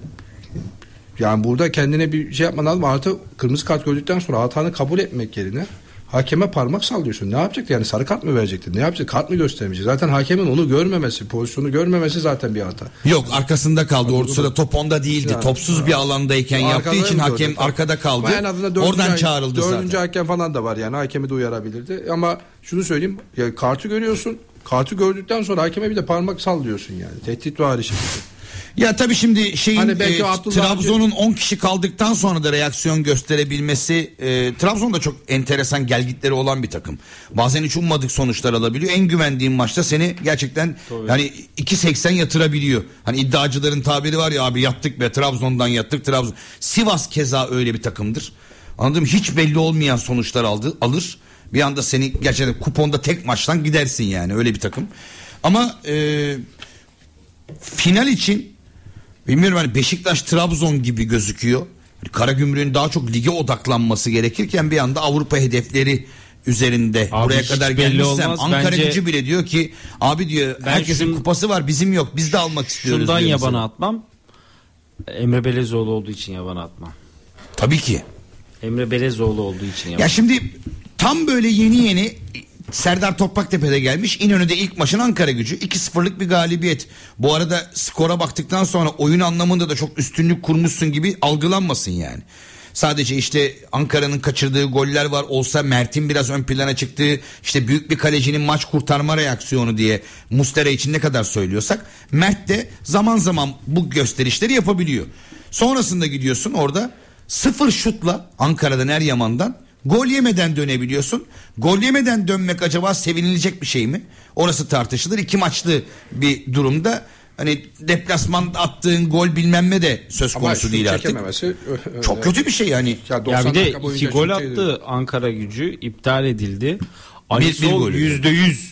yani burada kendine bir şey yapman lazım. Artı kırmızı kart gördükten sonra hatanı kabul etmek yerine hakeme parmak sallıyorsun. Ne yapacaktı yani, sarı kart mı verecekti? Ne yapacak? Kart mı göstermeyecek? Zaten hakemin onu görmemesi, pozisyonu görmemesi zaten bir hata. Yok, arkasında kaldı. Orada sırada top onda değildi. Yani, Topsuz ha. bir alandayken yaptığı için hakem gördü, arkada kaldı. Oradan çağrıldı dördüncü zaten. Dördüncü hakem falan da var yani. Hakemi de uyarabilirdi. Ama şunu söyleyeyim. Ya, kartı görüyorsun. Kartı gördükten sonra hakeme bir de parmak sallıyorsun yani. Tehdit var şekilde. Ya tabii şimdi şeyin hani e, Trabzon'un on kişi kaldıktan sonra da reaksiyon gösterebilmesi, e, Trabzon'da çok enteresan gelgitleri olan bir takım. Bazen hiç ummadık sonuçlar alabiliyor. En güvendiğin maçta seni gerçekten tabii. yani iki seksen yatırabiliyor. Hani iddiacıların tabiri var ya, abi yattık be, Trabzon'dan yattık Trabzon. Sivas keza öyle bir takımdır. Anladın mı? Hiç belli olmayan sonuçlar aldı, alır. Bir anda seni gerçekten kuponda tek maçtan gidersin yani, öyle bir takım. Ama e, final için bilmiyorum, hani Beşiktaş Trabzon gibi gözüküyor. Karagümrük'ün daha çok lige odaklanması gerekirken bir anda Avrupa hedefleri üzerinde abi buraya kadar gelmişsem Ankara Bence, Gücü bile diyor ki abi diyor herkesin şun, kupası var bizim yok biz de almak istiyoruz. Şundan yabana mesela atmam. Emre Belezoğlu olduğu için yabana atmam. Tabii ki. Emre Belezoğlu olduğu için yabana. Ya şimdi tam böyle yeni yeni Serdar Topraktepe'de gelmiş. İnönü'de ilk maçın Ankara Gücü iki sıfırlık bir galibiyet. Bu arada skora baktıktan sonra oyun anlamında da çok üstünlük kurmuşsun gibi algılanmasın yani. Sadece işte Ankara'nın kaçırdığı goller var. Olsa Mert'in biraz ön plana çıktığı, işte büyük bir kalecinin maç kurtarma reaksiyonu diye Muslera için ne kadar söylüyorsak, Mert de zaman zaman bu gösterişleri yapabiliyor. Sonrasında gidiyorsun orada sıfır şutla Ankara'dan Eryaman'dan gol yemeden dönebiliyorsun. Gol yemeden dönmek acaba sevinilecek bir şey mi? Orası tartışılır. İki maçlı bir durumda hani deplasman attığın gol bilmem ne de söz konusu değil artık. Çok kötü bir şey yani. Ya, ya bir de iki gol attı Ankara Gücü, iptal edildi. Ali Sol yüzde yüz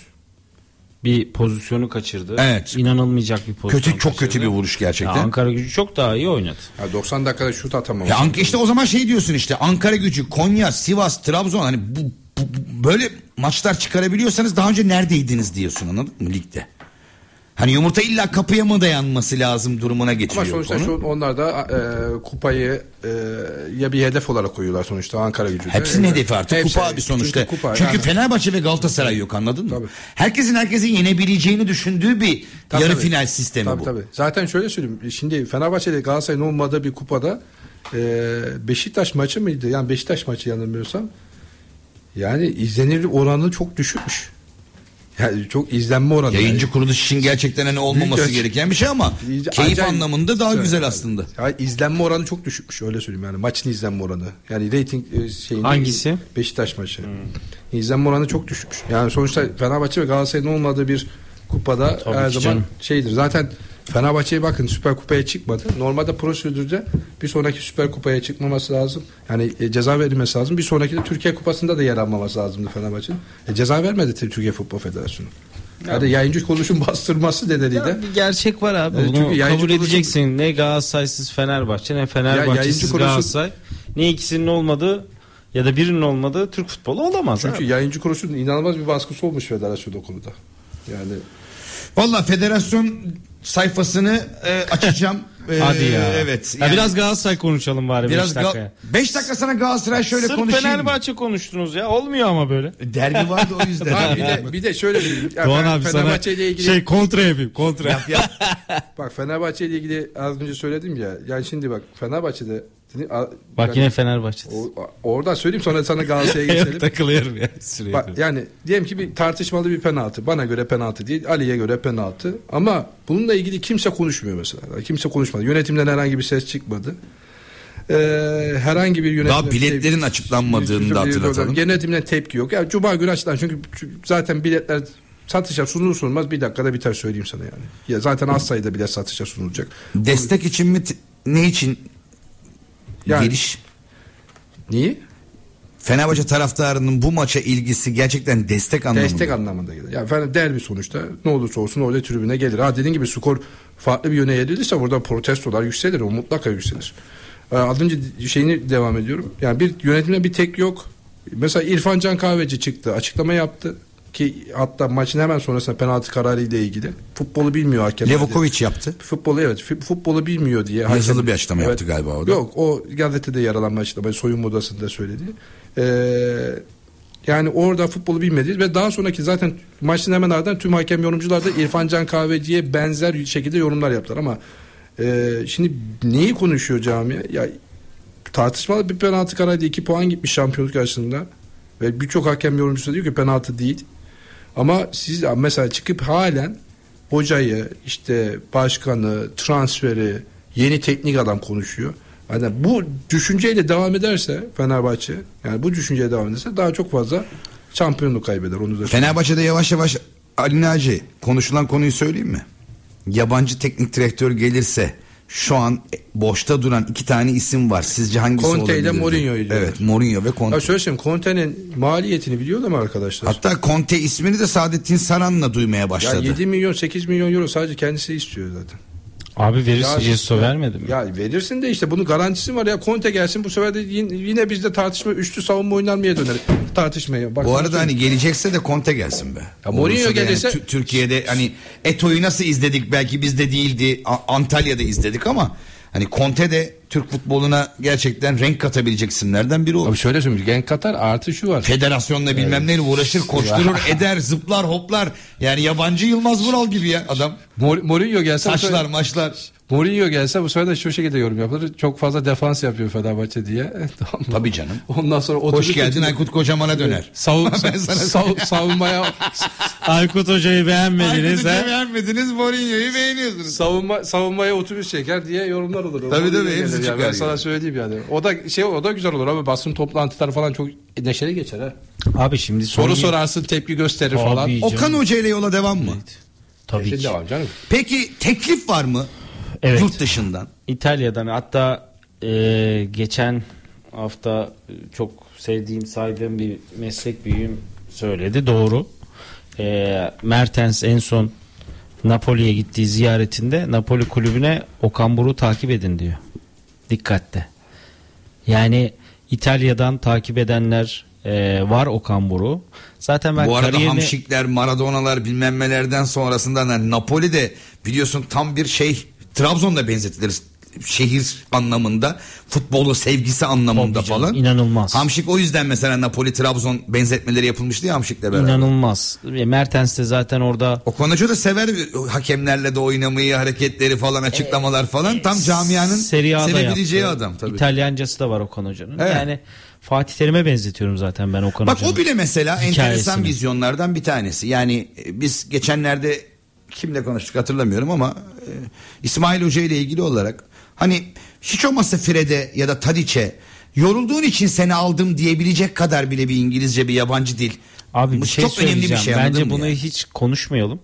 bir pozisyonu kaçırdı. Evet. İnanılmayacak bir pozisyon. Kötü, çok kaçırdı. kötü bir vuruş gerçekten. Ya Ankara Gücü çok daha iyi oynadı. Ya doksan dakikada şut atamamış. Ya işte o zaman şey diyorsun işte Ankara Gücü, Konya, Sivas, Trabzon hani bu, bu, böyle maçlar çıkarabiliyorsanız daha önce neredeydiniz diyorsun, anladın mı ligde? Hani yumurta illa kapıya mı dayanması lazım durumuna getiriyor. Ama sonuçta şu, onlar da e, kupayı e, ya bir hedef olarak koyuyorlar sonuçta Ankara Gücü'de. Hepsinin evet. hedefi artık Hepsi, kupa abi sonuçta. Çünkü, kupa, çünkü yani. Fenerbahçe ve Galatasaray yok, anladın mı? Tabii. Herkesin herkesin yenebileceğini düşündüğü bir tabii, yarı tabii. final sistemi tabii, bu. Tabii. Zaten şöyle söyleyeyim. Şimdi Fenerbahçe ile Galatasaray'ın olmadığı bir kupada e, Beşiktaş maçı mıydı? Yani Beşiktaş maçı yanılmıyorsam. Yani izlenir oranı çok düşükmüş. Yani çok izlenme oranı. Yayıncı yani. kuruluş için gerçekten hani olmaması büyük gereken bir şey ama keyif acayip, anlamında daha güzel yani. Aslında. Yani izlenme oranı çok düşükmüş, öyle söyleyeyim yani. Maçın izlenme oranı. Yani reyting şeyinde. Hangisi? Beşiktaş maçı. Hmm. İzlenme oranı çok düşükmüş. Yani sonuçta Fenerbahçe ve Galatasaray'ın olmadığı bir kupada tabii her zaman canım. Şeydir. Zaten Fenerbahçe'ye bakın Süper Kupa'ya çıkmadı. Normalde prosedürde bir sonraki Süper Kupa'ya çıkmaması lazım. Yani e, ceza verilmesi lazım. Bir sonraki de Türkiye Kupası'nda da yer almaması lazımdı Fenerbahçe'nin. E, ceza vermedi Türkiye Futbol Federasyonu. Yani ya. Yayıncı kuruluşun bastırması nedeniyle. Bir gerçek var abi. E, bunu kabul edeceksin. Kuruluşun... Ne Galatasaray'sız Fenerbahçe, ne Fenerbahçe'siz ya, Galatasaray. Ne ikisinin olmadığı ya da birinin olmadığı Türk futbolu olamaz. Çünkü abi. Yayıncı kuruluşun inanılmaz bir baskısı olmuş federasyon o konuda. Yani vallahi federasyon sayfasını e, açacağım. E, Hadi ya. Evet. Yani, ya biraz Galatasaray konuşalım bari beş dakikaya. beş dakika sana Galatasaray şöyle konuşayım. Sırf Fenerbahçe konuştunuz ya. Olmuyor ama böyle. Derbi vardı o yüzden. Abi bir de bir de şöyle söyleyeyim. Yani Doğan abi Fenerbahçe ile ilgili şey kontra yapayım. Kontra. Yap, yap. Bak Fenerbahçe ile ilgili az önce söyledim ya. Yani şimdi bak Fenerbahçe'de bak yani, yine Fenerbahçe'de. Oradan söyleyeyim sonra sana Galatasaray'a geçelim. Takılıyorum ya. Bak, yani diyelim ki bir tartışmalı bir penaltı. Bana göre penaltı değil, Ali'ye göre penaltı. Ama bununla ilgili kimse konuşmuyor mesela. Kimse konuşmadı. Yönetimden herhangi bir ses çıkmadı. Ee, herhangi bir yönetimden daha biletlerin tepki, açıklanmadığını da hatırlatalım. Yönetimden tepki yok. Yani Cuma günü açıklan çünkü zaten biletler satışa sunulur sunulmaz bir dakikada biter söyleyeyim sana yani. Ya zaten az sayıda bilet satışa sunulacak. Destek Onun... için mi ne için? Yani, geliş. Niye? Fenerbahçe taraftarının bu maça ilgisi gerçekten destek anlamında. Destek anlamında gelir. Yani Fener derbi sonuçta ne olursa olsun orada tribüne gelir. Ha dediğin gibi skor farklı bir yöne eğrilirse burada protestolar yükselir. O mutlaka yükselir. Ee, az önce şeyini devam ediyorum. Yani bir yönetimde bir tek yok. Mesela İrfan Can Kahveci çıktı. Açıklama yaptı. Ki hatta maçın hemen sonrasında penaltı kararı ile ilgili. Futbolu bilmiyor hakem. Levokovic yaptı. Futbolu evet. Futbolu bilmiyor diye. Yazılı hakem, bir açıklama evet, yaptı galiba orada. Yok o gazetede yer alan bir açıklama. Soyunma odasında söyledi. Ee, yani orada futbolu bilmedi ve daha sonraki zaten maçın hemen ardından tüm hakem yorumcular da İrfan Can Kahveci'ye benzer şekilde yorumlar yaptılar ama e, şimdi neyi konuşuyor camia? Ya tartışmalı bir penaltı kararıyla iki puan gitmiş şampiyonluk karşısında ve birçok hakem yorumcusu diyor ki penaltı değil. Ama siz mesela çıkıp halen hocayı, işte başkanı, transferi, yeni teknik adam konuşuyor. Yani bu düşünceyle devam ederse Fenerbahçe, yani bu düşünceyle devam ederse daha çok fazla şampiyonluk kaybeder. Onu da Fenerbahçe'de yavaş yavaş Ali Naci konuşulan konuyu söyleyeyim mi? Yabancı teknik direktör gelirse şu an boşta duran iki tane isim var. Sizce hangisi Conte olabilir? Conte ile Mourinho'yu diyorlar. Evet, Mourinho ve Conte. Ya şöyle söyleyeyim, Conte'nin maliyetini biliyorlar mı arkadaşlar? Hatta Conte ismini de Saadettin Saran'la duymaya başladı. Ya yedi milyon sekiz milyon euro sadece kendisi istiyor zaten. Abi verirsin, Jesso vermedi mi? Ya verirsin de işte bunun garantisi var ya, Conte gelsin bu sefer de yine, yine bizde tartışma üçlü savunma oynanmaya döner. tartışmaya. Bak, bu arada hani gelecekse de Conte gelsin be. Ya Mourinho gelirse yani, Türkiye'de hani Eto'yu nasıl izledik, belki bizde değildi, Antalya'da izledik ama hani Conte de Türk futboluna gerçekten renk katabilecek isimlerden biri olur. Abi şöyle söyleyeyim, renk katar, artı şu var. Federasyonla evet. bilmem neyle uğraşır, koşturur, eder, zıplar, hoplar. Yani yabancı Yılmaz Vural gibi ya adam. Mor- Mourinho gelse saçlar, maçlar. Mourinho gelse bu sefer de şu şekilde yorum yapılır. Çok fazla defans yapıyor Fenerbahçe diye. Tamam. Tabii canım. Ondan sonra hoş geldin Aykut Kocaman'a döner. Savun, sav, savunmaya Aykut Hoca'yı beğenmediniz. Aykut Hoca'yı beğenmediniz, Mourinho'yu beğeniyorsunuz. Savunma savunmaya otobüs çeker diye yorumlar olur. Tabii tabii hepsi çıkar. Ben sana söyleyeyim yani. O da şey o da güzel olur ama basın toplantıları falan çok neşeli geçer ha. Abi şimdi soru sorarsın, tepki gösterir Abi falan. Canım. Okan Hoca ile yola devam mı? Evet. Tabii ki. Devam canım. Peki teklif var mı? Evet. Yurt dışından. İtalya'dan, hatta e, geçen hafta çok sevdiğim, saydığım bir meslek büyüğüm söyledi. Doğru. E, Mertens en son Napoli'ye gittiği ziyaretinde Napoli kulübüne Okan Buruk'u takip edin diyor. Dikkatle. Yani İtalya'dan takip edenler e, var Okan Buruk'u. Zaten ben bu arada kariyerini... Hamşikler, Maradona'lar bilmem nelerden sonrasından yani Napoli'de biliyorsun tam bir şey, Trabzon'da benzetilir şehir anlamında, futbolu sevgisi anlamında Tabii canım, falan. İnanılmaz. Hamşik o yüzden mesela Napoli Trabzon benzetmeleri yapılmıştı ya Hamşik'le beraber. İnanılmaz. Mertens de zaten orada. Okan Hoca da sever hakemlerle de oynamayı, hareketleri falan, açıklamalar falan. Tam camianın sevebileceği yaptı. Adam tabii. İtalyancası da var Okan Hoca'nın. Evet. Yani Fatih Terim'e benzetiyorum zaten ben Okan Bak Hoca'nın. o bile mesela hikayesini. Enteresan vizyonlardan bir tanesi. Yani biz geçenlerde kimle konuştuk hatırlamıyorum ama e, İsmail Hoca ile ilgili olarak hani hiç olmazsa Fred'e ya da Tadiç'e yorulduğun için seni aldım diyebilecek kadar bile bir İngilizce, bir yabancı dil. Abi bir şey çok önemli bir şey. Bence bunu yani hiç konuşmayalım.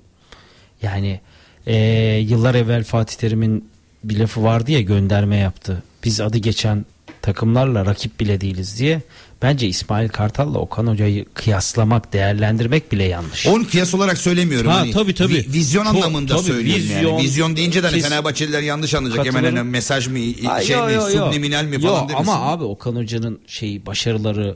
Yani e, yıllar evvel Fatih Terim'in bir lafı vardı ya, gönderme yaptı. Biz adı geçen takımlarla rakip bile değiliz diye. Bence İsmail Kartal'la Okan Hoca'yı kıyaslamak, değerlendirmek bile yanlış. Onu kıyas olarak söylemiyorum. Ha, hani tabii tabii. Vi, vizyon Çok, anlamında tabii, söylüyorum vizyon, yani. Vizyon deyince de hani kes, Fenerbahçeliler yanlış anlayacak. Hemen hemen mesaj mı, ha, şey yo, mi, yo, subliminal mi falan yo, demesin. ama abi Okan Hoca'nın şeyi, başarıları,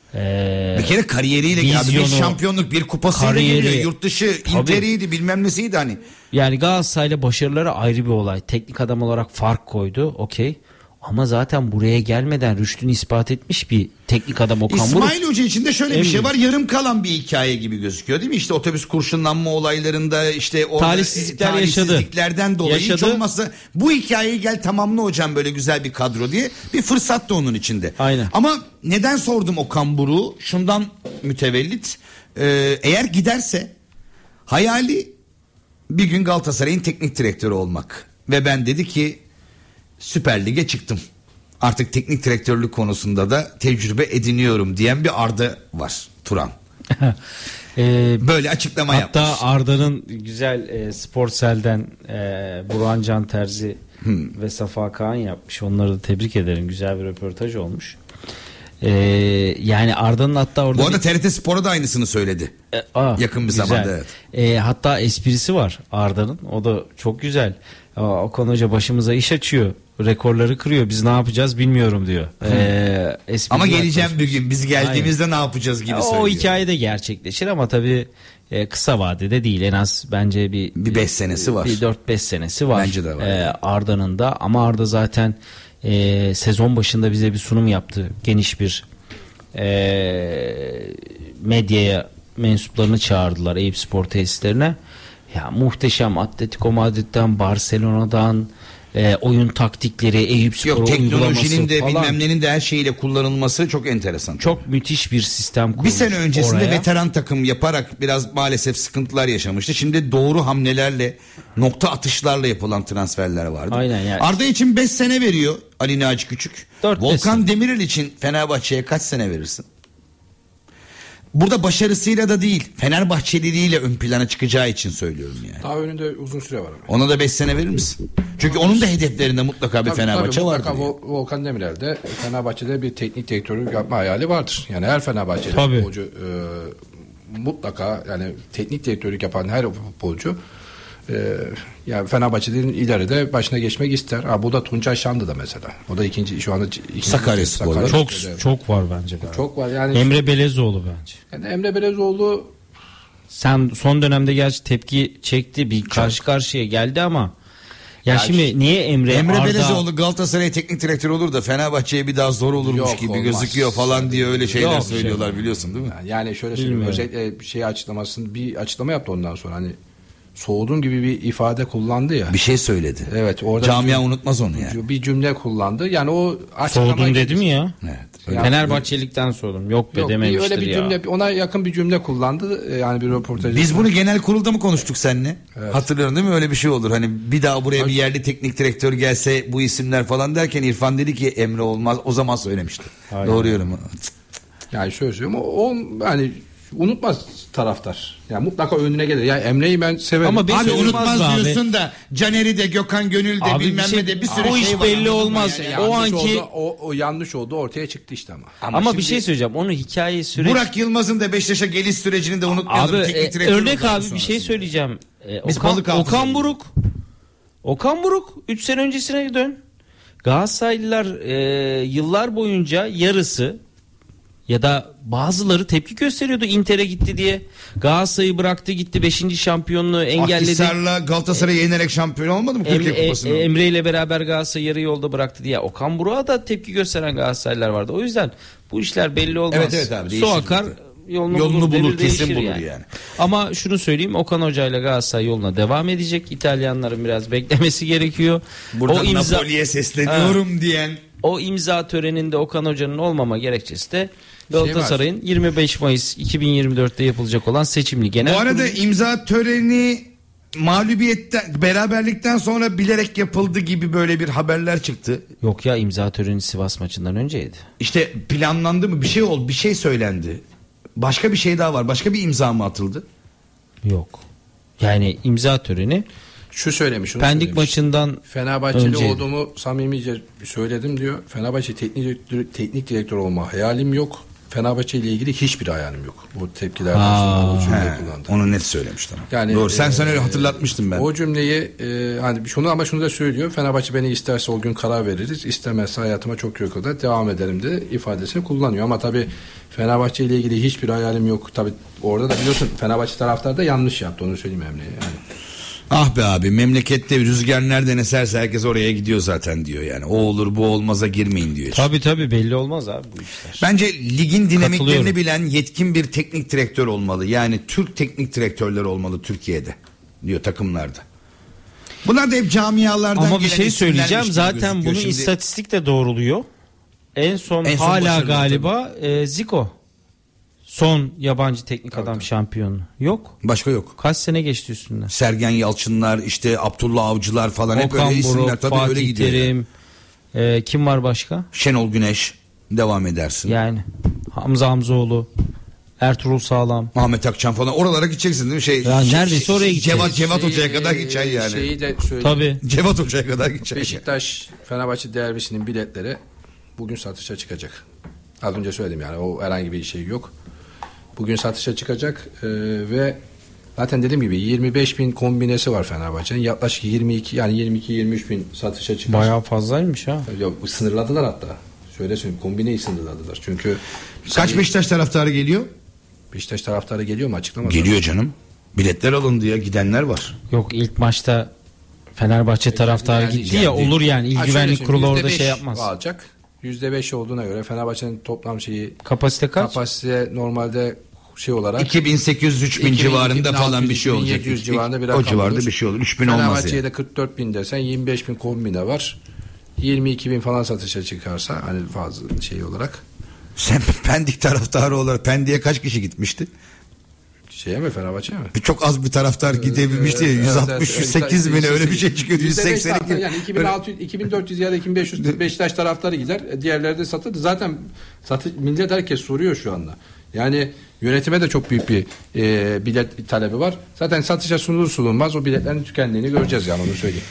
Ee, bir kere kariyeriyle vizyonu, abi bir şampiyonluk, bir kupasıyla kariyeri, geliyor. Yurt dışı Inter'iydi, bilmem nesiydi hani. Yani Galatasaray'la başarıları ayrı bir olay. Teknik adam olarak fark koydu. Okey. Ama zaten buraya gelmeden rüştünü ispat etmiş bir teknik adam Okan Buruk. İsmail Hoca için de şöyle bir şey var. Yarım kalan bir hikaye gibi gözüküyor değil mi? İşte otobüs kurşunlanma olaylarında, işte orada talihsizlikler talihsizliklerden yaşadı. dolayı yaşadı. hiç olmazsa bu hikayeyi gel tamamla hocam, böyle güzel bir kadro diye bir fırsat da onun içinde. Aynen. Ama neden sordum Okan Buruk'u? Şundan mütevellit. Ee, eğer giderse hayali bir gün Galatasaray'ın teknik direktörü olmak. Ve ben dedi ki Süper Lig'e çıktım. Artık teknik direktörlük konusunda da tecrübe ediniyorum diyen bir Arda var, Turan. ee, Böyle açıklama hatta yapmış. Hatta Arda'nın güzel e, Sportsel'den e, Burhan Can Terzi hmm. ve Safa Kaan yapmış. Onları da tebrik ederim. Güzel bir röportaj olmuş. Ee, yani Arda'nın hatta orada... Bu arada bir... T R T Spor'a da aynısını söyledi. E, aa, yakın bir güzel. zamanda. Evet. E, hatta esprisi var Arda'nın. O da çok güzel. Aa, Okan Hoca başımıza iş açıyor. Rekorları kırıyor. Biz ne yapacağız bilmiyorum diyor. Ee, ama geleceğim bir gün. Biz geldiğimizde aynen ne yapacağız gibi o söylüyor. O hikaye de gerçekleşir ama tabii e, kısa vadede değil. En az bence bir bir beş senesi var. Bir dört beş senesi var. Bence de var. Ee, Arda'nın da, ama Arda zaten e, sezon başında bize bir sunum yaptı. Geniş bir e, medyaya mensuplarını çağırdılar Eyüp Spor tesislerine. Ya muhteşem, Atletico Madrid'den, Barcelona'dan e, oyun taktikleri, Eyüp Spor'u uygulaması falan. Teknolojinin de bilmem nenin de her şeyiyle kullanılması çok enteresan. Çok müthiş bir sistem kurmuş. Bir sene öncesinde oraya veteran takım yaparak biraz maalesef sıkıntılar yaşamıştı. Şimdi doğru hamlelerle, nokta atışlarla yapılan transferler vardı. Aynen yani. Arda için beş sene veriyor Ali Naci Küçük. Volkan sene. Demirel için Fenerbahçe'ye kaç sene verirsin? Burada başarısıyla da değil, Fenerbahçeliliğiyle ön plana çıkacağı için söylüyorum yani. Daha önünde uzun süre var. Abi. Ona da beş sene verir misin? Çünkü onun da hedeflerinde mutlaka bir tabii, Fenerbahçe tabii, vardır. Mutlaka yani. Volkan Demirel'de Fenerbahçe'de bir teknik direktörlük yapma hayali vardır. Yani her Fenerbahçeli futbolcu e, mutlaka, yani teknik direktörlük yapan her futbolcu Ee, yani Fenerbahçe'nin ileride başına geçmek ister. Ha, bu da Tuncay Şanlı da mesela. O da ikinci şu anda ikinci Sakaryaspor'da. Çok çok var bence. Çok var yani. Emre Belezoğlu bence. Yani Emre Belezoğlu sen son dönemde gerçi tepki çekti, bir karşı karşıya geldi ama ya, ya şimdi işte, niye Emre Emre Arda... Belezoğlu Galatasaray teknik direktör olur da Fenerbahçe'ye bir daha zor olurmuş Yok, gibi olmaz. gözüküyor falan diye öyle şeyler Yok, söylüyorlar şey. biliyorsun değil mi? Yani şöyle söyleyeyim, özellikle bir şey açıklamasını bir açıklama yaptı ondan sonra, hani soğudum gibi bir ifade kullandı ya. Bir şey söyledi. Evet, orada camia bir, unutmaz onu yani. Bir cümle kullandı. Yani o soğudum dedi mi ya? Evet. Yani, Fenerbahçelikten sordum. Yok be yok, dememiştir öyle bir ya. cümle, ona yakın bir cümle kullandı. Yani bir röportajda. Biz bunu genel kurulda mı konuştuk seninle? Evet. Hatırlıyorum değil mi? Öyle bir şey olur. Hani bir daha buraya bir yerli teknik direktör gelse bu isimler falan derken İrfan dedi ki Emre olmaz. O zaman söylemişti. Hayır. Doğru yorum. Yani şöyle söylüyorum. O, o yani unutmaz taraftar. Yani mutlaka önüne gelir. Yani Emre'yi ben severim. Ama bir Abi şey unutmaz abi. diyorsun da Caner'i de Gökhan Gönül de Abi bilmem bir şey- ne de bir sürü o şey iş var. belli olmaz. Yani o yanlış anki oldu, o, o yanlış oldu, ortaya çıktı işte ama. ama, Ama bir şimdi- şey söyleyeceğim. Onu hikaye süreç. Burak Yılmaz'ın da Beşiktaş'a geliş sürecini de unutmayalım. Abi Teknik e, direktör örnek olduktan abi bir şey sonrasında. söyleyeceğim. E, Biz Okan, balık hafızalıyız. Okan Buruk. Okan Buruk üç sene öncesine dön. Galatasaraylılar e, yıllar boyunca yarısı ya da bazıları tepki gösteriyordu Inter'e gitti diye. Galatasaray'ı bıraktı gitti, beşinci şampiyonluğu engelledi. Akhisar'la Galatasaray'ı yenerek şampiyon olmadı mı Türkiye Emre, Kupası'nı? e, Emre ile beraber Galatasaray'ı yarı yolda bıraktı diye. Okan Buruk'a da tepki gösteren Galatasaraylılar vardı. O yüzden bu işler belli olmaz. Evet, evet abi, Su değişir. akar yolunu, Yolunu bulur, bulur, devir kesin değişir bulur yani. Ama şunu söyleyeyim, Okan Hoca ile Galatasaray yoluna devam edecek. İtalyanların biraz beklemesi gerekiyor. Burada o imza, Napoli'ye sesleniyorum Ha. diyen. o imza töreninde Okan Hoca'nın olmama gerekçesi de Galatasaray'ın yirmi beş Mayıs iki bin yirmi dörtte yapılacak olan seçimli genel Bu arada kurulu. imza töreni mağlubiyetten, beraberlikten sonra bilerek yapıldı gibi böyle bir haberler çıktı. Yok ya, imza töreni Sivas maçından önceydi. İşte planlandı mı? Bir şey oldu, bir şey söylendi. Başka bir şey daha var. Başka bir imza mı atıldı? Yok. Yani imza töreni Şu söylemiş. şunu Pendik söylemiş. maçından Fenerbahçeli önceydi. olduğumu samimice söyledim diyor. Fenerbahçe teknik direktör, teknik direktör olma hayalim yok. Fenerbahçe ile ilgili hiçbir hayalim yok. Bu tepkilerden sonra o cümleyi He, kullandı. onu net söylemiştim. Yani, Doğru. Sen e, sen öyle hatırlatmıştın ben. O cümleyi e, hani şunu ama şunu da söylüyor. Fenerbahçe beni isterse o gün karar veririz. İstemezse hayatıma çok yok kadar devam ederim de ifadesini kullanıyor. Ama tabii Fenerbahçe ile ilgili hiçbir hayalim yok. Tabii orada da biliyorsun Fenerbahçe taraftarı da yanlış yaptı. Onu söyleyeyim Emre'ye. Yani. Ah be abi, memlekette rüzgar nereden eserse herkes oraya gidiyor zaten diyor yani. O olur bu olmaza girmeyin diyor. Tabii tabii belli olmaz abi bu işler. Bence ligin dinamiklerini Katılıyorum. bilen yetkin bir teknik direktör olmalı. Yani Türk teknik direktörler olmalı Türkiye'de diyor takımlarda. Bunlar da hep camialardan Ama bir gelen şey isimlermiş söyleyeceğim. gibi Zaten gözüküyor. bunu Şimdi istatistik de doğruluyor. En son, En son hala başarılı galiba e, Zico. Son yabancı teknik adam tabii. şampiyonu. Yok. başka yok. Kaç sene geçti üstünden? Sergen Yalçınlar, işte Abdullah Avcılar falan hep Okan öyle isimler Buruk, tabii öyle Fatih gidiyor. yani. Terim. E, kim var başka? Şenol Güneş devam edersin. Yani Hamza Hamzoğlu, Ertuğrul Sağlam. Ahmet Akçan falan oralara gideceksin değil mi? Şey, Ya şey- neredeyse şey- oraya gideceksin. Cevat, Cevat Şeyi- Hoca'ya kadar gideceksin yani. Şeyi de söyleyeyim. Tabii. Cevat Hoca'ya kadar gideceksin. Beşiktaş Fenerbahçe derbisinin biletleri bugün satışa çıkacak. Az önce söyledim yani o herhangi bir şey yok. Bugün satışa çıkacak e, ve zaten dediğim gibi yirmi beş bin kombinesi var Fenerbahçe'nin. Yaklaşık yirmi iki yani yirmi iki yirmi üç bin satışa çıkacak. Bayağı fazlaymış ha. Yok, sınırladılar hatta. Şöyle söyleyeyim, kombineyi sınırladılar. Çünkü Kaç Beşiktaş taraftarı geliyor? Beşiktaş taraftarı geliyor mu açıklamadı? Geliyor canım. Biletler alındı ya, gidenler var. Yok, ilk maçta Fenerbahçe taraftarı yani- gitti ya, yani- olur yani. İl Ha, Güvenlik şöyle Kurulu söyleyeyim, orada yüzde şey beş yapmaz. alacak. yüzde beş olduğuna göre Fenerbahçe'nin toplam şeyi Kapasite kaç? kapasite normalde şey olarak iki bin sekiz yüz üç bin iki bin, civarında iki bin altı falan yüz, bir şey olacak. iki bin yedi yüz civarında bir rakam o civarda olur. bir şey olur. üç bin olmaz Fenerbahçe'ye yani. de kırk dört bin desen yirmi beş bin kombine var. yirmi iki bin falan satışa çıkarsa hani fazla şey olarak. Sen Pendik taraftarı olarak Pendik'e kaç kişi gitmişti? Şeye mi Fenerbahçe'ye mi? Bir çok az bir taraftar gidebilmişti ya. Evet, yüz altmış evet, yüz sekkiz evet, bin öyle bir şey çıkıyordu. yüz yüzde beş seksen iki. taraftar, yani iki bin altı yüz, iki bin dört yüz ya da iki bin beş yüz Beşiktaş taraftarı gider. E, Diğerleri de satıldı. Zaten satı, millet herkes soruyor şu anda. Yani yönetime de çok büyük bir e, bilet talebi var. Zaten satışa sunulur sunulmaz o biletlerin tükendiğini göreceğiz yani, onu söyleyeyim.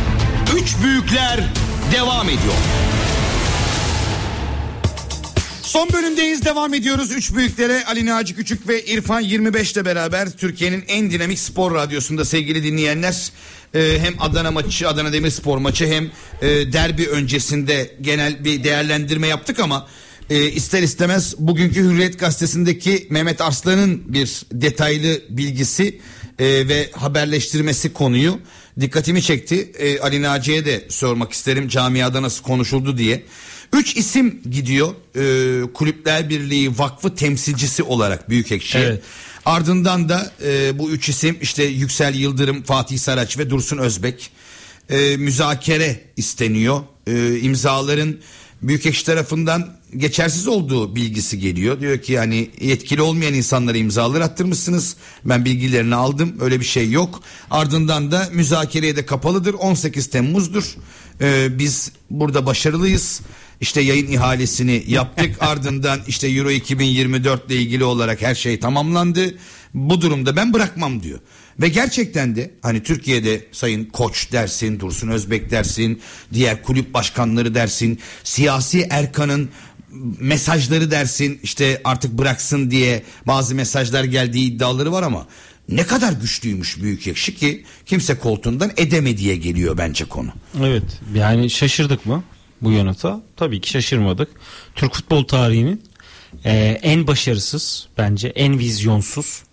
Üç büyükler devam ediyor. Son bölümdeyiz, devam ediyoruz. Üç büyüklere Ali Naci Küçük ve İrfan yirmi beş ile beraber Türkiye'nin en dinamik spor radyosunda sevgili dinleyenler. Ee, hem Adana maçı, Adana Demirspor maçı hem e, derbi öncesinde genel bir değerlendirme yaptık ama e, ister istemez bugünkü Hürriyet Gazetesi'ndeki Mehmet Arslan'ın bir detaylı bilgisi e, ve haberleştirmesi konuyu dikkatimi çekti. E, Ali Naci'ye de sormak isterim camiada nasıl konuşuldu diye. Üç isim gidiyor e, Kulüpler Birliği Vakfı temsilcisi olarak Büyükekşi'ye. Evet. Ardından da e, bu üç isim işte Yüksel Yıldırım, Fatih Saraç ve Dursun Özbek e, müzakere isteniyor. E, imzaların Büyükekşi tarafından geçersiz olduğu bilgisi geliyor. Diyor ki yani yetkili olmayan insanlara imzalar attırmışsınız. Ben bilgilerini aldım, öyle bir şey yok. Ardından da müzakereye de kapalıdır. on sekiz Temmuz'dur. E, biz burada başarılıyız. İşte yayın ihalesini yaptık. Ardından işte Euro iki bin yirmi dört ile ilgili olarak her şey tamamlandı. Bu durumda ben bırakmam diyor. Ve gerçekten de hani Türkiye'de Sayın Koç dersin, Dursun Özbek dersin, diğer kulüp başkanları dersin, siyasi erkanın mesajları dersin, işte artık bıraksın diye bazı mesajlar geldiği iddiaları var ama ne kadar güçlüymüş Büyükekşi ki kimse koltuğundan edeme diye geliyor bence konu. Evet, yani şaşırdık mı bu yanıta? Tabii ki şaşırmadık. Türk futbol tarihinin e, en başarısız, bence en vizyonsuz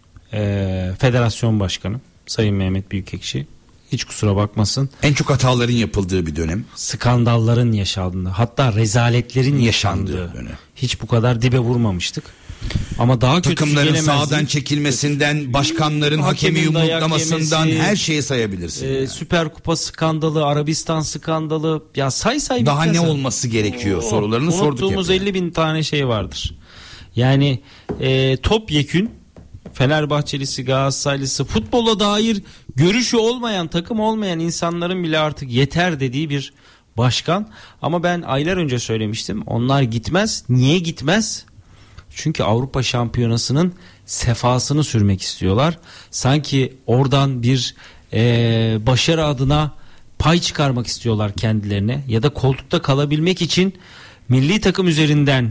e, federasyon başkanı Sayın Mehmet Büyükekşi. Hiç kusura bakmasın. En çok hataların yapıldığı bir dönem. Skandalların yaşandığı, hatta rezaletlerin yaşandığı, yaşandığı dönem. Hiç bu kadar dibe vurmamıştık. Ama daha kötüsü takımların gelemezdi. Sahadan çekilmesinden, başkanların hakemi yumruklamasından her şeyi sayabilirsin. E, yani. Süper Kupa skandalı, Arabistan skandalı, ya say say. Daha ne olması gerekiyor o, sorularını sorduk. Unuttuğumuz elli bin tane şey vardır. Yani e, topyekün Fenerbahçelisi, Galatasaraylısı, futbola dair görüşü olmayan, takım olmayan insanların bile artık yeter dediği bir başkan. Ama ben aylar önce söylemiştim. Onlar gitmez. Niye gitmez? Çünkü Avrupa Şampiyonası'nın sefasını sürmek istiyorlar. Sanki oradan bir e, başarı adına pay çıkarmak istiyorlar kendilerine. Ya da koltukta kalabilmek için milli takım üzerinden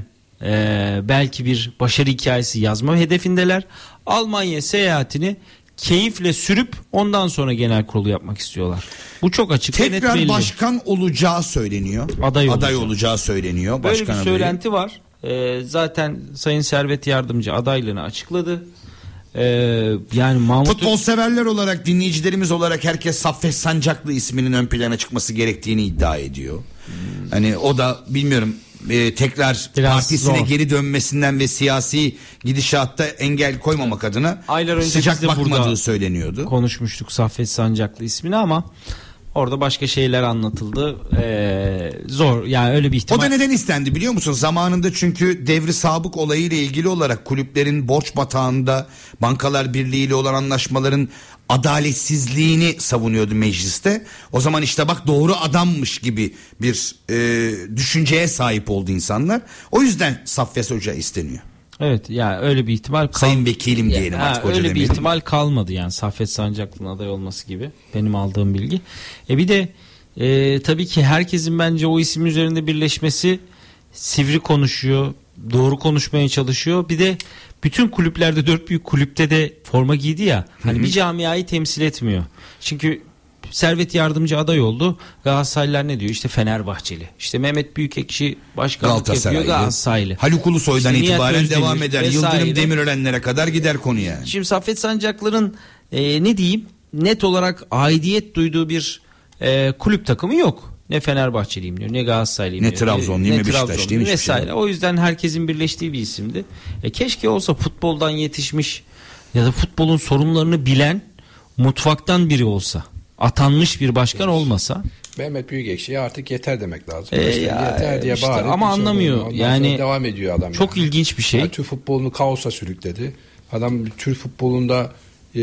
e, belki bir başarı hikayesi yazma hedefindeler. Almanya seyahatini keyifle sürüp ondan sonra genel kurulu yapmak istiyorlar. Bu çok açık. Tekrar başkan olacağı söyleniyor. Aday, Aday olacak. olacağı söyleniyor. Böyle başkan bir söylenti adayı var. Ee, zaten Sayın Servet Yardımcı adaylığını açıkladı. Ee, yani Mahmut futbol Ök... severler olarak, dinleyicilerimiz olarak herkes Saffet Sancaklı isminin ön plana çıkması gerektiğini iddia ediyor. Hmm. Hani o da bilmiyorum e, tekrar biraz partisine zor. Geri dönmesinden ve siyasi gidişatta engel koymamak adına aylar önce sıcak bakmadığı söyleniyordu. Konuşmuştuk Saffet Sancaklı ismini ama orada başka şeyler anlatıldı. Ee, zor yani, öyle bir ihtimal. O da neden istendi biliyor musun? Zamanında çünkü devri sabık olayıyla ilgili olarak kulüplerin borç batağında Bankalar Birliği ile olan anlaşmaların adaletsizliğini savunuyordu mecliste. O zaman işte bak doğru adammış gibi bir e, düşünceye sahip oldu insanlar. O yüzden Saffet Hoca isteniyor. Evet yani öyle bir ihtimal kal- Sayın Vekilim diyelim yani, artık ha, hoca öyle demeyelim. bir ihtimal kalmadı yani Saffet Sancaklı'nın aday olması gibi benim aldığım bilgi. E bir de e, tabii ki herkesin bence o isim üzerinde birleşmesi, sivri konuşuyor, doğru konuşmaya çalışıyor. Bir de bütün kulüplerde, dört büyük kulüpte de forma giydi ya. Hani Hı-hı. bir camiayı temsil etmiyor. Çünkü Servet Yardımcı aday oldu. Galatasaraylılar ne diyor? İşte Fenerbahçeli. İşte Mehmet Büyükekşi başkanlık yapıyor, Galatasaraylı. Haluk Ulusoy'dan işte itibaren devam eder. Vesaire. Yıldırım Demirörenlere kadar gider konu yani. Şimdi Saffet Sancaklı'nın e, ne diyeyim, net olarak aidiyet duyduğu bir e, kulüp takımı yok. Ne Fenerbahçeliyim diyor, ne Galatasaraylıyım ne diyor. Trabzonluyum, ne, ne Beşiktaşlıyım vesaire. Şey. O yüzden herkesin birleştiği bir isimdi. E, keşke olsa futboldan yetişmiş ya da futbolun sorunlarını bilen, mutfaktan biri olsa. Atanmış bir başkan olmasa. Mehmet Büyükekşi'ye artık yeter demek lazım. Ee, işte ya, yeter diye işte, bağırıp ama anlamıyor. Yani devam ediyor adam. Çok yani. ilginç bir şey. Yani Türk futbolunu kaosa sürükledi. Adam Türk futbolunda e,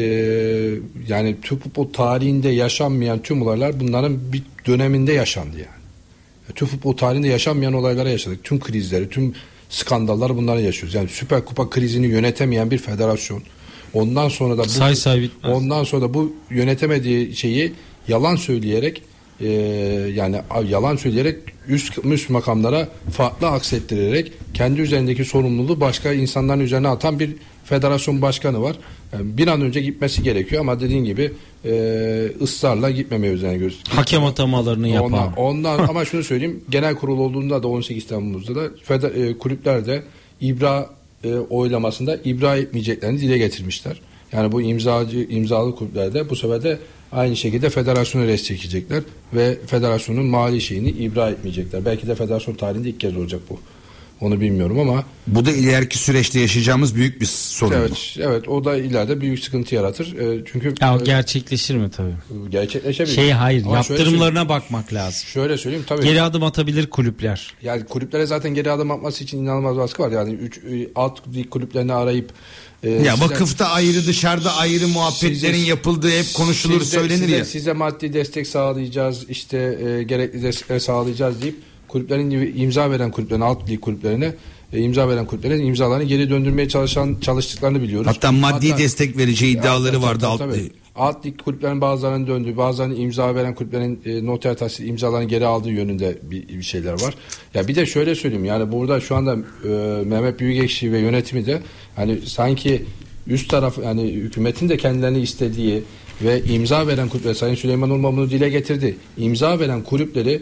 yani Türk futbol tarihinde yaşanmayan tüm olaylar bunların bir döneminde yaşandı yani. Türk futbol tarihinde yaşanmayan olaylara yaşadık. Tüm krizleri, tüm skandalları bunları yaşıyoruz. Yani Süper Kupa krizini yönetemeyen bir federasyon. Ondan sonra da bu say say ondan sonra da bu yönetemediği şeyi yalan söyleyerek e, yani yalan söyleyerek üst, üst makamlara farklı aksettirerek kendi üzerindeki sorumluluğu başka insanların üzerine atan bir federasyon başkanı var. Yani bir an önce gitmesi gerekiyor ama dediğin gibi e, ısrarla gitmemeye özen gösteriyor. Hakem atamalarını yapan. Ondan, ondan ama şunu söyleyeyim, genel kurul olduğunda da on sekiz Temmuz'da da feder, e, kulüpler de ibra e, oylamasında ibra etmeyeceklerini dile getirmişler. Yani bu imzacı imzalı kulüplerde bu sefer de aynı şekilde federasyona res çekecekler ve federasyonun mali şeyini ibra etmeyecekler. Belki de federasyon tarihinde ilk kez olacak bu. Onu bilmiyorum ama bu da ileriki süreçte yaşayacağımız büyük bir sorun. Evet, evet o da ileride büyük sıkıntı yaratır. E, çünkü ya e, gerçekleşir mi tabii? Gerçekleşebilir. Şey hayır, ama yaptırımlarına bakmak lazım. Şöyle söyleyeyim tabii. Geri adım atabilir kulüpler. Yani kulüplere zaten geri adım atması için inanılmaz baskı var. Yani üç alt lig kulüplerini arayıp e, ya size, vakıfta ayrı, dışarıda ayrı muhabbetlerin size, yapıldığı hep konuşulur, size, söylenir size, ya. Size maddi destek sağlayacağız, işte e, gerekli destek sağlayacağız deyip kulüplerin imza veren kulüplerin, alt lig kulüplerine e, imza veren kulüplerin imzalarını geri döndürmeye çalışan çalıştıklarını biliyoruz. Hatta maddi Hatta, destek vereceği iddiaları hatta, vardı tabii, alt tabii. lig. Alt lig kulüplerin bazılarının döndüğü, bazılarının imza veren kulüplerin e, noter tahsil imzalarını geri aldığı yönünde bir, bir şeyler var. Ya bir de şöyle söyleyeyim, yani burada şu anda e, Mehmet Büyükekşi ve yönetimi de hani sanki üst taraf, yani hükümetin de kendilerini istediği ve imza veren kulüpler, Sayın Süleyman Urma bunu dile getirdi. İmza veren kulüpleri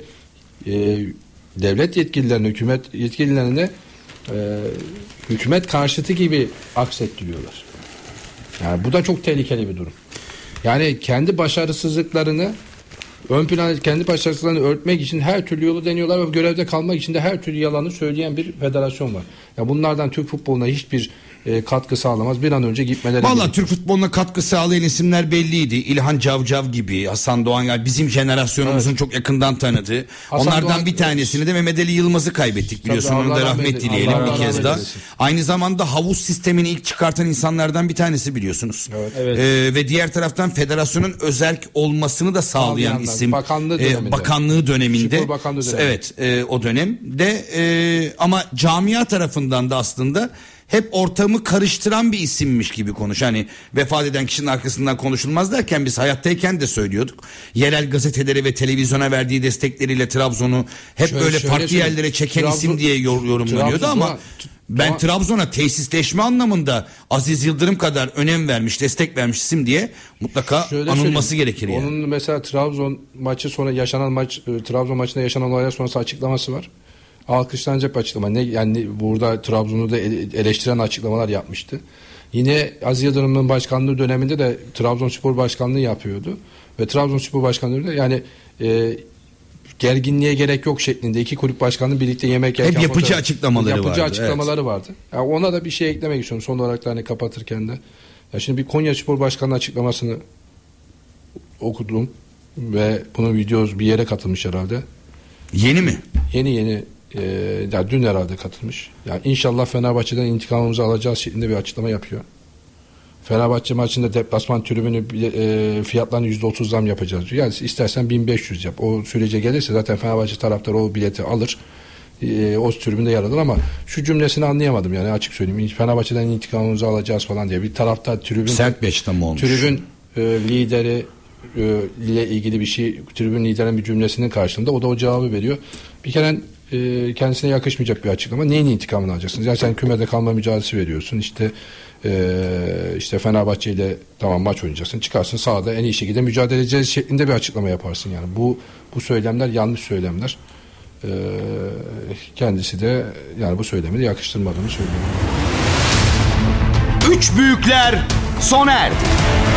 e, devlet yetkililerine, hükümet yetkililerine e, hükümet karşıtı gibi aksettiriyorlar. Yani bu da çok tehlikeli bir durum. Yani kendi başarısızlıklarını ön plana, kendi başarısızlıklarını örtmek için her türlü yolu deniyorlar ve görevde kalmak için de her türlü yalanı söyleyen bir federasyon var. Ya bunlardan Türk futboluna hiçbir e, katkı sağlamaz. Bir an önce gitmeleri. Valla Türk futboluna katkı sağlayan isimler belliydi. İlhan Cavcav gibi, Hasan Doğan, yani bizim jenerasyonumuzun evet. çok yakından tanıdığı. Hasan Onlardan Doğan, bir tanesini de Mehmet Ali Yılmaz'ı kaybettik biliyorsun. Onu da rahmet dileyelim bir kez daha. Aynı zamanda havuz sistemini ilk çıkartan insanlardan bir tanesi biliyorsunuz. Evet. Evet. Ee, ve diğer taraftan federasyonun özerk olmasını da sağlayan Sağlayanlar. isim. Bakanlığı döneminde. E, bakanlığı döneminde. Spor Bakanlığı döneminde. Evet, e, o dönemde e, ama camia tarafından da aslında hep ortamı karıştıran bir isimmiş gibi konuş. Hani vefat eden kişinin arkasından konuşulmaz derken biz hayattayken de söylüyorduk. Yerel gazetelere ve televizyona verdiği destekleriyle Trabzon'u hep şöyle, böyle farklı şöyle yerlere çeken Trabzon, isim diye yorumlanıyordu Trabzon, ama ben ama, Trabzon'a tesisleşme anlamında Aziz Yıldırım kadar önem vermiş, destek vermiş isim diye mutlaka anılması gerekir yani. Onun mesela Trabzon maçı sonra yaşanan maç, Trabzon maçında yaşanan olaylar sonrası açıklaması var. Alkışlanacak bir açıklama. Ne, yani burada Trabzon'u da eleştiren açıklamalar yapmıştı. Yine Aziz Yıldırım'ın başkanlığı döneminde de Trabzonspor başkanlığı yapıyordu. Ve Trabzonspor başkanlığı da yani e, gerginliğe gerek yok şeklinde iki kulüp başkanının birlikte yemek yerken hep yapıcı açıklamaları yapıcı vardı. açıklamaları evet. vardı. Yani ona da bir şey eklemek istiyorum son olarak da hani kapatırken de. Ya şimdi bir Konyaspor başkanının açıklamasını okudum ve bunun videosu bir yere katılmış herhalde. Yeni mi? Yeni yeni e, ya dün herhalde katılmış. Yani inşallah Fenerbahçe'den intikamımızı alacağız şeklinde bir açıklama yapıyor. Fenerbahçe maçında deplasman tribünü e, fiyatlarını yüzde otuz zam yapacağız diyor. Yani istersen bin beş yüz yap. O sürece gelirse zaten Fenerbahçe taraftarı o bileti alır. E, o tribünde yer alır ama şu cümlesini anlayamadım yani açık söyleyeyim. Fenerbahçe'den intikamımızı alacağız falan diye bir taraftar tribün sert bir açıklama olmuş. Tribün e, lideri e, ile ilgili bir şey, tribün liderinin bir cümlesinin karşılığında o da o cevabı veriyor. Bir kere e, kendisine yakışmayacak bir açıklama. Neyin intikamını alacaksınız? Yani sen kümede kalma mücadelesi veriyorsun. İşte Ee, işte Fenerbahçe ile tamam maç oynayacaksın, çıkarsın sahada en iyi şekilde mücadele edeceğiz şeklinde bir açıklama yaparsın yani bu bu söylemler yanlış söylemler. Ee, kendisi de yani bu söylemi de yakıştırmadığını söylüyor. Üç büyükler sona erdi.